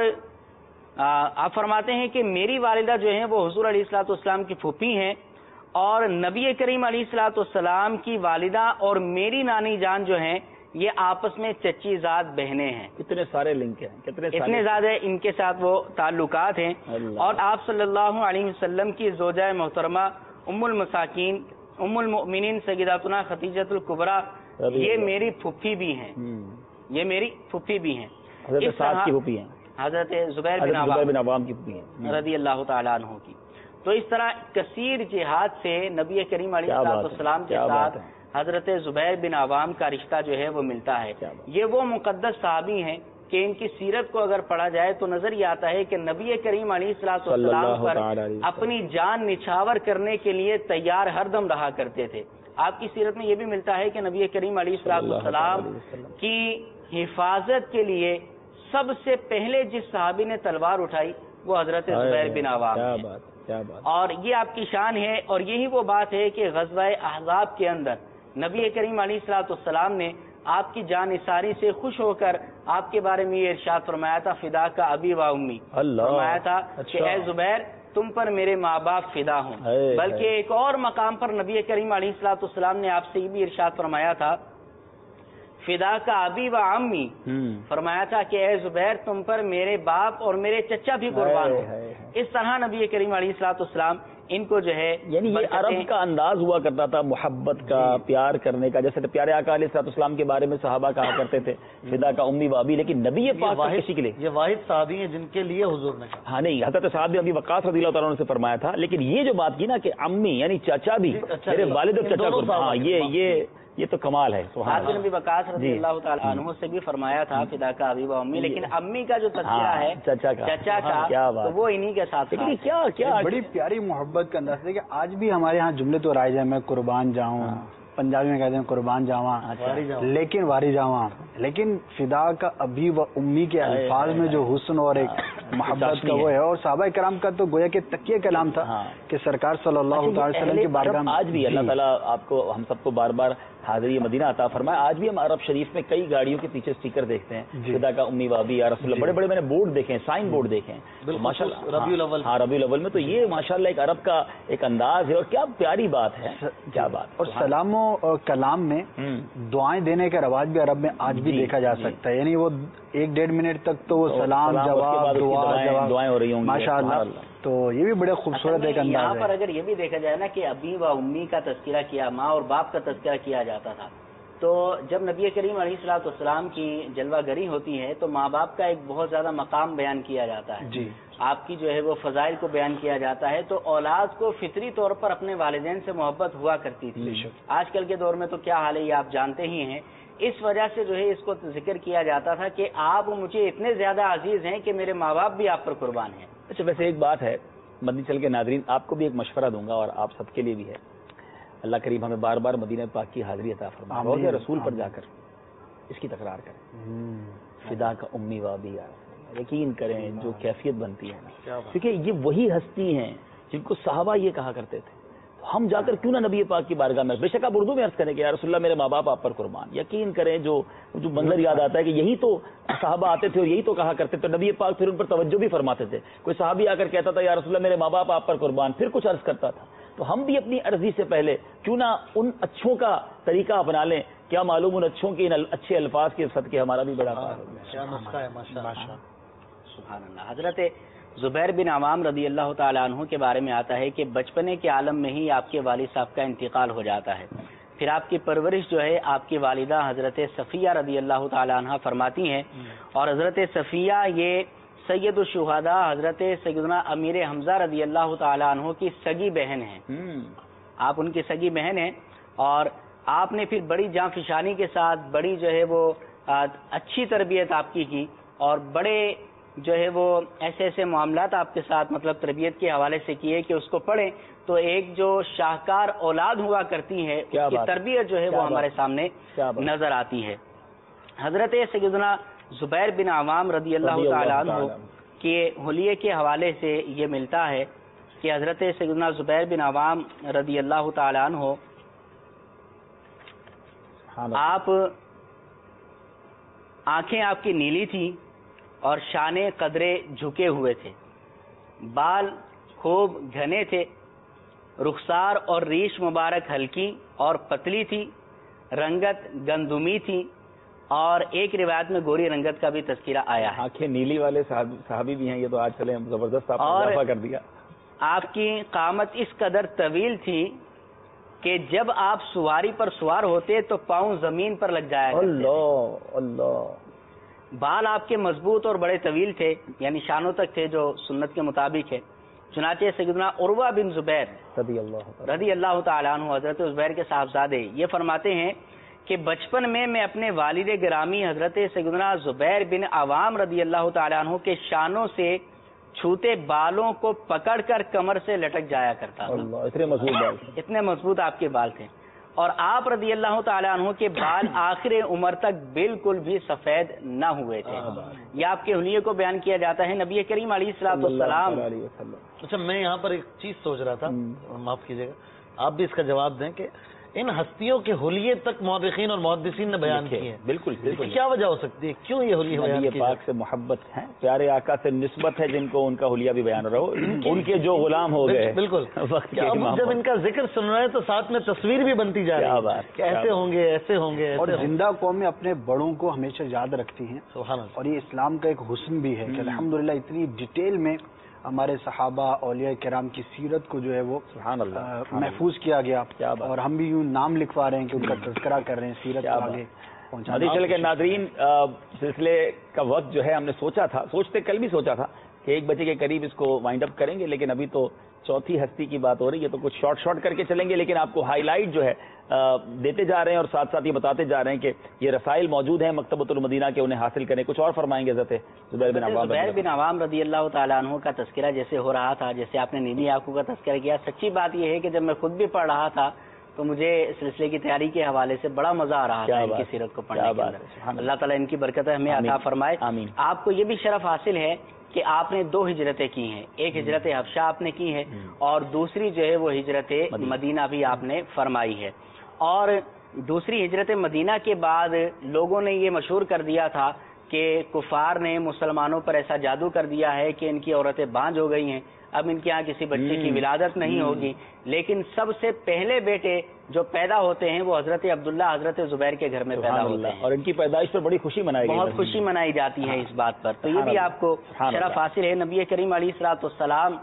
آپ فرماتے ہیں کہ میری والدہ جو ہیں وہ حضور علیہ الصلوۃ والسلام کی پھوپھی ہیں، اور نبی کریم علیہ الصلوۃ والسلام کی والدہ اور میری نانی جان جو ہیں یہ آپس میں چچی زاد بہنیں ہیں. کتنے سارے لنک ہیں، اتنے زیادہ ان کے ساتھ وہ تعلقات ہیں. اور آپ صلی اللہ علیہ وسلم کی زوجہ محترمہ ام المساکین ام المؤمنین سیداتنا خدیجۃ الکبریٰ یہ میری پھوپھی بھی ہیں، یہ میری پھوپھی بھی ہیں. حضرت سعد کی پھوپھی ہیں، حضرت زبیر بن عوام کی پھوپھی ہیں رضی اللہ تعالیٰ عنہ کی. تو اس طرح کثیر جہاد سے نبی کریم علیہ السلام کے ساتھ حضرت زبیر بن عوام کا رشتہ جو ہے وہ ملتا ہے. یہ وہ مقدس صحابی ہیں کہ ان کی سیرت کو اگر پڑھا جائے تو نظر یہ آتا ہے کہ نبی کریم علیہ السلام پر اپنی جان نچھاور کرنے کے لیے تیار ہر دم رہا کرتے تھے. آپ کی سیرت میں یہ بھی ملتا ہے کہ نبی کریم علیہ السلام کی حفاظت کے لیے سب سے پہلے جس صحابی نے تلوار اٹھائی وہ حضرت زبیر بن عوام ہیں. اور یہ آپ کی شان ہے، اور یہی وہ بات ہے کہ غزوہ احزاب کے اندر نبی کریم علیہ الصلوۃ والسلام نے آپ کی جان نثاری سے خوش ہو کر آپ کے بارے میں یہ ارشاد فرمایا تھا، فدا کا ابی و امی، فرمایا تھا کہ اے زبیر تم پر میرے ماں باپ فدا ہوں. بلکہ ایک اور مقام پر نبی کریم علیہ الصلوۃ والسلام نے آپ سے یہ بھی ارشاد فرمایا تھا، فدا کا ابی و امی، فرمایا تھا کہ اے زبیر تم پر میرے باپ اور میرے چچا بھی قربان ہوں. اس طرح نبی کریم علیہ الصلوۃ والسلام ان کو جو ہے یعنی یہ عرب کا انداز ہوا کرتا تھا محبت کا، پیار کرنے کا. جیسے پیارے آقا علیہ الصلوۃ والسلام کے بارے میں صحابہ کہا کرتے تھے فدا کا امی و ابی، لیکن نبی پاک کسی کے لیے یہ واحد صحابی ہیں جن کے لیے حضور نے کہا. ہاں نہیں، حضرت صحابی ابی وقاص رضی اللہ تعالیٰ عنہ سے فرمایا تھا. لیکن یہ جو بات کی نا کہ امی یعنی چچا بھی، میرے والد اور چچا کو، ہاں یہ تو کمال ہے. حضرت نبی وقاص رضی اللہ تعالیٰ عنہ سے بھی فرمایا تھا فدا کا ابی و امی، لیکن امی کا جو تذکرہ ہے چچا کا تو وہ انہی کے ساتھ. کیا بڑی پیاری محبت کا انداز ہے کہ آج بھی ہمارے ہاں جملے تو رائج ہیں، میں قربان جاؤں، پنجابی میں کہتے ہیں قربان جاواں، لیکن واری جاواں. لیکن فدا کا ابی و امی کے الفاظ میں جو حسن اور ایک محبت کا وہ ہے، اور صحابہ کرام کا تو گویا کہ تکیہ کلام تھا کہ سرکار صلی اللہ علیہ وسلم کی بارگاہ میں آج بھی اللہ تعالیٰ آپ کو ہم سب کو بار بار حاضری مدینہ عطا فرمائے. آج بھی ہم عرب شریف میں کئی گاڑیوں کے پیچھے اسٹیکر دیکھتے ہیں فدا کا امی و ابی یا رسول اللہ. بڑے بڑے میں نے بورڈ دیکھے ہیں، سائن بورڈ دیکھے ہیں ماشاءاللہ ربیع الاول. ہاں ربیع الاول میں. تو یہ ماشاءاللہ ایک عرب کا ایک انداز ہے، اور کیا پیاری بات ہے، کیا بات. اور سلام و کلام میں دعائیں دینے کا رواج بھی عرب میں آج بھی دیکھا جا سکتا ہے. یعنی وہ 1-1.5 منٹ تک تو وہ سلام جواب دعائیں ہو رہی ہوں ماشاءاللہ. تو یہ بھی بڑے خوبصورت ایک انداز ہے. یہاں پر اگر یہ بھی دیکھا جائے نا کہ ابی و امی کا تذکرہ کیا، ماں اور باپ کا تذکرہ کیا جاتا تھا، تو جب نبی کریم علیہ الصلوۃ والسلام کی جلوہ گری ہوتی ہے تو ماں باپ کا ایک بہت زیادہ مقام بیان کیا جاتا ہے. آپ کی جو ہے وہ فضائل کو بیان کیا جاتا ہے. تو اولاد کو فطری طور پر اپنے والدین سے محبت ہوا کرتی تھی. آج کل کے دور میں تو کیا حال ہے یہ آپ جانتے ہی ہیں. اس وجہ سے جو ہے اس کو ذکر کیا جاتا تھا کہ آپ مجھے اتنے زیادہ عزیز ہیں کہ میرے ماں باپ بھی آپ پر قربان ہیں. اچھا ویسے ایک بات ہے مدنی چل کے ناظرین، آپ کو بھی ایک مشورہ دوں گا اور آپ سب کے لیے بھی ہے. اللہ کریم ہمیں بار بار مدینہ پاک کی حاضری عطا فرمائے، روضہ رسول پر جا کر اس کی تکرار کریں، فدا کا امی و ابی. یقین کریں جو کیفیت بنتی ہے نا، کیونکہ یہ وہی ہستی ہیں جن کو صحابہ یہ کہا کرتے تھے. ہم جا کر کیوں نہ نبی پاک کی بارگاہ میں، بے شک آپ اردو میں عرض کریں کہ یا رسول اللہ میرے ماں باپ آپ پر قربان. یقین کریں جو منظر یاد آتا ہے کہ یہی تو صحابہ آتے تھے اور یہی تو کہا کرتے تھے. نبی پاک پھر ان پر توجہ بھی فرماتے تھے. کوئی صحابی آ کر کہتا تھا یا رسول اللہ میرے ماں باپ آپ پر قربان، پھر کچھ عرض کرتا تھا. تو ہم بھی اپنی عرضی سے پہلے کیوں نہ ان اچھوں کا طریقہ اپنا لیں. کیا معلوم ان اچھوں کے ان اچھے الفاظ کے صدقے ہمارا بھی بڑا سبحان اللہ. حضرت زبیر بن عوام رضی اللہ تعالیٰ عنہ کے بارے میں آتا ہے کہ بچپنے کے عالم میں ہی آپ کے والد صاحب کا انتقال ہو جاتا ہے. پھر آپ کی پرورش جو ہے آپ کی والدہ حضرت صفیہ رضی اللہ تعالیٰ عنہ فرماتی ہیں. اور حضرت صفیہ یہ سید الشہداء حضرت سیدنا امیر حمزہ رضی اللہ تعالیٰ عنہ کی سگی بہن ہیں. آپ ان کی سگی بہن ہیں، اور آپ نے پھر بڑی جاں فشانی کے ساتھ بڑی جو ہے وہ اچھی تربیت آپ کی، اور بڑے جو ہے وہ ایسے ایسے معاملات آپ کے ساتھ مطلب تربیت کے حوالے سے کیے کہ اس کو پڑھیں تو ایک جو شاہکار اولاد ہوا کرتی ہے اس کی تربیت جو ہے وہ ہمارے سامنے نظر آتی ہے. حضرت سیدنا زبیر بن عوام رضی اللہ تعالیٰ عنہ کے حلیے کے حوالے سے یہ ملتا ہے کہ حضرت سیدنا زبیر بن عوام رضی اللہ تعالیٰ عنہ آپ آنکھیں آپ کی نیلی تھی اور شانے قدرے جھکے ہوئے تھے، بال خوب گھنے تھے، رخسار اور ریش مبارک ہلکی اور پتلی تھی، رنگت گندمی تھی، اور ایک روایت میں گوری رنگت کا بھی تذکرہ آیا ہے۔ آنکھیں نیلی والے صحابی بھی ہیں، یہ تو آج چلے زبردست آپ نے اضافہ کر دیا۔ آپ کی قامت اس قدر طویل تھی کہ جب آپ سواری پر سوار ہوتے تو پاؤں زمین پر لگ جایا کرتے۔ اللہ اللہ۔ بال آپ کے مضبوط اور بڑے طویل تھے، یعنی شانوں تک تھے، جو سنت کے مطابق ہے۔ چنانچہ سیدنا عروہ بن زبیر رضی اللہ تعالیٰ عنہ، حضرت زبیر کے صاحبزادے، یہ فرماتے ہیں کہ بچپن میں اپنے والد گرامی حضرت سیدنا زبیر بن عوام رضی اللہ تعالیٰ عنہ کے شانوں سے چھوتے بالوں کو پکڑ کر کمر سے لٹک جایا کرتا تھا۔ اتنے مضبوط بال، اتنے مضبوط آپ کے بال تھے، اور آپ رضی اللہ تعالیٰ عنہ کے بال آخر عمر تک بالکل بھی سفید نہ ہوئے تھے۔ یہ آپ کے حلیے کو بیان کیا جاتا ہے نبی کریم علیہ الصلوۃ والسلام۔ اچھا، میں یہاں پر ایک چیز سوچ رہا تھا، معاف کیجیے گا، آپ بھی اس کا جواب دیں کہ ان ہستیوں کے حلیے تک مورخین اور محدثین نے بیان کیے ہیں۔ بالکل بالکل۔ کیا وجہ ہو سکتی ہے؟ کیوں یہ حلیے بیان کیے؟ نبی پاک سے محبت ہے، پیارے آقا سے نسبت ہے، جن کو ان کا حلیہ بھی بیان رہو، ان کے جو غلام ہو گئے۔ بالکل، جب ان کا ذکر سن رہے ہیں تو ساتھ میں تصویر بھی بنتی جا رہی ہے کہ ایسے ہوں گے، ایسے ہوں گے۔ اور زندہ قومیں اپنے بڑوں کو ہمیشہ یاد رکھتی ہیں، اور یہ اسلام کا ایک حسن بھی ہے کہ الحمدللہ اتنی ڈیٹیل میں ہمارے صحابہ اولیاء کرام کی سیرت کو جو ہے وہ محفوظ کیا گیا، اور ہم بھی یوں نام لکھوا رہے ہیں کہ ان کا تذکرہ کر رہے ہیں، سیرت کو آگے پہنچانا۔ چل کے ناظرین، سلسلے کا وقت جو ہے ہم نے سوچا تھا، کل بھی سوچا تھا کہ 1 بجے کے قریب اس کو وائنڈ اپ کریں گے، لیکن ابھی تو چوتھی ہستی کی بات ہو رہی ہے، تو کچھ شارٹ کر کے چلیں گے، لیکن آپ کو ہائی لائٹ جو ہے دیتے جا رہے ہیں، اور ساتھ ساتھ یہ بتاتے جا رہے ہیں کہ یہ رسائل موجود ہیں مکتبۃ المدینہ کے، انہیں حاصل کریں۔ کچھ اور فرمائیں گے حضرت زبیر بن عوام رضی اللہ تعالیٰ عنہ کا تذکرہ جیسے ہو رہا تھا، جیسے آپ نے نیلی آنکھوں کا تذکرہ کیا، سچی بات یہ ہے کہ جب میں خود بھی پڑھ رہا تھا تو مجھے سلسلے کی تیاری کے حوالے سے بڑا مزہ آ رہا تھا ان کی سیرت کو پڑھنے کے اندر۔ اللہ تعالیٰ ان کی برکتیں ہمیں عطا فرمائے۔ آپ کو یہ بھی شرف حاصل ہے کہ آپ نے 2 ہجرتیں کی ہیں، ایک ہجرت حبشہ آپ نے کی ہے، اور دوسری جو ہے وہ ہجرت مدینہ بھی آپ نے فرمائی ہے۔ اور دوسری ہجرت مدینہ کے بعد لوگوں نے یہ مشہور کر دیا تھا کہ کفار نے مسلمانوں پر ایسا جادو کر دیا ہے کہ ان کی عورتیں بانجھ ہو گئی ہیں، اب ان کے یہاں کسی بچے کی ولادت نہیں ہوگی۔ لیکن سب سے پہلے بیٹے جو پیدا ہوتے ہیں وہ حضرت عبداللہ، حضرت زبیر کے گھر میں پیدا ہوتے ہیں، اور ان کی پیدائش پر بڑی خوشی منائی گئی، بہت خوشی منائی جاتی ہے اس بات پر۔ تو یہ بھی آپ کو شرف حاصل ہے۔ نبی کریم علیہ الصلوۃ والسلام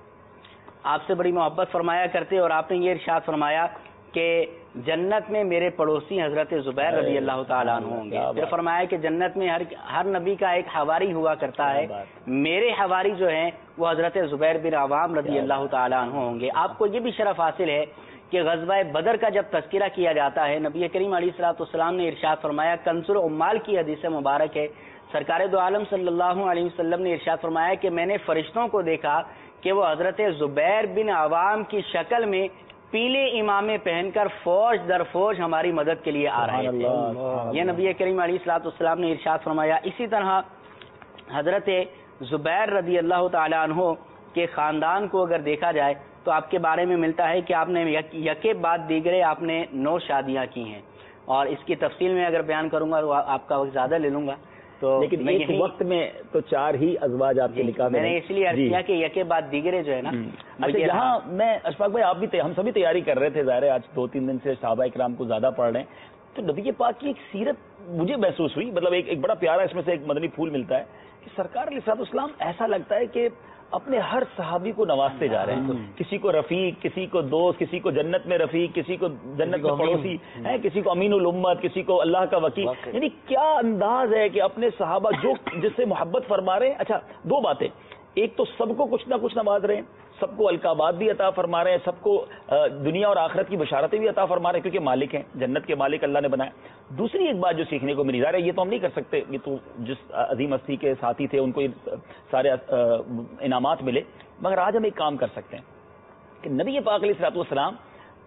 آپ سے بڑی محبت فرمایا کرتے، اور آپ نے یہ ارشاد فرمایا کہ جنت میں میرے پڑوسی حضرت زبیر رضی اللہ تعالیٰ عنہ ہوں گے۔ پھر فرمایا کہ جنت میں ہر نبی کا ایک حواری ہوا کرتا ہے، میرے حواری جو ہیں وہ حضرت زبیر بن عوام رضی اللہ تعالیٰ عنہ ہوں گے۔ آپ کو یہ بھی شرف حاصل ہے کہ غزوہ بدر کا جب تذکرہ کیا جاتا ہے، نبی کریم علیہ الصلوۃ والسلام نے ارشاد فرمایا، کنز العمال کی حدیث مبارک ہے، سرکار دو عالم صلی اللہ علیہ وسلم نے ارشاد فرمایا کہ میں نے فرشتوں کو دیکھا کہ وہ حضرت زبیر بن عوام کی شکل میں پیلے امامے پہن کر فوج در فوج ہماری مدد کے لیے آ رہے تھے۔ یہ نبی کریم علیہ الصلوۃ والسلام نے ارشاد فرمایا۔ اسی طرح حضرت زبیر رضی اللہ تعالیٰ عنہ کے خاندان کو اگر دیکھا جائے تو آپ کے بارے میں ملتا ہے کہ آپ نے یکے بعد دیگرے آپ نے 9 شادیاں کی ہیں، اور اس کی تفصیل میں اگر بیان کروں گا تو آپ کا وقت زیادہ لے لوں گا، تو لیکن ایک وقت میں تو 4 ہی ازواج آپ کے نکاح میں، میں نے اس لیے عرض کیا کہ یکے بعد دیگرے جو ہے نا۔ اچھا، یہاں میں اشفاق بھائی، آپ بھی ہم سبھی تیاری کر رہے تھے، ظاہر ہے آج 2-3 دن سے صحابہ کرام کو زیادہ پڑھ رہے ہیں، تو نبی پاک کی ایک سیرت مجھے محسوس ہوئی، مطلب ایک بڑا پیارا اس میں سے ایک مدنی پھول ملتا ہے کہ سرکار علیہ الصلوۃ والسلام ایسا لگتا ہے کہ اپنے ہر صحابی کو نوازتے جا رہے ہیں، کسی کو رفیق، کسی کو دوست، کسی کو جنت میں رفیق، کسی کو جنت میں پڑوسی ہے، کسی کو امین الامت، کسی کو اللہ کا وکیل۔ یعنی کیا انداز ہے کہ اپنے صحابہ جو جس سے محبت فرما رہے ہیں۔ اچھا، 2 باتیں، ایک تو سب کو کچھ نہ کچھ نواز رہے ہیں، سب کو القابات بھی عطا فرما رہے ہیں، سب کو دنیا اور آخرت کی بشارتیں بھی عطا فرما رہے ہیں، کیونکہ مالک ہیں، جنت کے مالک اللہ نے بنایا۔ دوسری ایک بات جو سیکھنے کو ملی، ظاہر ہے یہ تو ہم نہیں کر سکتے، یہ تو جس عظیم ہستی کے ساتھی تھے ان کو یہ سارے انعامات ملے، مگر آج ہم ایک کام کر سکتے ہیں کہ نبی پاک علیہ الصلوۃ والسلام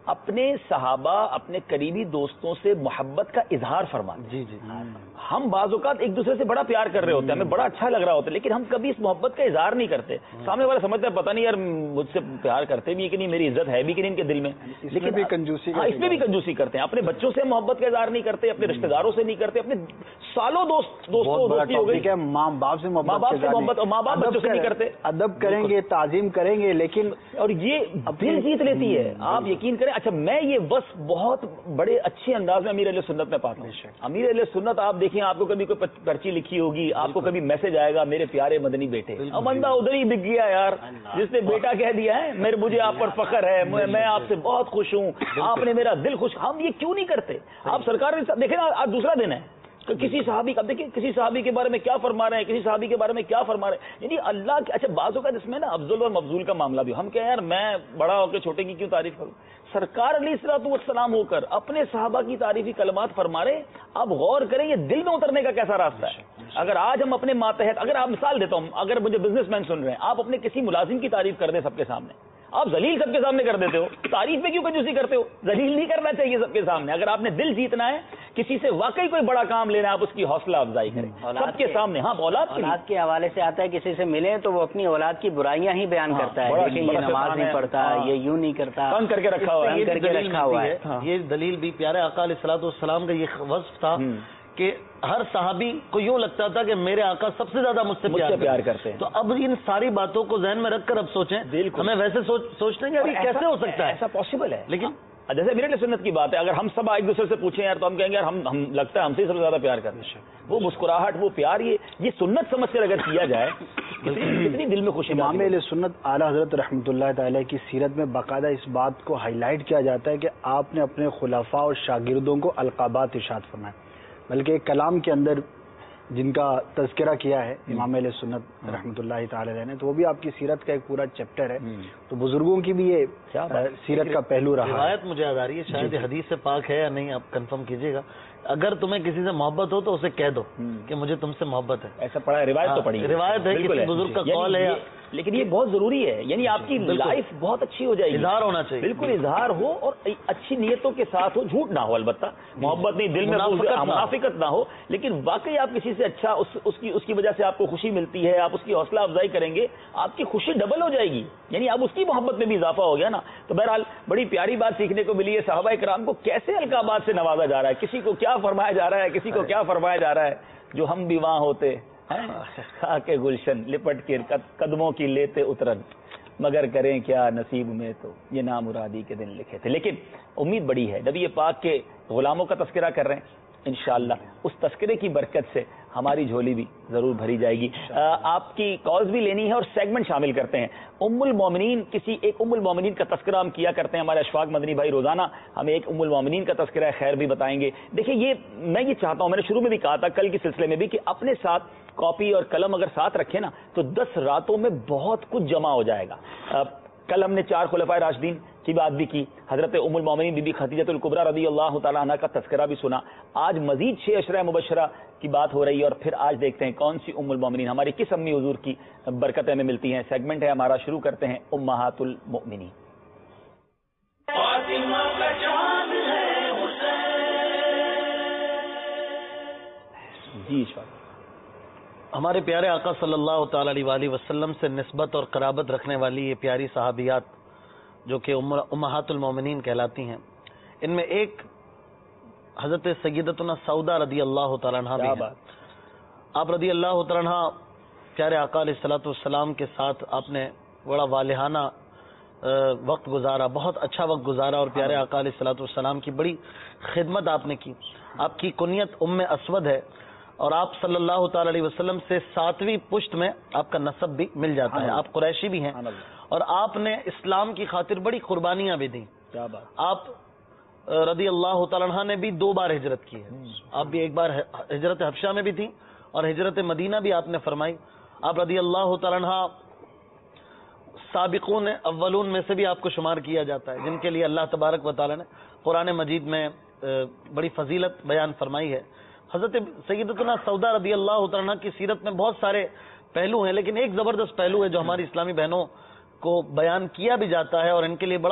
اپنے صحابہ اپنے قریبی دوستوں سے محبت کا اظہار فرماتے ہیں. جی ہم بعض اوقات ایک دوسرے سے بڑا پیار کر رہے ہوتے ہیں, ہمیں بڑا اچھا لگ رہا ہوتا ہے, لیکن ہم کبھی اس محبت کا اظہار نہیں کرتے. سامنے والا سمجھتا ہے پتہ نہیں یار مجھ سے پیار کرتے بھی کہ نہیں, میری عزت ہے بھی کہ نہیں ان کے دل میں, لیکن بھی کنجوسی اس میں بھی کنجوسی کرتے ہیں. اپنے بچوں سے محبت کا اظہار نہیں کرتے, اپنے رشتہ داروں سے نہیں کرتے, اپنے سالوں دوستی ہو گئی, ماں باپ سے محبت, اور ماں باپ بچوں سے نہیں کرتے. ادب کریں گے, تعظیم کریں گے, لیکن اور یہ دل جیت لیتی ہے, آپ یقین کریں. اچھا میں یہ بس بہت بڑے اچھے انداز میں امیر اہل سنت میں پاتا ہوں. امیر اہل سنت آپ دیکھیں, آپ کو کبھی کوئی پرچی لکھی ہوگی, آپ کو کبھی میسج آئے گا میرے پیارے مدنی بیٹے, اب بندہ ادھر ہی بک گیا یار, جس نے بیٹا کہہ دیا ہے مجھے آپ پر فخر ہے, میں آپ سے بہت خوش ہوں, آپ نے میرا دل خوش. ہم یہ کیوں نہیں کرتے؟ آپ سرکار دیکھیں نا, آج دوسرا دن ہے, کسی صحابی کا دیکھیں, کسی صحابی کے بارے میں کیا فرما رہے ہیں, کسی صحابی کے بارے میں کیا فرما رہے ہیں, یعنی اللہ کے. اچھا بعضوں کا اس میں نا افضل اور مفضول کا معاملہ بھی, ہم کہیں یار میں بڑا ہو کے چھوٹے کی کیوں تعریف کروں؟ سرکار علیہ الصلوۃ والسلام ہو کر اپنے صحابہ کی تعریفی کلمات فرما رہے ہیں. آپ غور کریں یہ دل میں اترنے کا کیسا راستہ ہے. اگر آج ہم اپنے ماتحت, اگر آپ مثال دیتا ہوں, اگر مجھے بزنس مین سن رہے ہیں, آپ اپنے کسی ملازم کی تعریف کر دیں سب کے سامنے, آپ ذلیل سب کے سامنے کر دیتے ہو, تعریف میں کیوں کنجوسی کرتے ہو؟ ذلیل نہیں کرنا چاہیے سب کے سامنے. اگر آپ نے دل جیتنا ہے, کسی سے واقعی کوئی بڑا کام لینا ہے, آپ اس کی حوصلہ افزائی کریں سب کے سامنے. ہاں اولاد کے حوالے سے آتا ہے, کسی سے ملے تو وہ اپنی اولاد کی برائیاں ہی بیان کرتا ہے, یہ نماز نہیں پڑھتا, یہ یوں نہیں کرتا, تنگ کر کے رکھا ہوا ہے. یہ دلیل بھی پیارے آقا علیہ الصلوۃ والسلام کا یہ وصف تھا کہ ہر صحابی کو یوں لگتا تھا کہ میرے آقا سب سے زیادہ مجھ سے پیار کرتے ہیں. تو اب ان ساری باتوں کو ذہن میں رکھ کر اب سوچیں, ہمیں ویسے سوچتے ہیں کہ کیسے ہو سکتا ہے, ایسا پاسبل ہے. لیکن جیسے میرے سنت کی بات ہے, اگر ہم سب ایک دوسرے سے پوچھیں یار, تو ہم کہیں گے یار ہم لگتا ہے ہم سے سب سے زیادہ پیار کرتے ہیں. وہ مسکراہٹ, وہ پیار, یہ سنت سمجھ کر اگر کیا جائے کتنی دل میں خوشی. امام اہل سنت اعلیٰ حضرت رحمۃ اللہ تعالی کی سیرت میں باقاعدہ اس بات کو ہائی لائٹ کیا جاتا ہے کہ آپ نے اپنے خلفاء اور شاگردوں کو القابات ارشاد فرمائے, بلکہ ایک کلام کے اندر جن کا تذکرہ کیا ہے امام اہل سنت رحمۃ اللہ تعالی علیہ نے, تو وہ بھی آپ کی سیرت کا ایک پورا چیپٹر ہے. تو بزرگوں کی بھی یہ سیرت کا پہلو رہا. روایت مجھے یاد آ رہی ہے, شاید حدیث سے پاک ہے یا نہیں, آپ کنفرم کیجیے گا. اگر تمہیں کسی سے محبت ہو تو اسے کہہ دو کہ مجھے تم سے محبت ہے. ایسا پڑھا ہے, روایت تو پڑھی, روایت ہے, کسی بزرگ کا قول ہے, لیکن یہ بہت ضروری ہے. یعنی آپ کی لائف بہت اچھی ہو جائے گی, اظہار ہونا چاہیے, بالکل اظہار ہو اور اچھی نیتوں کے ساتھ ہو, جھوٹ نہ ہو, البتہ محبت نہیں, دل میں منافقت نہ ہو, لیکن واقعی آپ کسی سے اچھا, اس کی وجہ سے آپ کو خوشی ملتی ہے, آپ اس کی حوصلہ افزائی کریں گے, آپ کی خوشی ڈبل ہو جائے گی. یعنی اب اس کی محبت میں بھی اضافہ ہو گیا نا. تو بہرحال بڑی پیاری بات سیکھنے کو ملی ہے, صحابہ کرام کو کیسے القابات سے نوازا جا رہا ہے, کسی کو کیا فرمایا جا رہا ہے, کسی کو کیا فرمایا جا رہا ہے. جو ہم بھی وہاں ہوتے خاک گلشن لپٹ کے قدموں کی لیتے اترن, مگر کریں کیا نصیب میں تو یہ نامرادی کے دن لکھے تھے. لیکن امید بڑی ہے, نبی پاک کے غلاموں کا تذکرہ کر رہے ہیں, انشاءاللہ اس تذکرے کی برکت سے ہماری جھولی بھی ضرور بھری جائے گی. آپ کی کالز بھی لینی ہے اور سیگمنٹ شامل کرتے ہیں. ام المومنین, کسی ایک ام المومنین کا تذکرہ ہم کیا کرتے ہیں, ہمارے اشفاق مدنی بھائی روزانہ ہمیں ایک ام المومنین کا تذکرہ خیر بھی بتائیں گے. دیکھیں میں یہ چاہتا ہوں, میں نے شروع میں بھی کہا تھا کل کے سلسلے میں بھی, کہ اپنے ساتھ کاپی اور قلم اگر ساتھ رکھے نا تو 10 راتوں میں بہت کچھ جمع ہو جائے گا. کل ہم نے 4 خلفائے راشدین کی بات بھی کی, حضرت ام المومنین بی بی خدیجہ الکبریٰ رضی اللہ تعالی عنہا کا تذکرہ بھی سنا. آج مزید 6 اشرہ مبشرہ کی بات ہو رہی ہے, اور پھر آج دیکھتے ہیں کون سی ام المومنین ہماری کس امی حضور کی برکتیں ہمیں ملتی ہیں. سیگمنٹ ہے ہمارا, شروع کرتے ہیں امہات المؤمنین. جی ہمارے پیارے آقا صلی اللہ تعالی علیہ وآلہ وسلم سے نسبت اور قرابت رکھنے والی یہ پیاری صحابیات جو کہ امہات المومنین کہلاتی ہیں, ان میں ایک حضرت سیدتنا سودا رضی اللہ تعالیٰ عنہ بھی ہیں. آپ رضی اللہ تعالیٰ عنہ پیارے آقا علیہ الصلوۃ والسلام کے ساتھ آپ نے بڑا والہانہ وقت گزارا, بہت اچھا وقت گزارا, اور پیارے آقا علیہ الصلوۃ والسلام کی بڑی خدمت آپ نے کی. آپ کی کنیت ام اسود ہے, اور آپ صلی اللہ تعالی علیہ وسلم سے 7ویں پشت میں آپ کا نسب بھی مل جاتا ہے. آپ قریشی بھی ہیں, اور آپ نے اسلام کی خاطر بڑی قربانیاں بھی دیں. آپ رضی اللہ تعالیٰ عنہ نے بھی 2 بار ہجرت کی ہے. آپ بھی ایک بار ہجرت حبشہ میں بھی تھیں, اور ہجرت مدینہ بھی آپ نے فرمائی. آپ رضی اللہ تعالیٰ عنہ سابقون اولون میں سے بھی آپ کو شمار کیا جاتا ہے, جن کے لیے اللہ تبارک و تعالیٰ نے قرآن مجید میں بڑی فضیلت بیان فرمائی ہے. حضرت سیدتنا سودا رضی اللہ تعالیٰ کی سیرت میں بہت سارے پہلو ہیں, لیکن ایک زبردست پہلو ہے جو ہماری اسلامی بہنوں کو بیان کیا بھی جاتا ہے, اور ان کے لیے بڑا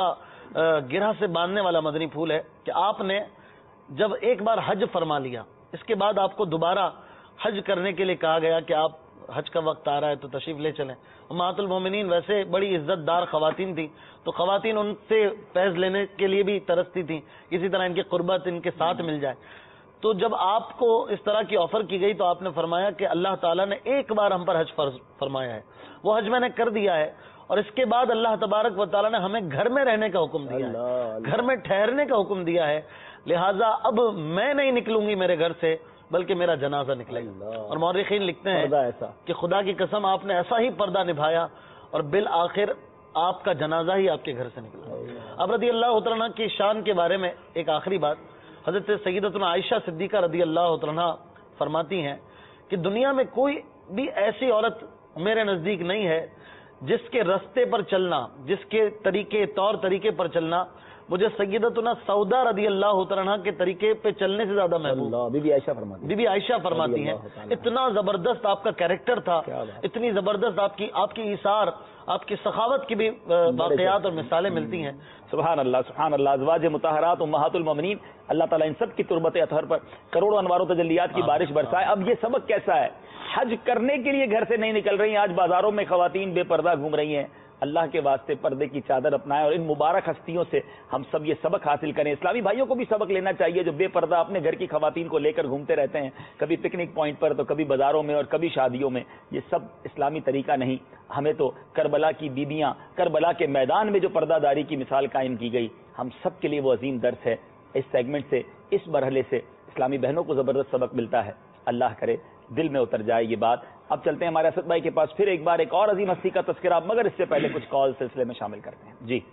گرہ سے باندھنے والا مدنی پھول ہے کہ آپ نے جب ایک بار حج فرما لیا، اس کے بعد آپ کو دوبارہ حج کرنے کے لیے کہا گیا کہ آپ حج کا وقت آ رہا ہے تو تشریف لے چلیں. امہات المومنین ویسے بڑی عزت دار خواتین تھیں، تو خواتین ان سے فیض لینے کے لیے بھی ترستی تھیں، کسی طرح ان کی قربت ان کے ساتھ مل جائے. تو جب آپ کو اس طرح کی آفر کی گئی تو آپ نے فرمایا کہ اللہ تعالیٰ نے ایک بار ہم پر حج فرض فرمایا ہے، وہ حج میں نے کر دیا ہے، اور اس کے بعد اللہ تبارک و تعالیٰ نے ہمیں گھر میں رہنے کا حکم دیا ہے، گھر میں ٹھہرنے کا حکم دیا ہے، لہٰذا اب میں نہیں نکلوں گی میرے گھر سے بلکہ میرا جنازہ نکلے گا. اور مورخین لکھتے ہیں کہ خدا کی قسم آپ نے ایسا ہی پردہ نبھایا اور بالآخر آپ کا جنازہ ہی آپ کے گھر سے نکلا. اب رضی اللہ عنہ کی شان کے بارے میں ایک آخری بات، حضرت سیدتنا عائشہ صدیقہ رضی اللہ عنہ فرماتی ہیں کہ دنیا میں کوئی بھی ایسی عورت میرے نزدیک نہیں ہے جس کے رستے پر چلنا، جس کے طور طریقے پر چلنا مجھے سیدتنا سودا رضی اللہ عنہ کے طریقے پہ چلنے سے زیادہ محبوب. بی بی عائشہ فرماتی ہیں اتنا زبردست آپ کا کیریکٹر تھا، اتنی زبردست آپ کی ایثار، آپ کی سخاوت کی بھی واقعات اور مثالیں ملتی ہیں. سبحان اللہ سبحان اللہ. ازواج مطہرات امہات المومنین، اللہ تعالیٰ ان سب کی تربت اطہر پر کروڑوں انوار و تجلیات کی بارش برسائے. اب یہ سبق کیسا ہے؟ حج کرنے کے لیے گھر سے نہیں نکل رہی ہیں، آج بازاروں میں خواتین بے پردہ گھوم رہی ہیں. اللہ کے واسطے پردے کی چادر اپنائیں اور ان مبارک ہستیوں سے ہم سب یہ سبق حاصل کریں. اسلامی بھائیوں کو بھی سبق لینا چاہیے جو بے پردہ اپنے گھر کی خواتین کو لے کر گھومتے رہتے ہیں، کبھی پکنک پوائنٹ پر تو کبھی بازاروں میں اور کبھی شادیوں میں. یہ سب اسلامی طریقہ نہیں. ہمیں تو کربلا کی بیبیاں، کربلا کے میدان میں جو پردہ داری کی مثال قائم کی گئی، ہم سب کے لیے وہ عظیم درس ہے. اس سیگمنٹ سے، اس مرحلے سے اسلامی بہنوں کو زبردست سبق ملتا ہے. اللہ کرے دل میں اتر جائے یہ بات. اب چلتے ہیں ہمارے اسد بھائی کے پاس، پھر ایک بار ایک اور عظیم ہستی کا تذکرہ، مگر اس سے پہلے کچھ کال سلسلے میں شامل کرتے ہیں. جی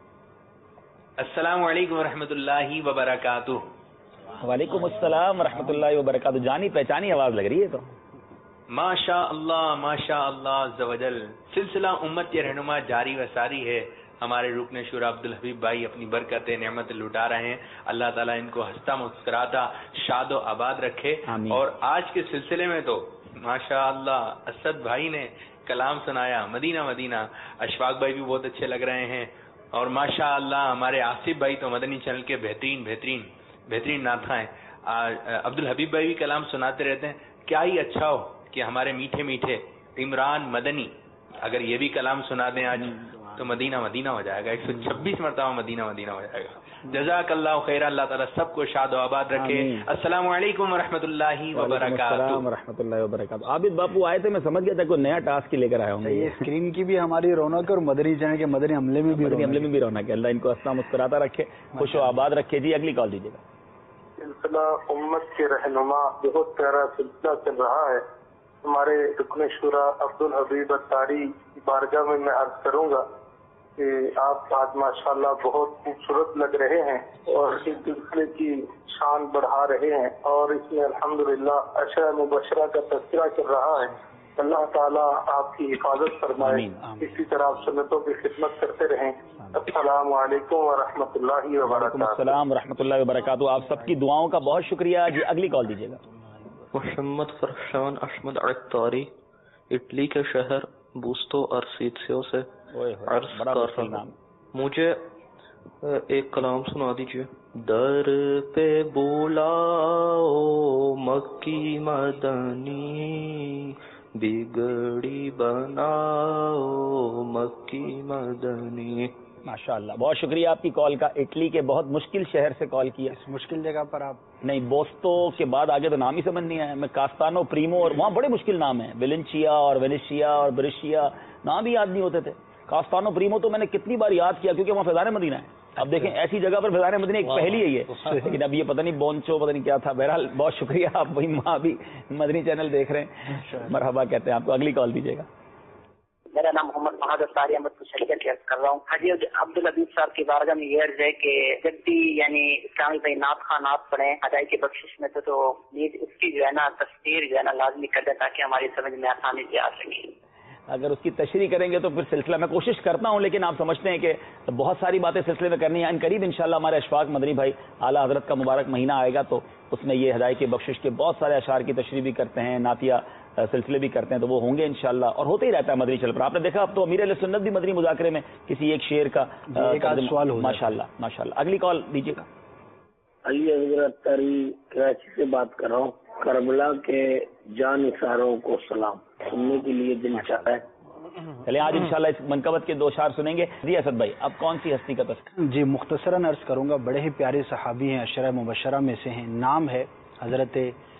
السلام علیکم ورحمۃ اللہ وبرکاتہ. وعلیکم السلام ورحمۃ اللہ وبرکاتہ. جانی پہچانی آواز لگ رہی ہے. تو ماشاء اللہ عز و جل. سلسلہ امت کے رہنما جاری و ساری ہے. ہمارے رکن شورا عبدالحبیب بھائی اپنی برکت نعمت لٹا رہے ہیں. اللہ تعالیٰ ان کو ہنستا مسکراتا شاد و آباد رکھے. اور آج کے سلسلے میں تو ماشاء اللہ اسد بھائی نے کلام سنایا مدینہ مدینہ. اشفاق بھائی بھی بہت اچھے لگ رہے ہیں. اور ماشاء اللہ ہمارے آصف بھائی تو مدنی چینل کے بہترین نعتخواں ہیں. عبدالحبیب بھائی بھی کلام سناتے رہتے ہیں. کیا ہی اچھا ہو کہ ہمارے میٹھے میٹھے عمران مدنی اگر یہ بھی کلام سنا دیں آج تو مدینہ مدینہ ہو جائے گا. 126 مرتبہ مدینہ مدینہ ہو جائے گا. جزاک اللہ خیر. اللہ تعالیٰ سب کو شاد و آباد رکھے. السلام علیکم ورحمۃ اللہ وبرکاتہ. ورحمۃ اللہ وبرکاتہ. عابد باپو آئے تھے، میں سمجھ گیا تھا کوئی نیا ٹاسک لے کر آئے ہوں گے. اسکرین کی بھی ہماری رونق اور مدنی چینل کے مدنی عملے میں بھی رونق ہے. اللہ ان کو ہنستا مسکراتا رکھے، خوش و آباد رکھے. جی اگلی کال دیجیے گا. سلسلہ امت کے رہنما بہت پیارا سلسلہ چل رہا ہے. ہمارے رکن شورا عبدالحبیب اتاری کی بارگاہ میں عرض کروں گا کہ آپ آج ماشاءاللہ بہت خوبصورت لگ رہے ہیں اور اس سلسلے کی شان بڑھا رہے ہیں. اور اس میں الحمدللہ اشرا مبشرہ کا تذکرہ چل رہا ہے. اللہ تعالیٰ آپ کی حفاظت فرمائے. اسی طرح آپ سنتوں کی خدمت کرتے رہیں. السلام علیکم ورحمۃ اللہ وبرکاتہ. السلام ورحمۃ اللہ وبرکاتہ. آپ سب کی دعاؤں کا بہت شکریہ. جی اگلی کال دیجیے گا. محمد فرشان احمد عطاری اٹلی کے شہر بوستو ارسیتسیو سے عرض کر رہا ہوں. مجھے ایک کلام سنا دیجیے. در پہ بلاؤ مکی مدنی بگڑی بناؤ مکی مدنی. ماشاء اللہ بہت شکریہ آپ کی کال کا. اٹلی کے بہت مشکل شہر سے کال کیا. اس مشکل جگہ پر آپ نہیں، بوستو کے بعد آگے تو نام ہی سمجھ نہیں آیا. میں کاستانو پریمو، اور وہاں بڑے مشکل نام ہیں، ویلنچیا اور وینیشیا اور بریشیا، نام ہی یاد نہیں ہوتے تھے. کاستانو پریمو تو میں نے کتنی بار یاد کیا کیونکہ وہاں فیضان مدینہ ہے. اب دیکھیں ایسی جگہ پر فیضان مدینہ ایک پہلی ہے یہ، لیکن اب یہ پتہ نہیں بونچو پتہ نہیں کیا تھا. بہرحال بہت شکریہ. آپ وہی وہاں بھی مدنی چینل دیکھ رہے ہیں. مرحبا کہتے ہیں آپ کو. اگلی کال دیجیے گا. میرا نام محمد بہادر طاری احمد کو شریعت کے عرض کر رہا ہوں. حاجی عبدالحبیب صاحب کی بارگاہ میں یہ عرض ہے کہ جب بھی یعنی اسلامی بھائی نعت خواہ نعت پڑھیں ادائی کی بخشش میں تو پلیز اس کی جو ہے نا تفسیر جو ہے نا لازمی کر دیں تاکہ ہماری سمجھ میں آسانی سے آ سکے. اگر اس کی تشریح کریں گے تو پھر سلسلہ میں کوشش کرتا ہوں، لیکن آپ سمجھتے ہیں کہ بہت ساری باتیں سلسلے میں کرنی ہیں. ان قریب انشاءاللہ ہمارے اشفاق مدنی بھائی اعلیٰ حضرت کا مبارک مہینہ آئے گا تو اس میں یہ ہدایت کی بخشش کے بہت سارے اشعار کی تشریح بھی کرتے ہیں، نعتیہ سلسلے بھی کرتے ہیں، تو وہ ہوں گے انشاءاللہ. اور ہوتے ہی رہتا ہے مدنی چل پر. آپ نے دیکھا اب تو امیر اہل سنت بھی مدنی مذاکرے میں کسی ایک شعر کا سوال ہو. ماشاءاللہ ماشاءاللہ. اگلی کال دیجیے گا. علی حضرت تاری کراچی سے بات کر رہا ہوں. کربلا کے جان نثاروں کو سلام سننے کے لیے دل چاہتا ہے. چلیں آج انشاءاللہ اس منقبت کے 2 اشعار سنیں گے. جی اسد بھائی اب کون سی ہستی کا تذکرہ؟ جی مختصراً عرض کروں گا. بڑے ہی پیارے صحابی ہیں، عشرہ مبشرہ میں سے ہیں. نام ہے حضرت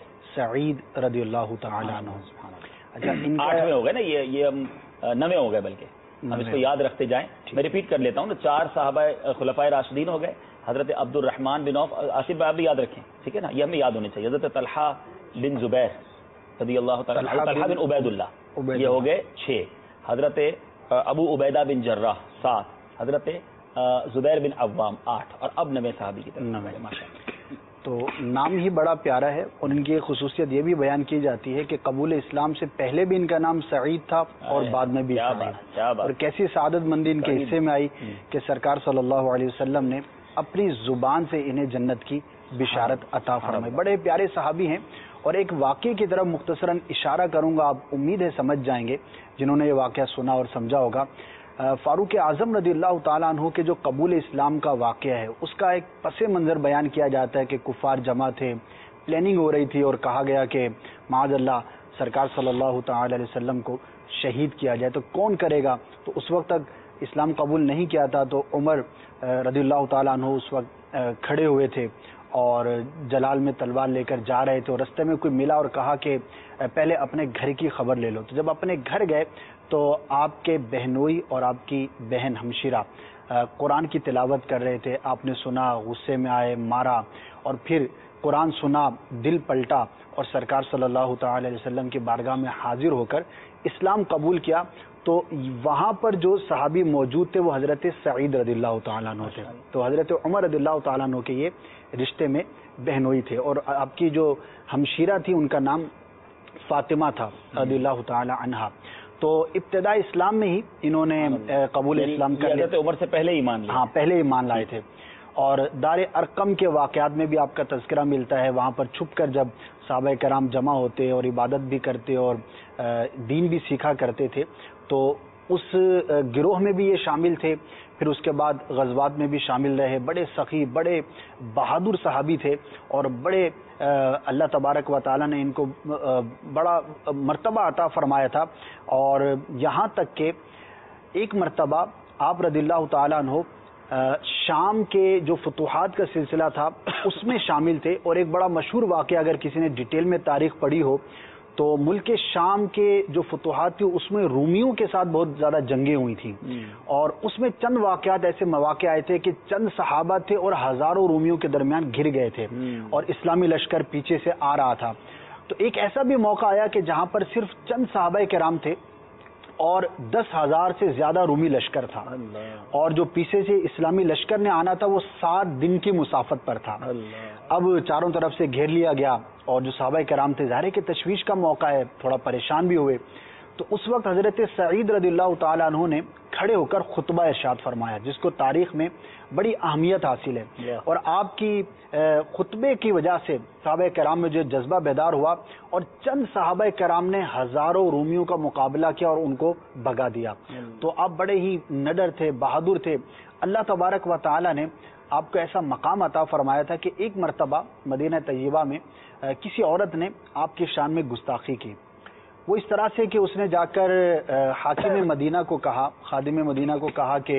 سعید رضی اللہ تعالی عنہ. اچھا 8ویں ہو گئے نا، یہ 9ویں ہو گئے، بلکہ ہم اس کو یاد رکھتے جائیں. میں ریپیٹ کر لیتا ہوں نا. 4 صحابہ خلفائے راشدین ہو گئے. حضرت عبد الرحمن بن عوف، آصف بھائی آپ بھی یاد رکھیں، ٹھیک ہے نا، یہ ہمیں یاد ہونے چاہیے. حضرت طلحہ بن زبیر رضی اللہ تعالی عنہ، طلحہ بن عبید اللہ، یہ ہو گئے 6. حضرت ابو عبیدہ بن جراح 7. حضرت زبیر بن عوام 8. اور اب 9 صحابی کی طرف. ماشاءاللہ. تو نام ہی بڑا پیارا ہے، اور ان کی ایک خصوصیت یہ بھی بیان کی جاتی ہے کہ قبول اسلام سے پہلے بھی ان کا نام سعید تھا اور بعد میں بھی سعید. اور کیسی سعادت مندی ان کے حصے میں آئی کہ سرکار صلی اللہ علیہ وسلم نے اپنی زبان سے انہیں جنت کی بشارت عطا فرمائی. بڑے پیارے صحابی ہیں. اور ایک واقعے کی طرف مختصراً اشارہ کروں گا، آپ امید ہے سمجھ جائیں گے جنہوں نے یہ واقعہ سنا اور سمجھا ہوگا. فاروق اعظم رضی اللہ تعالیٰ عنہ کے جو قبول اسلام کا واقعہ ہے، اس کا ایک پس منظر بیان کیا جاتا ہے کہ کفار جمع تھے، پلاننگ ہو رہی تھی اور کہا گیا کہ معاذ اللہ سرکار صلی اللہ تعالی علیہ وسلم کو شہید کیا جائے تو کون کرے گا. تو اس وقت تک اسلام قبول نہیں کیا تھا. تو عمر رضی اللہ تعالیٰ عنہ اس وقت کھڑے ہوئے تھے اور جلال میں تلوار لے کر جا رہے تھے، اور رستے میں کوئی ملا اور کہا کہ پہلے اپنے گھر کی خبر لے لو. تو جب اپنے گھر گئے تو آپ کے بہنوئی اور آپ کی بہن ہمشیرہ قرآن کی تلاوت کر رہے تھے. آپ نے سنا، غصے میں آئے، مارا، اور پھر قرآن سنا، دل پلٹا اور سرکار صلی اللہ تعالی علیہ وسلم کی بارگاہ میں حاضر ہو کر اسلام قبول کیا. تو وہاں پر جو صحابی موجود تھے وہ حضرت سعید رضی اللہ تعالیٰ عنہ تھے. تو حضرت عمر رضی اللہ تعالیٰ عنہ کے یہ رشتے میں بہنوئی تھے. اور آپ کی جو ہمشیرہ تھی ان کا نام فاطمہ تھا رضی اللہ تعالیٰ عنہا. تو ابتدا اسلام میں ہی انہوں نے قبول اسلام کر لیا. عمر سے پہلے ایمان لیا. ہاں پہلے ایمان لائے تھے. اور دار ارقم کے واقعات میں بھی آپ کا تذکرہ ملتا ہے. وہاں پر چھپ کر جب صحابہ کرام جمع ہوتے اور عبادت بھی کرتے اور دین بھی سیکھا کرتے تھے تو اس گروہ میں بھی یہ شامل تھے. پھر اس کے بعد غزوات میں بھی شامل رہے. بڑے سخی، بڑے بہادر صحابی تھے اور بڑے اللہ تبارک و تعالی نے ان کو بڑا مرتبہ عطا فرمایا تھا. اور یہاں تک کہ ایک مرتبہ آپ رضی اللہ تعالیٰ عنہ شام کے جو فتوحات کا سلسلہ تھا اس میں شامل تھے. اور ایک بڑا مشہور واقعہ اگر کسی نے ڈیٹیل میں تاریخ پڑھی ہو تو ملک شام کے جو فتوحات تھی اس میں رومیوں کے ساتھ بہت زیادہ جنگیں ہوئی تھیں. اور اس میں چند واقعات ایسے مواقع آئے تھے کہ چند صحابہ تھے اور ہزاروں رومیوں کے درمیان گر گئے تھے اور اسلامی لشکر پیچھے سے آ رہا تھا. تو ایک ایسا بھی موقع آیا کہ جہاں پر صرف چند صحابہ کرام تھے اور 10,000 سے زیادہ رومی لشکر تھا. اور جو پیچھے سے اسلامی لشکر نے آنا تھا وہ 7 دن کی مسافت پر تھا. اب چاروں طرف سے گھیر لیا گیا اور جو صحابہ کرام تھے ظاہر ہے کہ تشویش کا موقع ہے، تھوڑا پریشان بھی ہوئے. تو اس وقت حضرت سعید رضی اللہ تعالیٰ عنہ نے کھڑے ہو کر خطبہ ارشاد فرمایا جس کو تاریخ میں بڑی اہمیت حاصل ہے. اور آپ کی خطبے کی وجہ سے صحابہ کرام میں جو جذبہ بیدار ہوا اور چند صحابہ کرام نے ہزاروں رومیوں کا مقابلہ کیا اور ان کو بھگا دیا. تو آپ بڑے ہی نڈر تھے، بہادر تھے. اللہ تبارک و تعالی نے آپ کو ایسا مقام عطا فرمایا تھا کہ ایک مرتبہ مدینہ طیبہ میں کسی عورت نے آپ کی شان میں گستاخی کی. وہ اس طرح سے کہ اس نے جا کر حاکم مدینہ کو کہا، خادم مدینہ کو کہا کہ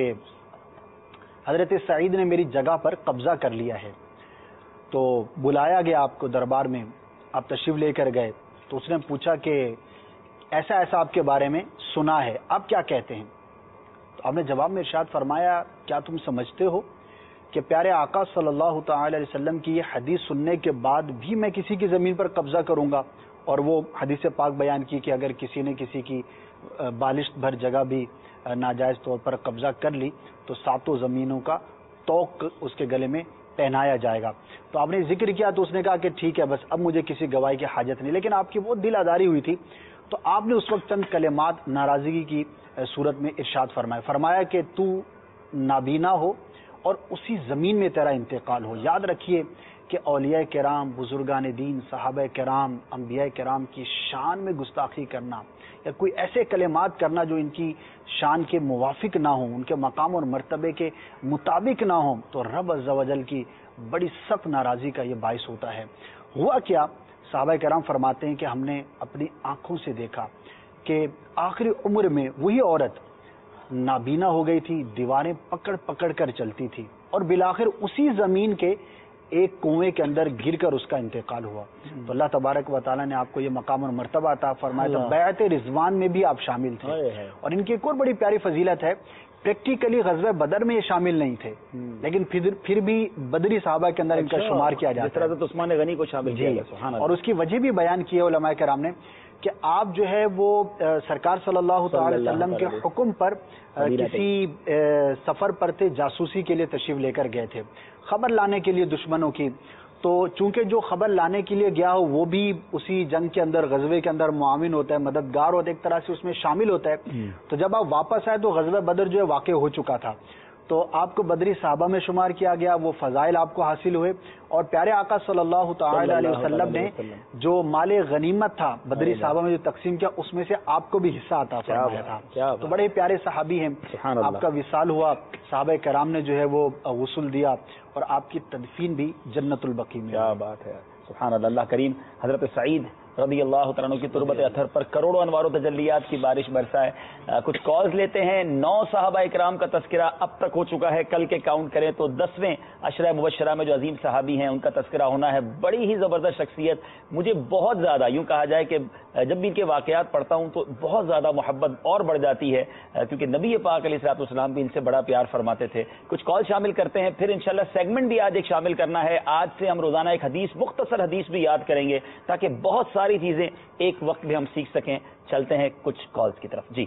حضرت سعید نے میری جگہ پر قبضہ کر لیا ہے. تو بلایا گیا آپ کو دربار میں، آپ تشریف لے کر گئے. تو اس نے پوچھا کہ ایسا ایسا آپ کے بارے میں سنا ہے، آپ کیا کہتے ہیں؟ تو آپ نے جواب میں ارشاد فرمایا کیا تم سمجھتے ہو کہ پیارے آقا صلی اللہ تعالی علیہ وسلم کی یہ حدیث سننے کے بعد بھی میں کسی کی زمین پر قبضہ کروں گا؟ اور وہ حدیث پاک بیان کی کہ اگر کسی نے کسی کی بالشت بھر جگہ بھی ناجائز طور پر قبضہ کر لی تو 7 زمینوں کا توق اس کے گلے میں پہنایا جائے گا. تو آپ نے ذکر کیا تو اس نے کہا کہ ٹھیک ہے بس اب مجھے کسی گواہی کی حاجت نہیں. لیکن آپ کی بہت دل آزاری ہوئی تھی تو آپ نے اس وقت چند کلمات ناراضگی کی صورت میں ارشاد فرمایا کہ تو نابینا ہو اور اسی زمین میں تیرا انتقال ہو. یاد رکھیے کہ اولیاء کرام، بزرگان دین، صحابہ کرام، انبیاء کرام کی شان میں گستاخی کرنا یا کوئی ایسے کلمات کرنا جو ان کی شان کے موافق نہ ہوں، ان کے مقام اور مرتبے کے مطابق نہ ہوں، تو رب عز و جل کی بڑی سخت ناراضی کا یہ باعث ہوتا ہے. ہوا کیا، صحابہ کرام فرماتے ہیں کہ ہم نے اپنی آنکھوں سے دیکھا کہ آخری عمر میں وہی عورت نابینا ہو گئی تھی، دیواریں پکڑ پکڑ کر چلتی تھی، اور بالآخر اسی زمین کے ایک کنویں کے اندر گر کر اس کا انتقال ہوا. تو اللہ تبارک و تعالیٰ نے آپ کو یہ مقام اور مرتبہ عطا فرمایا. تو بیعت رضوان میں بھی آپ شامل تھے. اور ان کی ایک اور بڑی پیاری فضیلت ہے، پریکٹیکلی غزوہ بدر میں یہ شامل نہیں تھے، لیکن پھر بھی بدری صحابہ کے اندر ان کا شمار کیا جاتا ہے. عثمان غنی کو شامل کیا گیا. اور اس کی وجہ بھی بیان کی ہے علماء کرام نے کہ آپ جو ہے وہ سرکار صلی اللہ تعالی وسلم کے حکم پر کسی سفر پر تھے، جاسوسی کے لیے تشریف لے کر گئے تھے، خبر لانے کے لیے دشمنوں کی. تو چونکہ جو خبر لانے کے لیے گیا ہو وہ بھی اسی جنگ کے اندر، غزوے کے اندر معاون ہوتا ہے، مددگار ہوتا ہے، ایک طرح سے اس میں شامل ہوتا ہے. تو جب آپ واپس آئے تو غزوہ بدر جو ہے واقع ہو چکا تھا، تو آپ کو بدری صحابہ میں شمار کیا گیا، وہ فضائل آپ کو حاصل ہوئے. اور پیارے آقا صلی اللہ تعالی علیہ وسلم نے جو مال غنیمت تھا بدری صحابہ میں جو تقسیم کیا، اس میں سے آپ کو بھی حصہ عطا فرمایا تھا. تو بڑے پیارے صحابی ہیں. آپ کا وصال ہوا، صحابہ کرام نے جو ہے وہ غسل دیا، اور آپ کی تدفین بھی جنت البقیع میں. کیا بات ہے، سبحان اللہ. اللہ کریم حضرت سعید رضی اللہ تعالیٰ عنہ کی تربت اطہر پر کروڑوں انوار و تجلیات کی بارش برسائے. کچھ کالز لیتے ہیں. 9 صحابہ اکرام کا تذکرہ اب تک ہو چکا ہے، کل کے کاؤنٹ کریں تو 10ویں عشرہ مبشرہ میں جو عظیم صحابی ہیں ان کا تذکرہ ہونا ہے. بڑی ہی زبردست شخصیت. مجھے بہت زیادہ یوں کہا جائے کہ جب بھی ان کے واقعات پڑھتا ہوں تو بہت زیادہ محبت اور بڑھ جاتی ہے، کیونکہ نبی پاک علیہ الصلوۃ والسلام بھی ان سے بڑا پیار فرماتے تھے. کچھ کال شامل کرتے ہیں، پھر انشاءاللہ سیگمنٹ بھی آج ایک شامل کرنا ہے. آج سے ہم روزانہ ایک حدیث، مختصر حدیث بھی یاد کریں گے تاکہ بہت ساری چیزیں ایک وقت میں ہم سیکھ سکیں. چلتے ہیں کچھ کالز کی طرف. جی،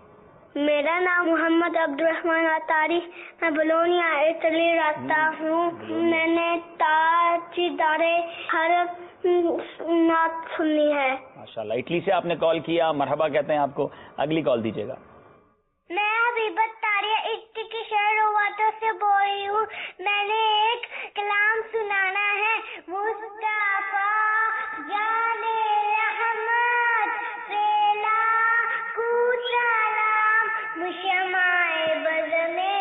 میرا نام محمد عبد الرحمان اطاری، میں بولونیا اٹلی رہتا ہوں. میں نے تاجدار حرف نعت سنی ہے. ماشاءاللہ. اٹلی سے آپ نے کال کیا، مرحبا کہتے ہیں آپ کو. اگلی کال دیجیے گا. میں حبیبت طاریہ اٹلی کے شہر رواتو سے بول رہی ہوں. میں نے ایک کلام سنانا ہے. مصطفیٰ جان رحمت ریلا کو سلام، مشمائے بزمے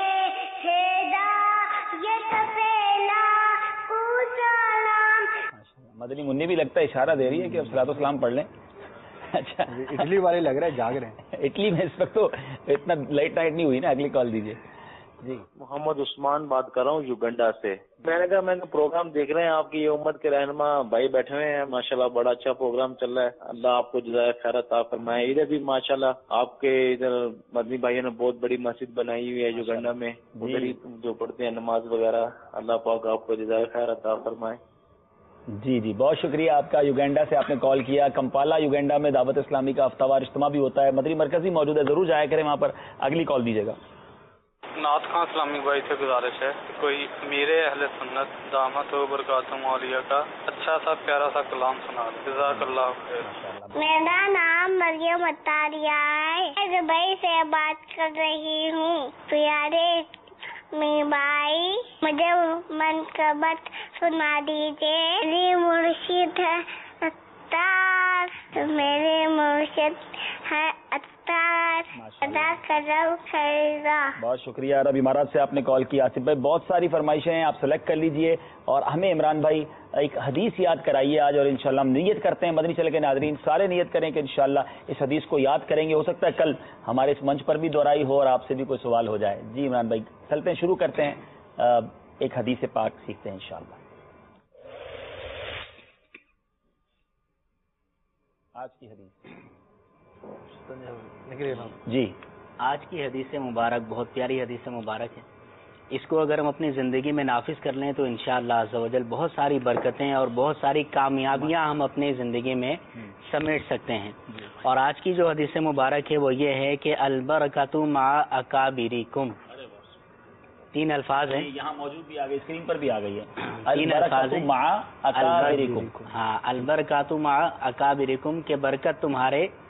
ہدایت فیلا کو سلام. مدنی منی بھی لگتا ہے اشارہ دے رہی ہے کہ اب صلاۃ والسلام پڑھ لیں. اچھا، اٹلی والے لگ رہا ہے جاگ رہے ہیں. اٹلی میں اس وقت تو اتنا لیٹ نائٹ نہیں ہوئی نا. اگلی کال دیجیے. جی، محمد عثمان بات کر رہا ہوں یوگنڈا سے. میں نے کہا میں نے پروگرام دیکھ رہے ہیں، آپ کی یہ امت کے رہنما بھائی بیٹھے ہوئے ہیں، ماشاءاللہ بڑا اچھا پروگرام چل رہا ہے. اللہ آپ کو جزائے خیر عطا فرمائے. ادھر بھی ماشاءاللہ آپ کے ادھر مدنی بھائیوں نے بہت بڑی مسجد بنائی ہوئی ہے یوگنڈا میں، ادھر ہی جو پڑھتے ہیں نماز وغیرہ. اللہ پاک آپ کو جزائے خیر عطا فرمائے. جی جی، بہت شکریہ آپ کا. یوگینڈا سے آپ نے کال کیا. کمپالا یوگینڈا میں دعوت اسلامی کا ہفتہ وار اجتماع بھی ہوتا ہے. مدنی مرکز بھی موجود ہے، ضرور جایا کریں وہاں پر. اگلی کال دیجیے گا. نعت خان اسلامی بھائی سے گزارش ہے کوئی میرے اہل سنت دامت و برکاتہم عالیہ کا اچھا سا پیارا سا کلام سنا دیں. جزاک اللہ خیر. میرا نام مریم اطاریہ ہے، میں دبئی سے بات کر رہی ہوں. پیارے میرے بھائی، مجھے منقبت سنا دیجیے. میری مرشد ہے اتار، میرے مرشد ہے اتار، ادا کرو خیرہ. بہت شکریہ. عرب امارات سے آپ نے کال کیا. آصف بھائی، بہت ساری فرمائشیں ہیں، آپ سلیکٹ کر لیجئے اور ہمیں عمران بھائی ایک حدیث یاد کرائیے آج. اور انشاءاللہ ہم نیت کرتے ہیں، مدنی چینل کے ناظرین سارے نیت کریں کہ انشاءاللہ اس حدیث کو یاد کریں گے. ہو سکتا ہے کل ہمارے اس منچ پر بھی دہرائی ہو اور آپ سے بھی کوئی سوال ہو جائے. جی عمران بھائی، چلتے ہیں، شروع کرتے ہیں. ایک حدیث پاک سیکھتے ہیں انشاءاللہ. آج کی حدیث جی، آج کی حدیث مبارک بہت پیاری حدیث مبارک ہے. اس کو اگر ہم اپنی زندگی میں نافذ کر لیں تو انشاءاللہ عز و جل بہت ساری برکتیں اور بہت ساری کامیابیاں ہم اپنی زندگی میں سمیٹ سکتے ہیں. اور آج کی جو حدیث مبارک ہے وہ یہ ہے کہ البرکۃ مع اکابرکم. 3 الفاظ ہیں، یہاں موجود بھی آ گئی، اسکرین پر بھی آ گئی ہے. 3 الفاظ ہیں. مع اکابرکم. ہاں، البرکۃ مع اکابرکم، کہ برکت تمہارے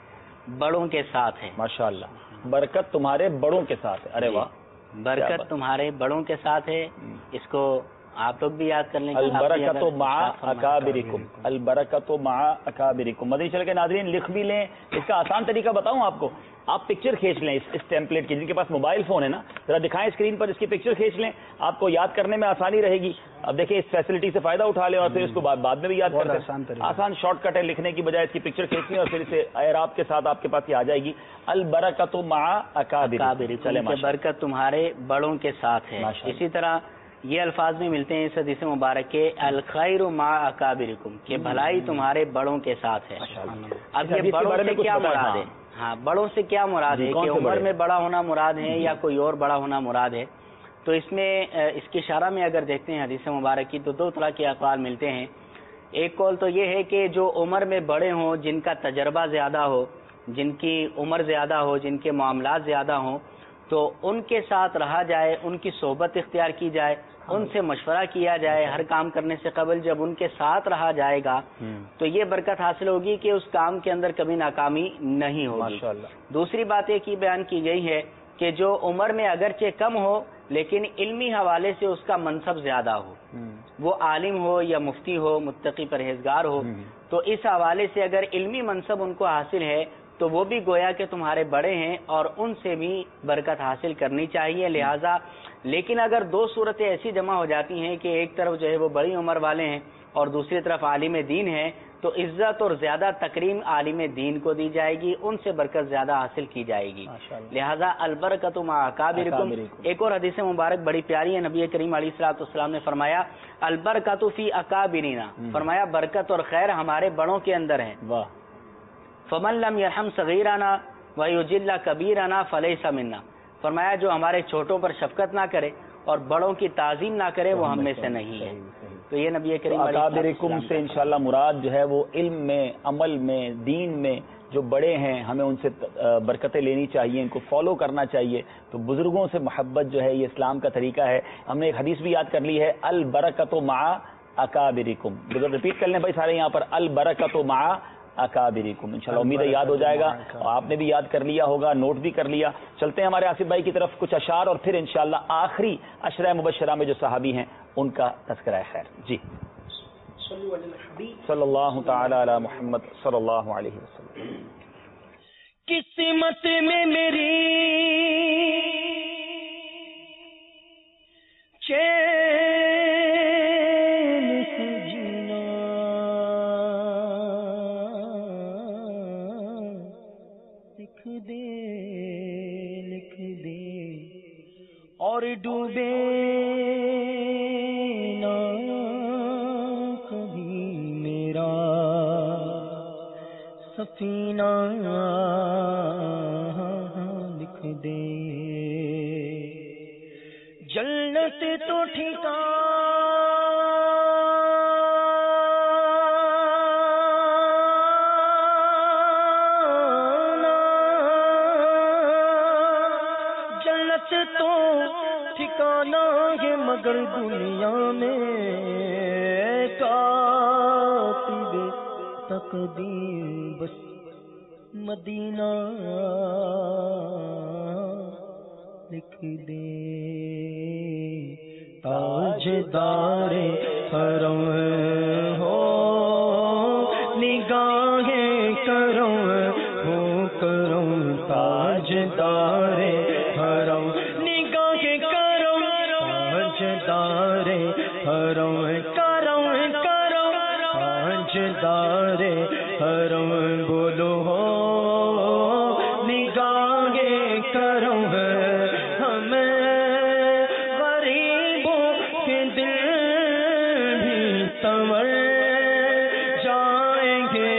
بڑوں کے ساتھ ہے. ماشاءاللہ. برکت تمہارے بڑوں کے ساتھ ہے. ارے واہ. برکت تمہارے بڑوں کے ساتھ ہے. اس کو آپ لوگ بھی یاد کر لیں. البرکت مع اکابرکم. البرکت مع اکابرکم. مدنی چینل کے ناظرین لکھ بھی لیں. اس کا آسان طریقہ بتاؤں آپ کو. آپ پکچر کھینچ لیں اس ٹیمپلیٹ کی. جن کے پاس موبائل فون ہے نا, ذرا دکھائیں اسکرین پر, اس کی پکچر کھینچ لیں. آپ کو یاد کرنے میں آسانی رہے گی. اب دیکھیں اس فیسلٹی سے فائدہ اٹھا لیں اور پھر اس کو بعد میں بھی یاد کر لیں. آسان شارٹ کٹ ہے, لکھنے کی بجائے اس کی پکچر کھینچنی اور پھر اسے اعراب کے ساتھ آپ کے پاس یہ آ جائے گی. البرکت مع اکابرکم. چلیں برکت تمہارے بڑوں کے ساتھ ہے. اسی طرح یہ الفاظ میں ملتے ہیں اس حدیث مبارک کے الخیر مع اکابرکم, کہ بھلائی تمہارے بڑوں کے ساتھ ہے. اب یہ بڑوں سے کیا مراد ہے؟ ہاں, بڑوں سے کیا مراد ہے؟ کہ عمر میں بڑا ہونا مراد ہے یا کوئی اور بڑا ہونا مراد ہے؟ تو اس میں اس کی اشارہ میں اگر دیکھتے ہیں حدیث مبارک کی تو دو طرح کے اقوال ملتے ہیں. ایک قول تو یہ ہے کہ جو عمر میں بڑے ہوں, جن کا تجربہ زیادہ ہو, جن کی عمر زیادہ ہو, جن کے معاملات زیادہ ہوں, تو ان کے ساتھ رہا جائے, ان کی صحبت اختیار کی جائے, ان سے مشورہ کیا جائے. ہر کام کرنے سے قبل جب ان کے ساتھ رہا جائے گا تو یہ برکت حاصل ہوگی کہ اس کام کے اندر کبھی ناکامی نہیں ہوگی. دوسری بات ایک ہی بیان کی گئی ہے کہ جو عمر میں اگرچہ کم ہو لیکن علمی حوالے سے اس کا منصب زیادہ ہو, وہ عالم ہو یا مفتی ہو, متقی پرہیزگار ہو, تو اس حوالے سے اگر علمی منصب ان کو حاصل ہے تو وہ بھی گویا کہ تمہارے بڑے ہیں اور ان سے بھی برکت حاصل کرنی چاہیے. لہٰذا لیکن اگر دو صورتیں ایسی جمع ہو جاتی ہیں کہ ایک طرف جو ہے وہ بڑی عمر والے ہیں اور دوسری طرف عالم دین ہے, تو عزت اور زیادہ تکریم عالم دین کو دی جائے گی, ان سے برکت زیادہ حاصل کی جائے گی. لہذا البرکت مع اکابرکم. ایک اور حدیث مبارک بڑی پیاری ہے. نبی کریم علیہ الصلوۃ والسلام نے فرمایا البرکت فی اکابرنا, فرمایا برکت اور خیر ہمارے بڑوں کے اندر ہے. فمن لم یرحم صغیرنا ویجل کبیرنا فلیس منا, فرمایا جو ہمارے چھوٹوں پر شفقت نہ کرے اور بڑوں کی تعظیم نہ کرے وہ ہم میں سے نہیں ہے. تو یہ نبی کریم اکابرکم سے انشاءاللہ مراد جو ہے وہ علم میں, عمل میں, دین میں جو بڑے ہیں ہمیں ان سے برکتیں لینی چاہیے, ان کو فالو کرنا چاہیے. تو بزرگوں سے محبت جو ہے یہ اسلام کا طریقہ ہے. ہم نے ایک حدیث بھی یاد کر لی ہے, البرکت مع اکابرکم. ریپیٹ کر لیں بھائی سارے یہاں پر, البرکت مع اکابرکم. انشاءاللہ امید ہے یاد ہو جائے گا. آپ نے بھی یاد کر لیا ہوگا, نوٹ بھی کر لیا. چلتے ہیں ہمارے آصف بھائی کی طرف, کچھ اشعار اور پھر انشاءاللہ آخری عشرہ مبشرہ میں جو صحابی ہیں ان کا تذکرہ خیر. جی صلی اللہ تعالی علی محمد صلی اللہ علیہ وسلم. قسمت میں میری اور ڈوبے نہ کبھی میرا سفینہ, لکھ دے جنت تو ٹھکانا تو ٹھکانا ہے مگر دنیا میں کاتب تقدیر بس مدینہ لکھ دے. تاجدار حرم ہو نگاہیں کرم ہو کرم, تاجدار حرم نگاہیں کرم, تاجدار حرم کرم کرم, تاجدار حرم بولو ہو نگاہیں کرم. ہمیں غریبوں کے دل بھی سنور جائیں گے.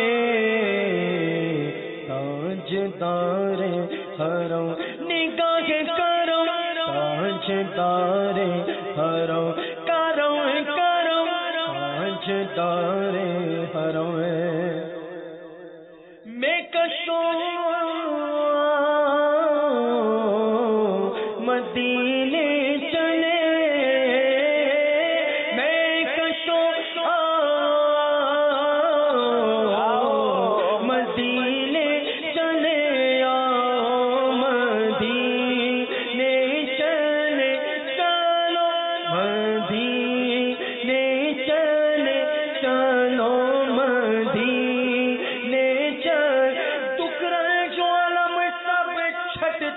تاجدار حرم نگاہیں کرم, تاجدار حرم کرم کرم, تاجدار حرم میں کشوں مدینے چلے, میں کشوں مدینے چلے,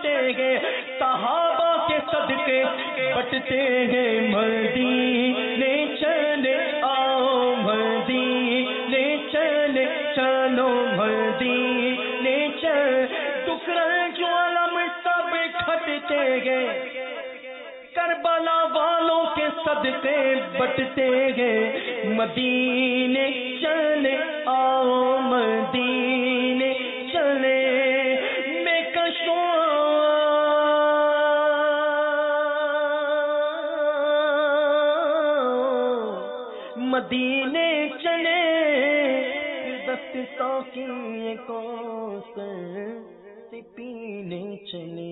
بٹتے ہیں صحابہ کے صدقے بٹتے ہیں مدینے چلے آؤ مدینے چلے چلو مدینے چل ٹکڑے جو علم سب کھٹتے گئے کربلا والوں کے صدقے بٹتے گئے مدینے چلے آؤ مدینے چلے میں کشوں مدینے چلے دست ساقی کوثر سے پینے چلے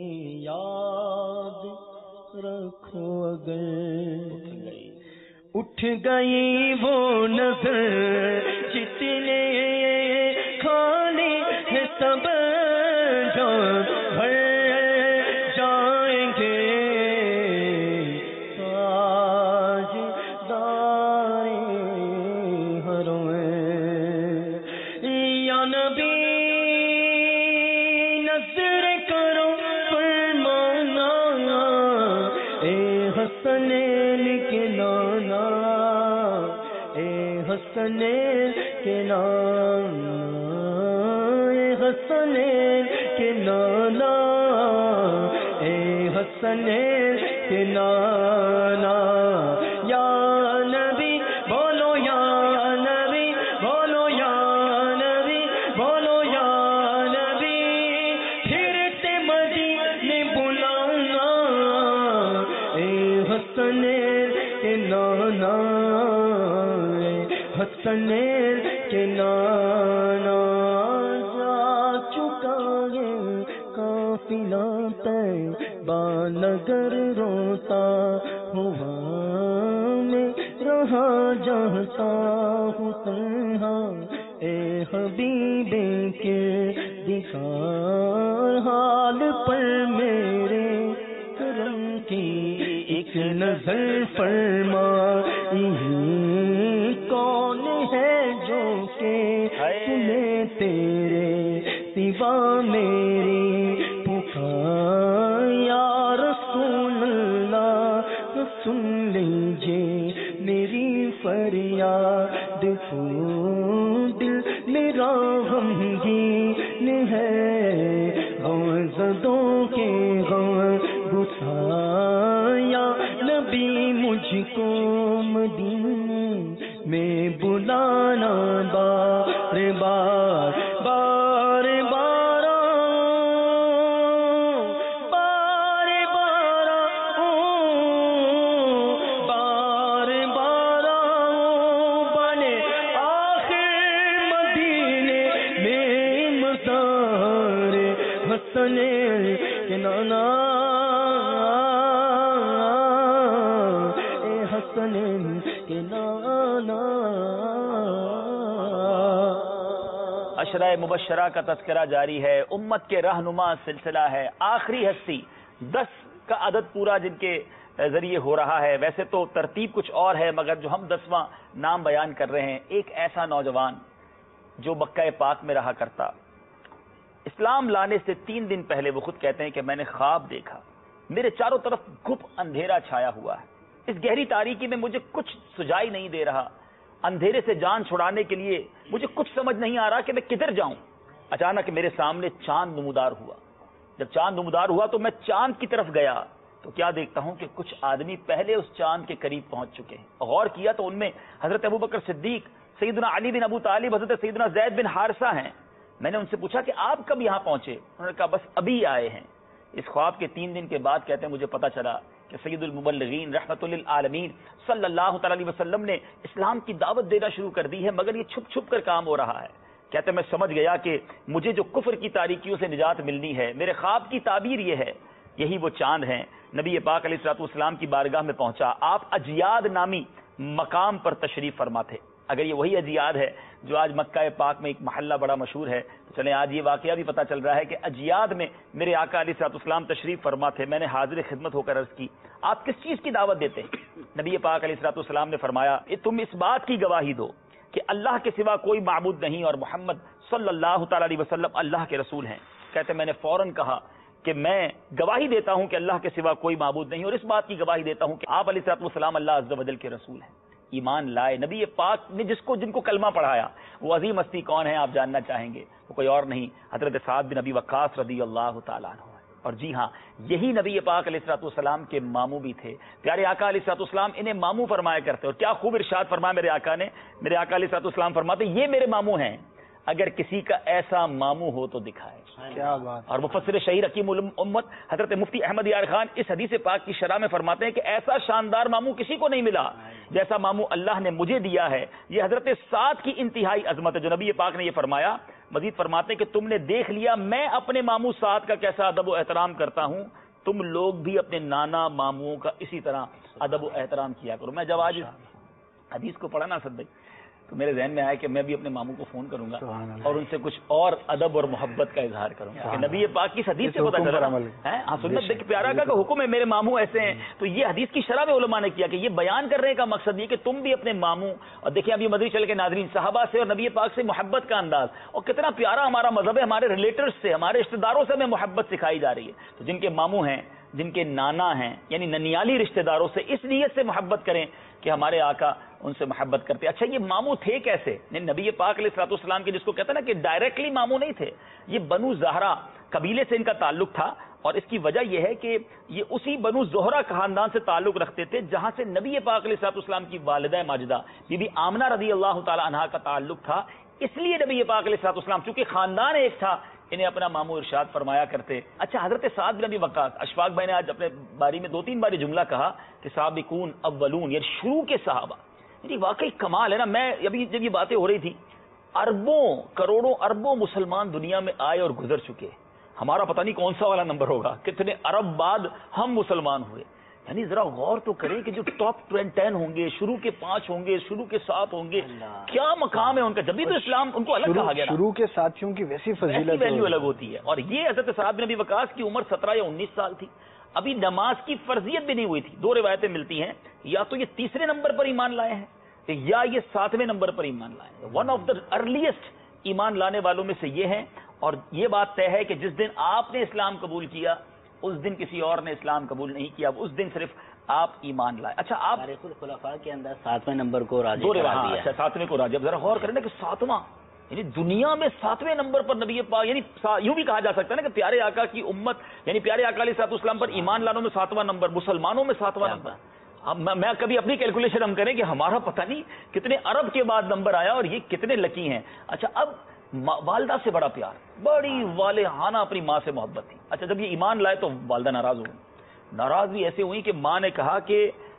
یاد رکھو اگر اٹھ گئی وہ نظر جتنے کھانے ہیں سب جان بھر جائیں گے تاج دار حرم یا نبی نظر کرو فرمانا اے حسنین کے نانا اے حسنین کے نانا اے حسنین کے نانا اے حسنین کے نانا یا نبی بولو یا نبی بولو یا نبی بولو یا نبی پھرتے مدینے بلانا اے حسنین کے نانا اے حسنین کے نانا جا چکا ہے قافلہ طیبہ نگر روتا ہوا میں رہا جاتا ہوں تنہا اے حبیب کے دکھا حال پر میرے کرم کی ایک نظر فرما کون ہے جو کہ تمہیں تیرے سوا میری پکار یا رسول اللہ سن لیجیے میری فریاد دل میرا غمگین ہے غم زدوں کے غم گسا یا نبی مجھ کو مدینے میں بلانا بار بار بار بار بار بار بار بنے آخر مدینے میں مزار حسنین کے نانا اے حسنین کے نانا عشرہ مبشرہ کا تذکرہ جاری ہے، امت کے رہنما سلسلہ ہے، آخری ہستی 10 کا عدد پورا جن کے ذریعے ہو رہا ہے. ویسے تو ترتیب کچھ اور ہے مگر جو ہم 10واں نام بیان کر رہے ہیں، ایک ایسا نوجوان جو مکہ پاک میں رہا کرتا، اسلام لانے سے 3 دن پہلے وہ خود کہتے ہیں کہ میں نے خواب دیکھا، میرے چاروں طرف گھپ اندھیرا چھایا ہوا ہے، اس گہری تاریکی میں مجھے کچھ سجائی نہیں دے رہا، اندھیرے سے جان چھڑانے کے لیے مجھے کچھ سمجھ نہیں آ رہا کہ میں کدھر جاؤں. اچانک میرے سامنے چاند نمودار ہوا. جب چاند نمودار ہوا تو میں چاند کی طرف گیا تو کیا دیکھتا ہوں کہ کچھ آدمی پہلے اس چاند کے قریب پہنچ چکے ہیں. غور کیا تو ان میں حضرت ابوبکر صدیق، سیدنا علی بن ابو طالب، حضرت سیدنا زید بن حارثہ ہیں. میں نے ان سے پوچھا کہ آپ کب یہاں پہنچے؟ انہوں نے کہا بس ابھی آئے ہیں. اس خواب کے 3 دن کے بعد کہتے ہیں مجھے پتا چلا کہ سید المبلغین رحمت للعالمین صلی اللہ تعالی علیہ وسلم نے اسلام کی دعوت دینا شروع کر دی ہے، مگر یہ چھپ چھپ کر کام ہو رہا ہے. کہتے ہیں میں سمجھ گیا کہ مجھے جو کفر کی تاریکیوں سے نجات ملنی ہے، میرے خواب کی تعبیر یہ ہے، یہی وہ چاند ہیں. نبی پاک علیہ الصلوۃ والسلام کی بارگاہ میں پہنچا. آپ اجیاد نامی مقام پر تشریف فرما تھے. اگر یہ وہی اجیاد ہے جو آج مکہ پاک میں ایک محلہ بڑا مشہور ہے، تو چلیں آج یہ واقعہ بھی پتہ چل رہا ہے کہ اجیاد میں میرے آقا علیہ الصلوۃ والسلام تشریف فرما تھے. میں نے حاضر خدمت ہو کر عرض کی آپ کس چیز کی دعوت دیتے ہیں؟ نبی پاک علیہ الصلوۃ والسلام نے فرمایا تم اس بات کی گواہی دو کہ اللہ کے سوا کوئی معبود نہیں اور محمد صلی اللہ تعالی علیہ وسلم اللہ کے رسول ہیں. کہتے میں نے فوراً کہا کہ میں گواہی دیتا ہوں کہ اللہ کے سوا کوئی معبود نہیں، اور اس بات کی گواہی دیتا ہوں کہ آپ علیہ الصلوۃ والسلام اللہ عز و جل کے رسول ہیں۔ ایمان لائے۔ نبی پاک نے جن کو کلمہ پڑھایا وہ عظیم ہستی کون ہے آپ جاننا چاہیں گے؟ وہ کوئی اور نہیں، حضرت سعد بن ابی وقاص رضی اللہ تعالیٰ عنہ ہے۔ اور جی ہاں، یہی نبی پاک علیہ الصلوۃ والسلام کے ماموں بھی تھے۔ پیارے آقا علیہ الصلوۃ والسلام انہیں ماموں فرمایا کرتے، اور کیا خوب ارشاد فرمایا میرے آقا نے، میرے آقا علیہ الصلوۃ والسلام فرماتے یہ میرے ماموں ہیں، اگر کسی کا ایسا ماموں ہو تو دکھائے۔ کیا بات۔ اور مفسر شہیر حکیم الامت حضرت مفتی احمد یار خان اس حدیث پاک کی شرح میں فرماتے ہیں کہ ایسا شاندار ماموں کسی کو نہیں ملا جیسا ماموں اللہ نے مجھے دیا ہے۔ یہ حضرت سعد کی انتہائی عظمت ہے جو نبی پاک نے یہ فرمایا۔ مزید فرماتے ہیں کہ تم نے دیکھ لیا میں اپنے ماموں سعد کا کیسا ادب و احترام کرتا ہوں، تم لوگ بھی اپنے نانا ماموں کا اسی طرح ادب و احترام کیا کرو۔ میں جب آج حدیث کو پڑھا نا اسد بھائی تو میرے ذہن میں آیا کہ میں بھی اپنے ماموں کو فون کروں گا اور ان سے کچھ اور ادب اور محبت کا اظہار کروں گا کہ نبی پاک کی حدیث سے پتہ چلا ہاں سنت دیکھ پیارا کا حکم ہے میرے ماموں ایسے ہیں، تو یہ حدیث کی شرح میں علماء نے کیا کہ یہ بیان کرنے کا مقصد یہ کہ تم بھی اپنے ماموں، اور دیکھیں ابھی مدری چل کے ناظرین صحابہ سے اور نبی پاک سے محبت کا انداز، اور کتنا پیارا ہمارا مذہب ہے، ہمارے ریلیٹرز سے ہمارے رشتہ داروں سے ہمیں محبت سکھائی جا رہی ہے۔ تو جن کے ماموں ہیں، جن کے نانا ہیں، یعنی ننیالی رشتہ داروں سے اس نیت سے محبت کریں کہ ہمارے آقا ان سے محبت کرتے۔ اچھا یہ ماموں تھے کیسے؟ نبی پاک علیہ الصلوۃ والسلام کے جس کو کہتے ہیں نا کہ ڈائریکٹلی ماموں نہیں تھے، یہ بنو زہرا قبیلے سے ان کا تعلق تھا، اور اس کی وجہ یہ ہے کہ یہ اسی بنو زہرا خاندان سے تعلق رکھتے تھے جہاں سے نبی پاک علیہ الصلوۃ والسلام کی والدہ ماجدہ بی بی آمنہ رضی اللہ تعالی عنہا کا تعلق تھا۔ اس لیے نبی پاک علیہ الصلوۃ والسلام چونکہ خاندان ایک تھا انہیں اپنا ماموں ارشاد فرمایا کرتے۔ اچھا حضرت سعد بن ابی وقاص، اشفاق بھائی نے آج اپنے باری میں 2-3 بار یہ جملہ کہا کہ سابقون اولون، یعنی شروع کے صحابہ، یعنی واقعی کمال ہے نا۔ میں ابھی جب یہ باتیں ہو رہی تھی، اربوں کروڑوں اربوں مسلمان دنیا میں آئے اور گزر چکے، ہمارا پتہ نہیں کون سا والا نمبر ہوگا، کتنے ارب بعد ہم مسلمان ہوئے۔ یعنی ذرا غور تو کریں کہ جو ٹاپ 10 ہوں گے، شروع کے 5 ہوں گے، شروع کے 7 ہوں گے، کیا مقام ہے ان کا، جبھی تو اسلام ان کو الگ کہا گیا۔ شروع کے ساتھیوں کی ویسی فضیلت ویلیو الگ ہوتی ہے۔ اور یہ حضرت سعد بن ابی وقاص کی عمر 17 یا 19 سال تھی، ابھی نماز کی فرضیت بھی نہیں ہوئی تھی۔ 2 روایتیں ملتی ہیں، یا تو یہ تیسرے نمبر پر ایمان لائے ہیں یا یہ 7ویں نمبر پر ایمان لائے ہیں۔ ون آف دا ارلیسٹ ایمان لانے والوں میں سے یہ ہیں، اور یہ بات طے ہے کہ جس دن آپ نے اسلام قبول کیا اس دن کسی اور نے اسلام قبول نہیں کیا، اس دن صرف آپ ایمان لائے۔ اچھا آپ تاریخ الخلفاء کے اندر 7ویں نمبر کو راجح قرار دیا۔ اچھا 7ویں کو راجح، ذرا غور کریں نا کہ 7واں، یعنی دنیا میں 7ویں نمبر پر نبی پاک، یعنی یوں بھی کہا جا سکتا ہے نا کہ پیارے آقا کی امت، یعنی پیارے آقا علیہ الصلوۃ والسلام پر ایمان لانوں میں 7واں نمبر، مسلمانوں میں 7واں نمبر۔ اب میں کبھی اپنی کیلکولیشن ہم کریں کہ ہمارا پتہ نہیں کتنے ارب کے بعد نمبر آیا اور یہ کتنے لکی ہیں۔ اچھا اب والدہ سے بڑا پیار، بڑی والہانہ اپنی ماں سے محبت تھی۔ اچھا جب یہ ایمان لائے تو والدہ ناراض ہو گئی، ناراض بھی ایسے ہوئی کہ ماں نے کہا کہ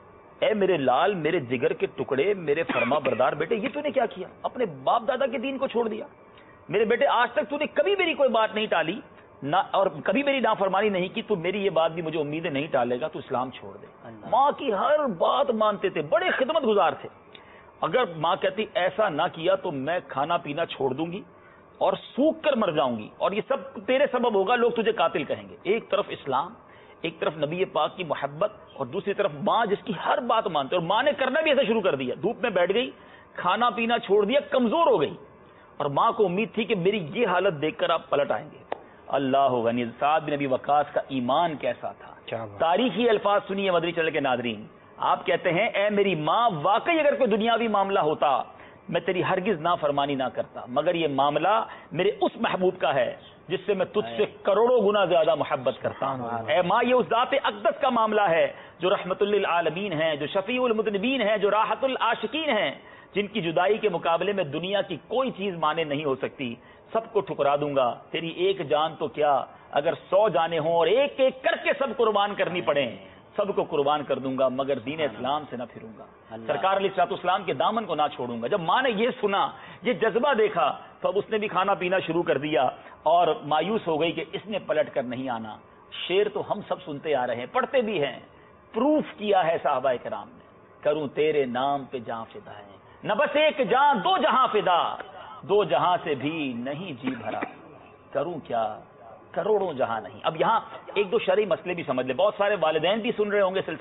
اے میرے لال، میرے جگر کے ٹکڑے، میرے فرما بردار بیٹے، یہ تو نے کیا کیا؟ اپنے باپ دادا کے دین کو چھوڑ دیا۔ میرے بیٹے آج تک تو نے کبھی میری کوئی بات نہیں ٹالی نہ، اور کبھی میری نافرمانی نہیں کی، تو میری یہ بات بھی مجھے امید نہیں ٹالے گا، تو اسلام چھوڑ دے۔ ماں کی ہر بات مانتے تھے، بڑے خدمت گزار تھے۔ اگر ماں کہتی ایسا نہ کیا تو میں کھانا پینا چھوڑ دوں گی اور سوکھ کر مر جاؤں گی، اور یہ سب تیرے سبب ہوگا، لوگ تجھے قاتل کہیں گے۔ ایک طرف اسلام، ایک طرف نبی پاک کی محبت، اور دوسری طرف ماں جس کی ہر بات مانتے، اور ماں نے کرنا بھی ایسا شروع کر دیا، دھوپ میں بیٹھ گئی، کھانا پینا چھوڑ دیا، کمزور ہو گئی، اور ماں کو امید تھی کہ میری یہ حالت دیکھ کر آپ پلٹ آئیں گے۔ اللہ غنی، سعد بن ابی وقاص کا ایمان کیسا تھا! تاریخی الفاظ سنیے مدری چینل کے ناظرین، آپ کہتے ہیں اے میری ماں، واقعی اگر کوئی دنیاوی معاملہ ہوتا میں تیری ہرگز نافرمانی نہ کرتا، مگر یہ معاملہ میرے اس محبوب کا ہے جس سے میں تجھ سے کروڑوں گنا زیادہ محبت کرتا ہوں۔ اے ماں، یہ اس ذات اقدس کا معاملہ ہے جو رحمت للعالمین ہے، جو شفیع المذنبین ہے، جو راحت العاشقین ہیں، جن کی جدائی کے مقابلے میں دنیا کی کوئی چیز مانے نہیں ہو سکتی۔ سب کو ٹھکرا دوں گا، تیری ایک جان تو کیا، اگر 100 جانیں ہوں اور ایک ایک کر کے سب قربان کرنی پڑیں، سب کو قربان کر دوں گا، مگر دین اسلام سے نہ پھروں گا، سرکار علیہ الصلوۃ والسلام کے دامن کو نہ چھوڑوں گا۔ جب ماں نے یہ سنا، یہ جذبہ دیکھا، تو اب اس نے بھی کھانا پینا شروع کر دیا، اور مایوس ہو گئی کہ اس نے پلٹ کر نہیں آنا۔ شعر تو ہم سب سنتے آ رہے ہیں، پڑھتے بھی ہیں، پروف کیا ہے صحابہ کرام نے، کروں تیرے نام پہ جاں فدا ہے، نہ بس ایک جان دو جہاں فدا، 2 جہاں سے بھی نہیں جی بھرا، کروں کیا کروڑوں جہاں نہیں۔ اب یہاں 1-2 شرعی مسئلے بھی سمجھ لیں، بہت سارے والدین بھی سن رہے ہوں گے سلسلہ،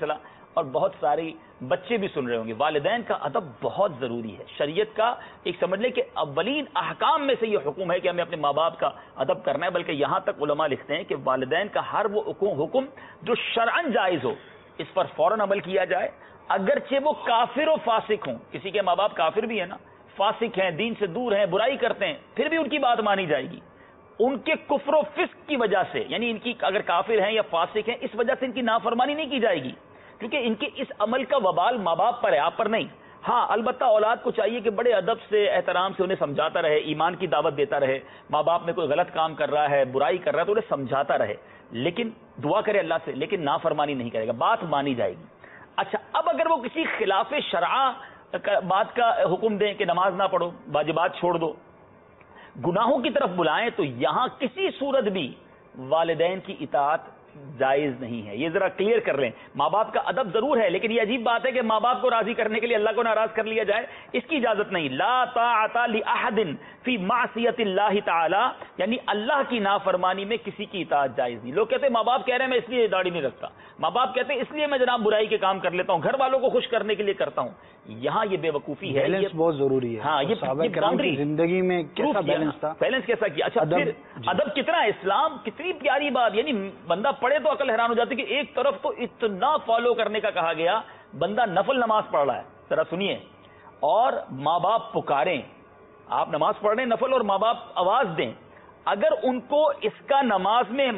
اور بہت ساری بچے بھی سن رہے ہوں گے، والدین کا ادب بہت ضروری ہے. شریعت کا ایک سمجھ لیں کہ اولین احکام میں سے یہ حکم ہے کہ ہمیں اپنے ماں باپ کا ادب کرنا ہے، بلکہ یہاں تک علماء لکھتے ہیں کہ والدین کا ہر وہ حکم جو شرعن جائز ہو اس پر فوراً عمل کیا جائے، اگرچہ وہ کافر و فاسق ہوں. کسی کے ماں باپ کافر بھی ہیں نا، فاسق ہیں، دین سے دور ہیں، برائی کرتے ہیں، پھر بھی ان کی بات مانی جائے گی. ان کے کفر و فسق کی وجہ سے، یعنی ان کی اگر کافر ہیں یا فاسق ہیں اس وجہ سے ان کی نافرمانی نہیں کی جائے گی، کیونکہ ان کے اس عمل کا وبال ماں باپ پر ہے، آپ پر نہیں. ہاں البتہ اولاد کو چاہیے کہ بڑے ادب سے، احترام سے انہیں سمجھاتا رہے، ایمان کی دعوت دیتا رہے. ماں باپ میں کوئی غلط کام کر رہا ہے، برائی کر رہا ہے تو انہیں سمجھاتا رہے، لیکن دعا کرے اللہ سے، لیکن نافرمانی نہیں کرے گا، بات مانی جائے گی. اچھا، اب اگر وہ کسی خلاف شرع بات کا حکم دیں کہ نماز نہ پڑھو، واجبات چھوڑ دو، گناہوں کی طرف بلائیں، تو یہاں کسی صورت بھی والدین کی اطاعت جائز نہیں ہے. یہ ذرا کلیئر کر لیں. ماں باپ کا ادب ضرور ہے، لیکن یہ عجیب بات ہے کہ ماں باپ کو راضی کرنے کے لیے اللہ کو ناراض کر لیا جائے، اس کی اجازت نہیں. لا طاعت لأحد فی معصیت اللہ تعالی، یعنی اللہ کی نافرمانی میں کسی کی اطاعت جائز نہیں. لوگ کہتے ہیں ماں باپ کہہ رہے ہیں میں اس لیے داڑھی نہیں رکھتا، ماں باپ کہتے ہیں اس لیے میں جناب برائی کے کام کر لیتا ہوں، گھر والوں کو خوش کرنے کے لیے کرتا ہوں. یہاں یہ بے وقوفی ہے، بیلنس بہت ضروری ہے. ہاں، یہ باؤنڈری زندگی میں کیسا بیلنس تھا، بیلنس کیسا کیا. اچھا، پھر ادب کتنا ہے، اسلام کتنی پیاری بات، یعنی بندہ پڑھے تو عقل حیران ہو جاتی کہ ایک طرف تو اتنا فالو کرنے کا کہا گیا، بندہ نفل نماز پڑھ رہا ہے، ذرا سنیے، اور ماں باپ پکاریں، آپ نماز پڑھ رہے ہیں نفل اور ماں باپ آواز دیں، اگر ان کو اس کا نماز میں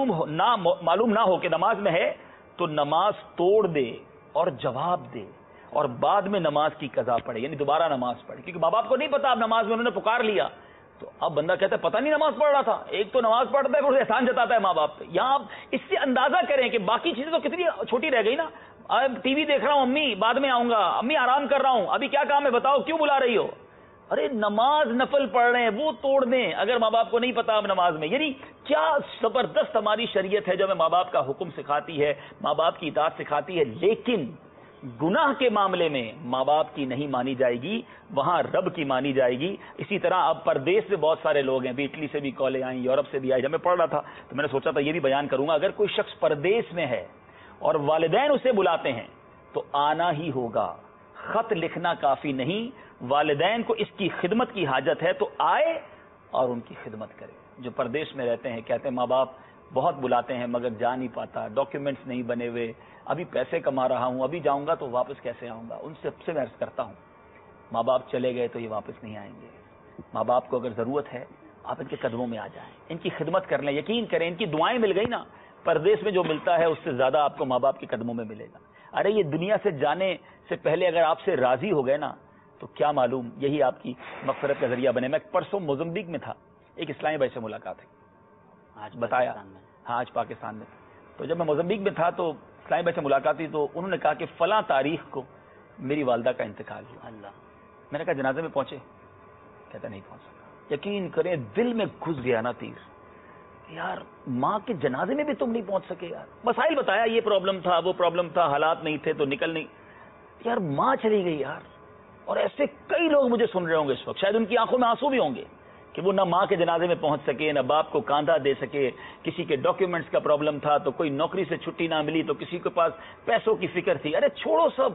معلوم نہ ہو کہ نماز میں ہے تو نماز توڑ دے اور جواب دے اور بعد میں نماز کی قضا پڑھے، یعنی دوبارہ نماز پڑھے. کیونکہ ماں باپ کو نہیں پتا اب نماز میں انہوں نے پکار لیا، تو اب بندہ کہتا ہے پتہ نہیں نماز پڑھ رہا تھا. ایک تو نماز پڑھتا ہے پھر احسان جتاتا ہے ماں باپ پہ. یہاں آپ اس سے اندازہ کریں کہ باقی چیزیں تو کتنی چھوٹی رہ گئی نا. ٹی وی دیکھ رہا ہوں امی، بعد میں آؤں گا، امی آرام کر رہا ہوں، ابھی کیا کام ہے بتاؤ، کیوں بلا رہی ہو؟ ارے نماز نفل پڑھ رہے ہیں وہ توڑ دیں اگر ماں باپ کو نہیں پتا اب نماز میں. یعنی کیا زبردست ہماری شریعت ہے جو ہمیں ماں باپ کا حکم سکھاتی ہے، ماں باپ کی اطاعت سکھاتی ہے. لیکن گناہ کے معاملے میں ماں باپ کی نہیں مانی جائے گی، وہاں رب کی مانی جائے گی. اسی طرح اب پردیس میں بہت سارے لوگ ہیں، بھی اٹلی سے بھی کالیں آئیں، یورپ سے بھی آئی. جب میں پڑھ رہا تھا تو میں نے سوچا تھا یہ بھی بیان کروں گا. اگر کوئی شخص پردیس میں ہے اور والدین اسے بلاتے ہیں تو آنا ہی ہوگا، خط لکھنا کافی نہیں. والدین کو اس کی خدمت کی حاجت ہے تو آئے اور ان کی خدمت کرے. جو پردیس میں رہتے ہیں کہتے ہیں ماں باپ بہت بلاتے ہیں مگر جا نہیں پاتا، ڈاکیومنٹس نہیں بنے ہوئے، ابھی پیسے کما رہا ہوں، ابھی جاؤں گا تو واپس کیسے آؤں گا. ان سے میں عرض کرتا ہوں ماں باپ چلے گئے تو یہ واپس نہیں آئیں گے. ماں باپ کو اگر ضرورت ہے آپ ان کے قدموں میں آ جائیں، ان کی خدمت کر لیں. یقین کریں ان کی دعائیں مل گئی نا، پردیس میں جو ملتا ہے اس سے زیادہ آپ کو ماں باپ کے قدموں میں ملے گا. ارے یہ دنیا سے جانے سے پہلے اگر آپ سے راضی ہو گئے نا تو کیا معلوم یہی آپ کی مغفرت کا ذریعہ بنے. میں پرسوں موزمبیق میں تھا، ایک اسلامی بھائی سے ملاقات ہے، آج بتایا، ہاں آج پاکستان میں. تو جب میں موزمبیق میں تھا تو اسلامی بھائی سے ملاقات ہوئی تو انہوں نے کہا کہ فلاں تاریخ کو میری والدہ کا انتقال ہوا. میں نے کہا جنازے میں پہنچے؟ کہتا نہیں پہنچ سکا. یقین کریں دل میں گھس گیا نا تیر، یار ماں کے جنازے میں بھی تم نہیں پہنچ سکے. یار مسائل بتایا، یہ پرابلم تھا وہ پرابلم تھا، حالات نہیں تھے تو نکل نہیں. یار ماں چلی گئی یار. اور ایسے کئی لوگ مجھے سن رہے ہوں گے اس وقت، شاید ان کی آنکھوں میں آنسو بھی ہوں گے کہ وہ نہ ماں کے جنازے میں پہنچ سکے، نہ باپ کو کاندھا دے سکے. کسی کے ڈاکیومنٹس کا پرابلم تھا تو کوئی نوکری سے چھٹی نہ ملی تو کسی کے پاس پیسوں کی فکر تھی. ارے چھوڑو سب،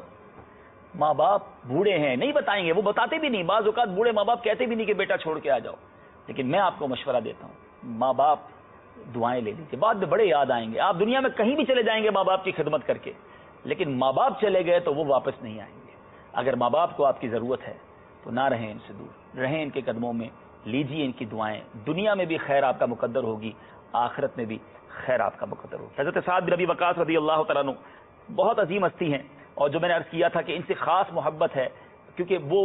ماں باپ بوڑھے ہیں نہیں بتائیں گے، وہ بتاتے بھی نہیں. بعض اوقات بوڑھے ماں باپ کہتے بھی نہیں کہ بیٹا چھوڑ کے آ جاؤ. لیکن میں آپ کو مشورہ دیتا ہوں ماں باپ دعائیں لے لیجیے، بعد میں بڑے یاد آئیں گے. آپ دنیا میں کہیں بھی چلے جائیں گے ماں باپ کی خدمت کر کے، لیکن ماں باپ چلے گئے تو وہ واپس نہیں آئیں گے. اگر ماں باپ کو آپ کی ضرورت ہے تو نہ رہیں ان سے دور، رہیں ان کے قدموں میں، لیجیے ان کی دعائیں. دنیا میں بھی خیر آپ کا مقدر ہوگی، آخرت میں بھی خیر آپ کا مقدر ہوگی. حضرت سعد بن ابی وقاص رضی اللہ تعالیٰ عنہ بہت عظیم ہستی ہیں، اور جو میں نے عرض کیا تھا کہ ان سے خاص محبت ہے کیونکہ وہ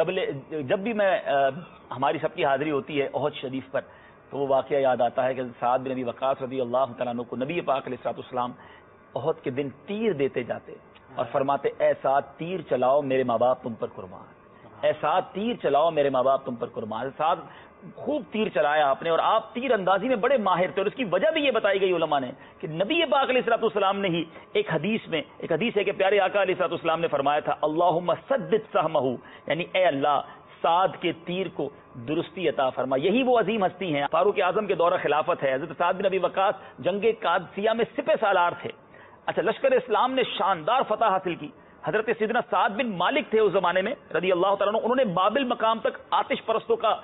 جب بھی میں ہماری سب کی حاضری ہوتی ہے احد شریف پر تو وہ واقعہ یاد آتا ہے کہ سعد بن ابی وقاص رضی اللہ تعالیٰ عنہ کو نبی پاک علیہ الصلوۃ والسلام احد کے دن تیر دیتے جاتے اور فرماتے اے سعد تیر چلاؤ میرے ماں باپ تم پر قربان، اے سعد تیر چلاؤ میرے ماں باپ تم پر قربان. سعد خوب تیر چلایا آپ نے، اور آپ تیر اندازی میں بڑے ماہر تھے. اور اس کی وجہ بھی یہ بتائی گئی علماء نے کہ نبی پاک علیہ الصلوۃ والسلام نے ہی ایک حدیث ہے کہ پیارے آقا علیہ الصلوۃ والسلام نے فرمایا تھا اللہم سدد سہمہ، یعنی اے اللہ سعد کے تیر کو درستی عطا فرما. یہی وہ عظیم ہستی ہیں. فاروق اعظم کے دورہ خلافت ہے، حضرت سعد بن ابی وقاص جنگ قادسیہ میں سپہ سالار تھے. اچھا، لشکر اسلام نے شاندار فتح حاصل کی. حضرت سیدنا سعد بن مالک تھے اس زمانے میں رضی اللہ تعالیٰ عنہ، انہوں نے بابل مقام تک آتش پرستوں کا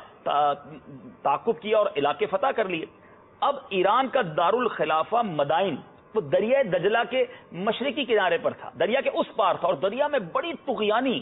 تعاقب کیا اور علاقے فتح کر لیے. اب ایران کا دارالخلافہ مدائن وہ دریائے دجلہ کے مشرقی کنارے پر تھا، دریا کے اس پار تھا، اور دریا میں بڑی طغیانی،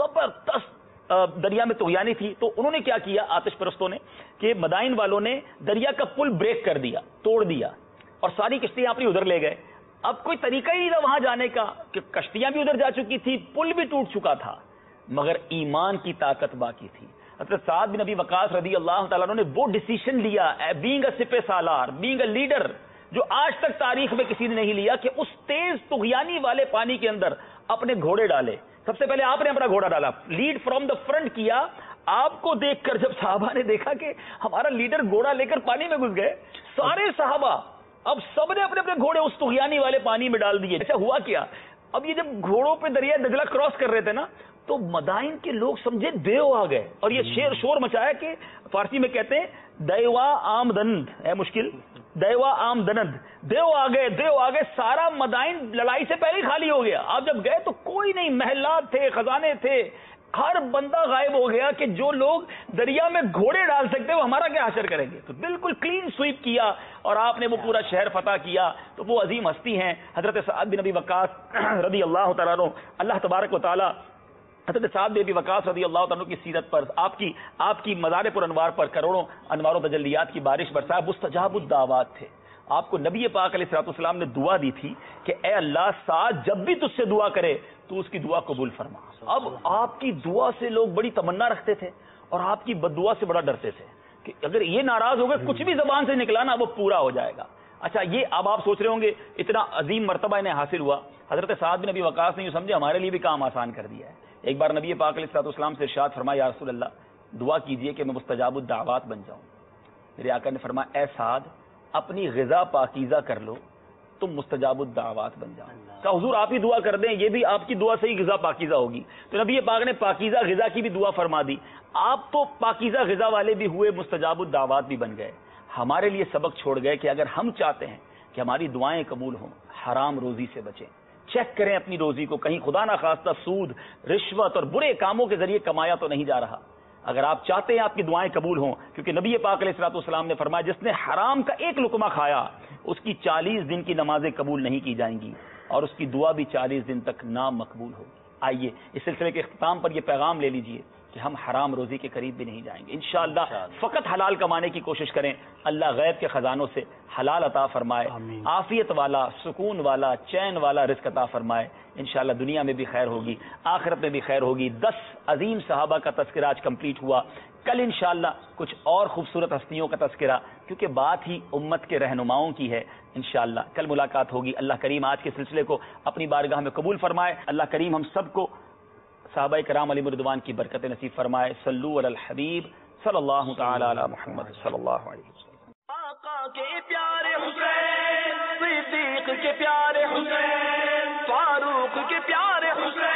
زبردست دریا میں طغیانی تھی. تو انہوں نے کیا کیا آتش پرستوں نے کہ مدائن والوں نے دریا کا پل بریک کر دیا، توڑ دیا، اور ساری کشتیاں اپنی ادھر لے گئے. اب کوئی طریقہ ہی نہیں تھا وہاں جانے کا کہ کشتیاں بھی ادھر جا چکی تھی، پل بھی ٹوٹ چکا تھا، مگر ایمان کی طاقت باقی تھی. حضرت سعد بن ابی وقاص رضی اللہ تعالیٰ عنہ نے وہ ڈیسیشن لیا، بینگ اے سپہ سالار، بینگ اے لیڈر، جو آج تک تاریخ میں کسی نے نہیں لیا، کہ اس تیز طغیانی والے پانی کے اندر اپنے گھوڑے ڈالے. سب سے پہلے آپ نے اپنا گھوڑا ڈالا، لیڈ فرام دا فرنٹ کیا. آپ کو دیکھ کر جب صحابہ نے دیکھا کہ ہمارا لیڈر گھوڑا لے کر پانی میں گھس گئے، سارے صحابہ اب سب نے اپنے اپنے گھوڑے اس طغیانی والے پانی میں ڈال دیے. اچھا ہوا کیا، اب یہ جب گھوڑوں پہ دریا دجلہ کراس کر رہے تھے نا، تو مدائن کے لوگ سمجھے دیو آ گئے، اور یہ شور مچایا کہ فارسی میں کہتے ہیں دیوا آمدند ہے مشکل، دیوا آمدند، دیو آ گئے. سارا مدائن لڑائی سے پہلے ہی خالی ہو گیا. آپ جب گئے تو کوئی نہیں، محلات تھے، خزانے تھے، ہر بندہ غائب ہو گیا کہ جو لوگ دریا میں گھوڑے ڈال سکتے وہ ہمارا کیا حشر کریں گے. تو بالکل کلین سویپ کیا اور آپ نے وہ پورا شہر فتح کیا. تو وہ عظیم ہستی ہیں حضرت سعد بن ابی وقاص رضی اللہ تعالیٰ عنہ. اللہ تبارک و تعالیٰ حضرت سعد بن ابی وقاص رضی اللہ تعالیٰ کی سیرت پر، آپ کی مزار پر انوار پر کروڑوں انوار و تجلیات کی بارش برسائے. مستجاب الدعوات تھے. آپ کو نبی پاک علیہ الصلوۃ والسلام نے دعا دی تھی کہ اے اللہ، سعد جب بھی تجھ سے دعا کرے تو اس کی دعا قبول فرما. اب آپ کی دعا سے لوگ بڑی تمنا رکھتے تھے اور آپ کی بد دعا سے بڑا ڈرتے تھے کہ اگر یہ ناراض ہو گئے کچھ بھی زبان سے نکلا نا وہ پورا ہو جائے گا. اچھا، یہ اب آپ سوچ رہے ہوں گے اتنا عظیم مرتبہ انہیں حاصل ہوا. حضرت سعد بن ابی وقاص نے یہ سمجھے ہمارے لیے بھی کام آسان کر دیا ہے. ایک بار نبی پاک علیہ الصلوۃ والسلام سے ارشاد فرمایا، یا رسول اللہ دعا کیجئے کہ میں مستجاب الدعوات بن جاؤں. میرے آقا نے فرمایا، اے سعد اپنی غذا پاکیزہ کر لو تم مستجاب الدعوات بن جاؤ. کہ حضور آپ ہی دعا کر دیں، یہ بھی آپ کی دعا سے ہی غذا پاکیزہ ہوگی. تو نبی پاک نے پاکیزہ غذا کی بھی دعا فرما دی. آپ تو پاکیزہ غذا والے بھی ہوئے، مستجاب الدعوات بھی بن گئے. ہمارے لیے سبق چھوڑ گئے کہ اگر ہم چاہتے ہیں کہ ہماری دعائیں قبول ہوں، حرام روزی سے بچیں. چیک کریں اپنی روزی کو، کہیں خدا نہ خواستہ سود، رشوت اور برے کاموں کے ذریعے کمایا تو نہیں جا رہا. اگر آپ چاہتے ہیں آپ کی دعائیں قبول ہوں، کیونکہ نبی پاک علیہ الصلوۃ والسلام نے فرمایا جس نے حرام کا ایک لقمہ کھایا اس کی 40 دن کی نمازیں قبول نہیں کی جائیں گی اور اس کی دعا بھی 40 دن تک نامقبول ہوگی. آئیے اس سلسلے کے اختتام پر یہ پیغام لے لیجئے کہ ہم حرام روزی کے قریب بھی نہیں جائیں گے انشاءاللہ. فقط حلال کمانے کی کوشش کریں. اللہ غیب کے خزانوں سے حلال عطا فرمائے، عافیت والا، سکون والا، چین والا رزق عطا فرمائے. انشاءاللہ دنیا میں بھی خیر ہوگی، آخرت میں بھی خیر ہوگی. 10 عظیم صحابہ کا تذکرہ آج کمپلیٹ ہوا. کل انشاءاللہ کچھ اور خوبصورت ہستیوں کا تذکرہ، کیونکہ بات ہی امت کے رہنماؤں کی ہے. انشاءاللہ کل ملاقات ہوگی. اللہ کریم آج کے سلسلے کو اپنی بارگاہ میں قبول فرمائے. اللہ کریم ہم سب کو صحابہ کرام علیہ رضوان کی برکت نصیب فرمائے. صلو علی الحبیب صلی اللہ تعالی علی محمد صلی اللہ علیہ وسلم. آقا کے پیارے حسین، صدیق کے پیارے حسین، فاروق کے پیارے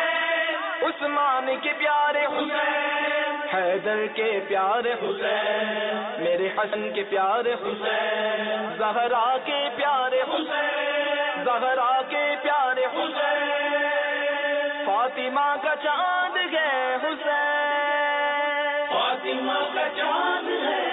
حسین، عثمان کے پیارے حسین، حیدر کے پیارے حسین، میرے حسن کے پیارے حسین، زہرا کے پیارے حسین، زہرا کے پیارے حسین، فاطمہ کا چاند ہے حسین، فاطمہ کا چاند ہے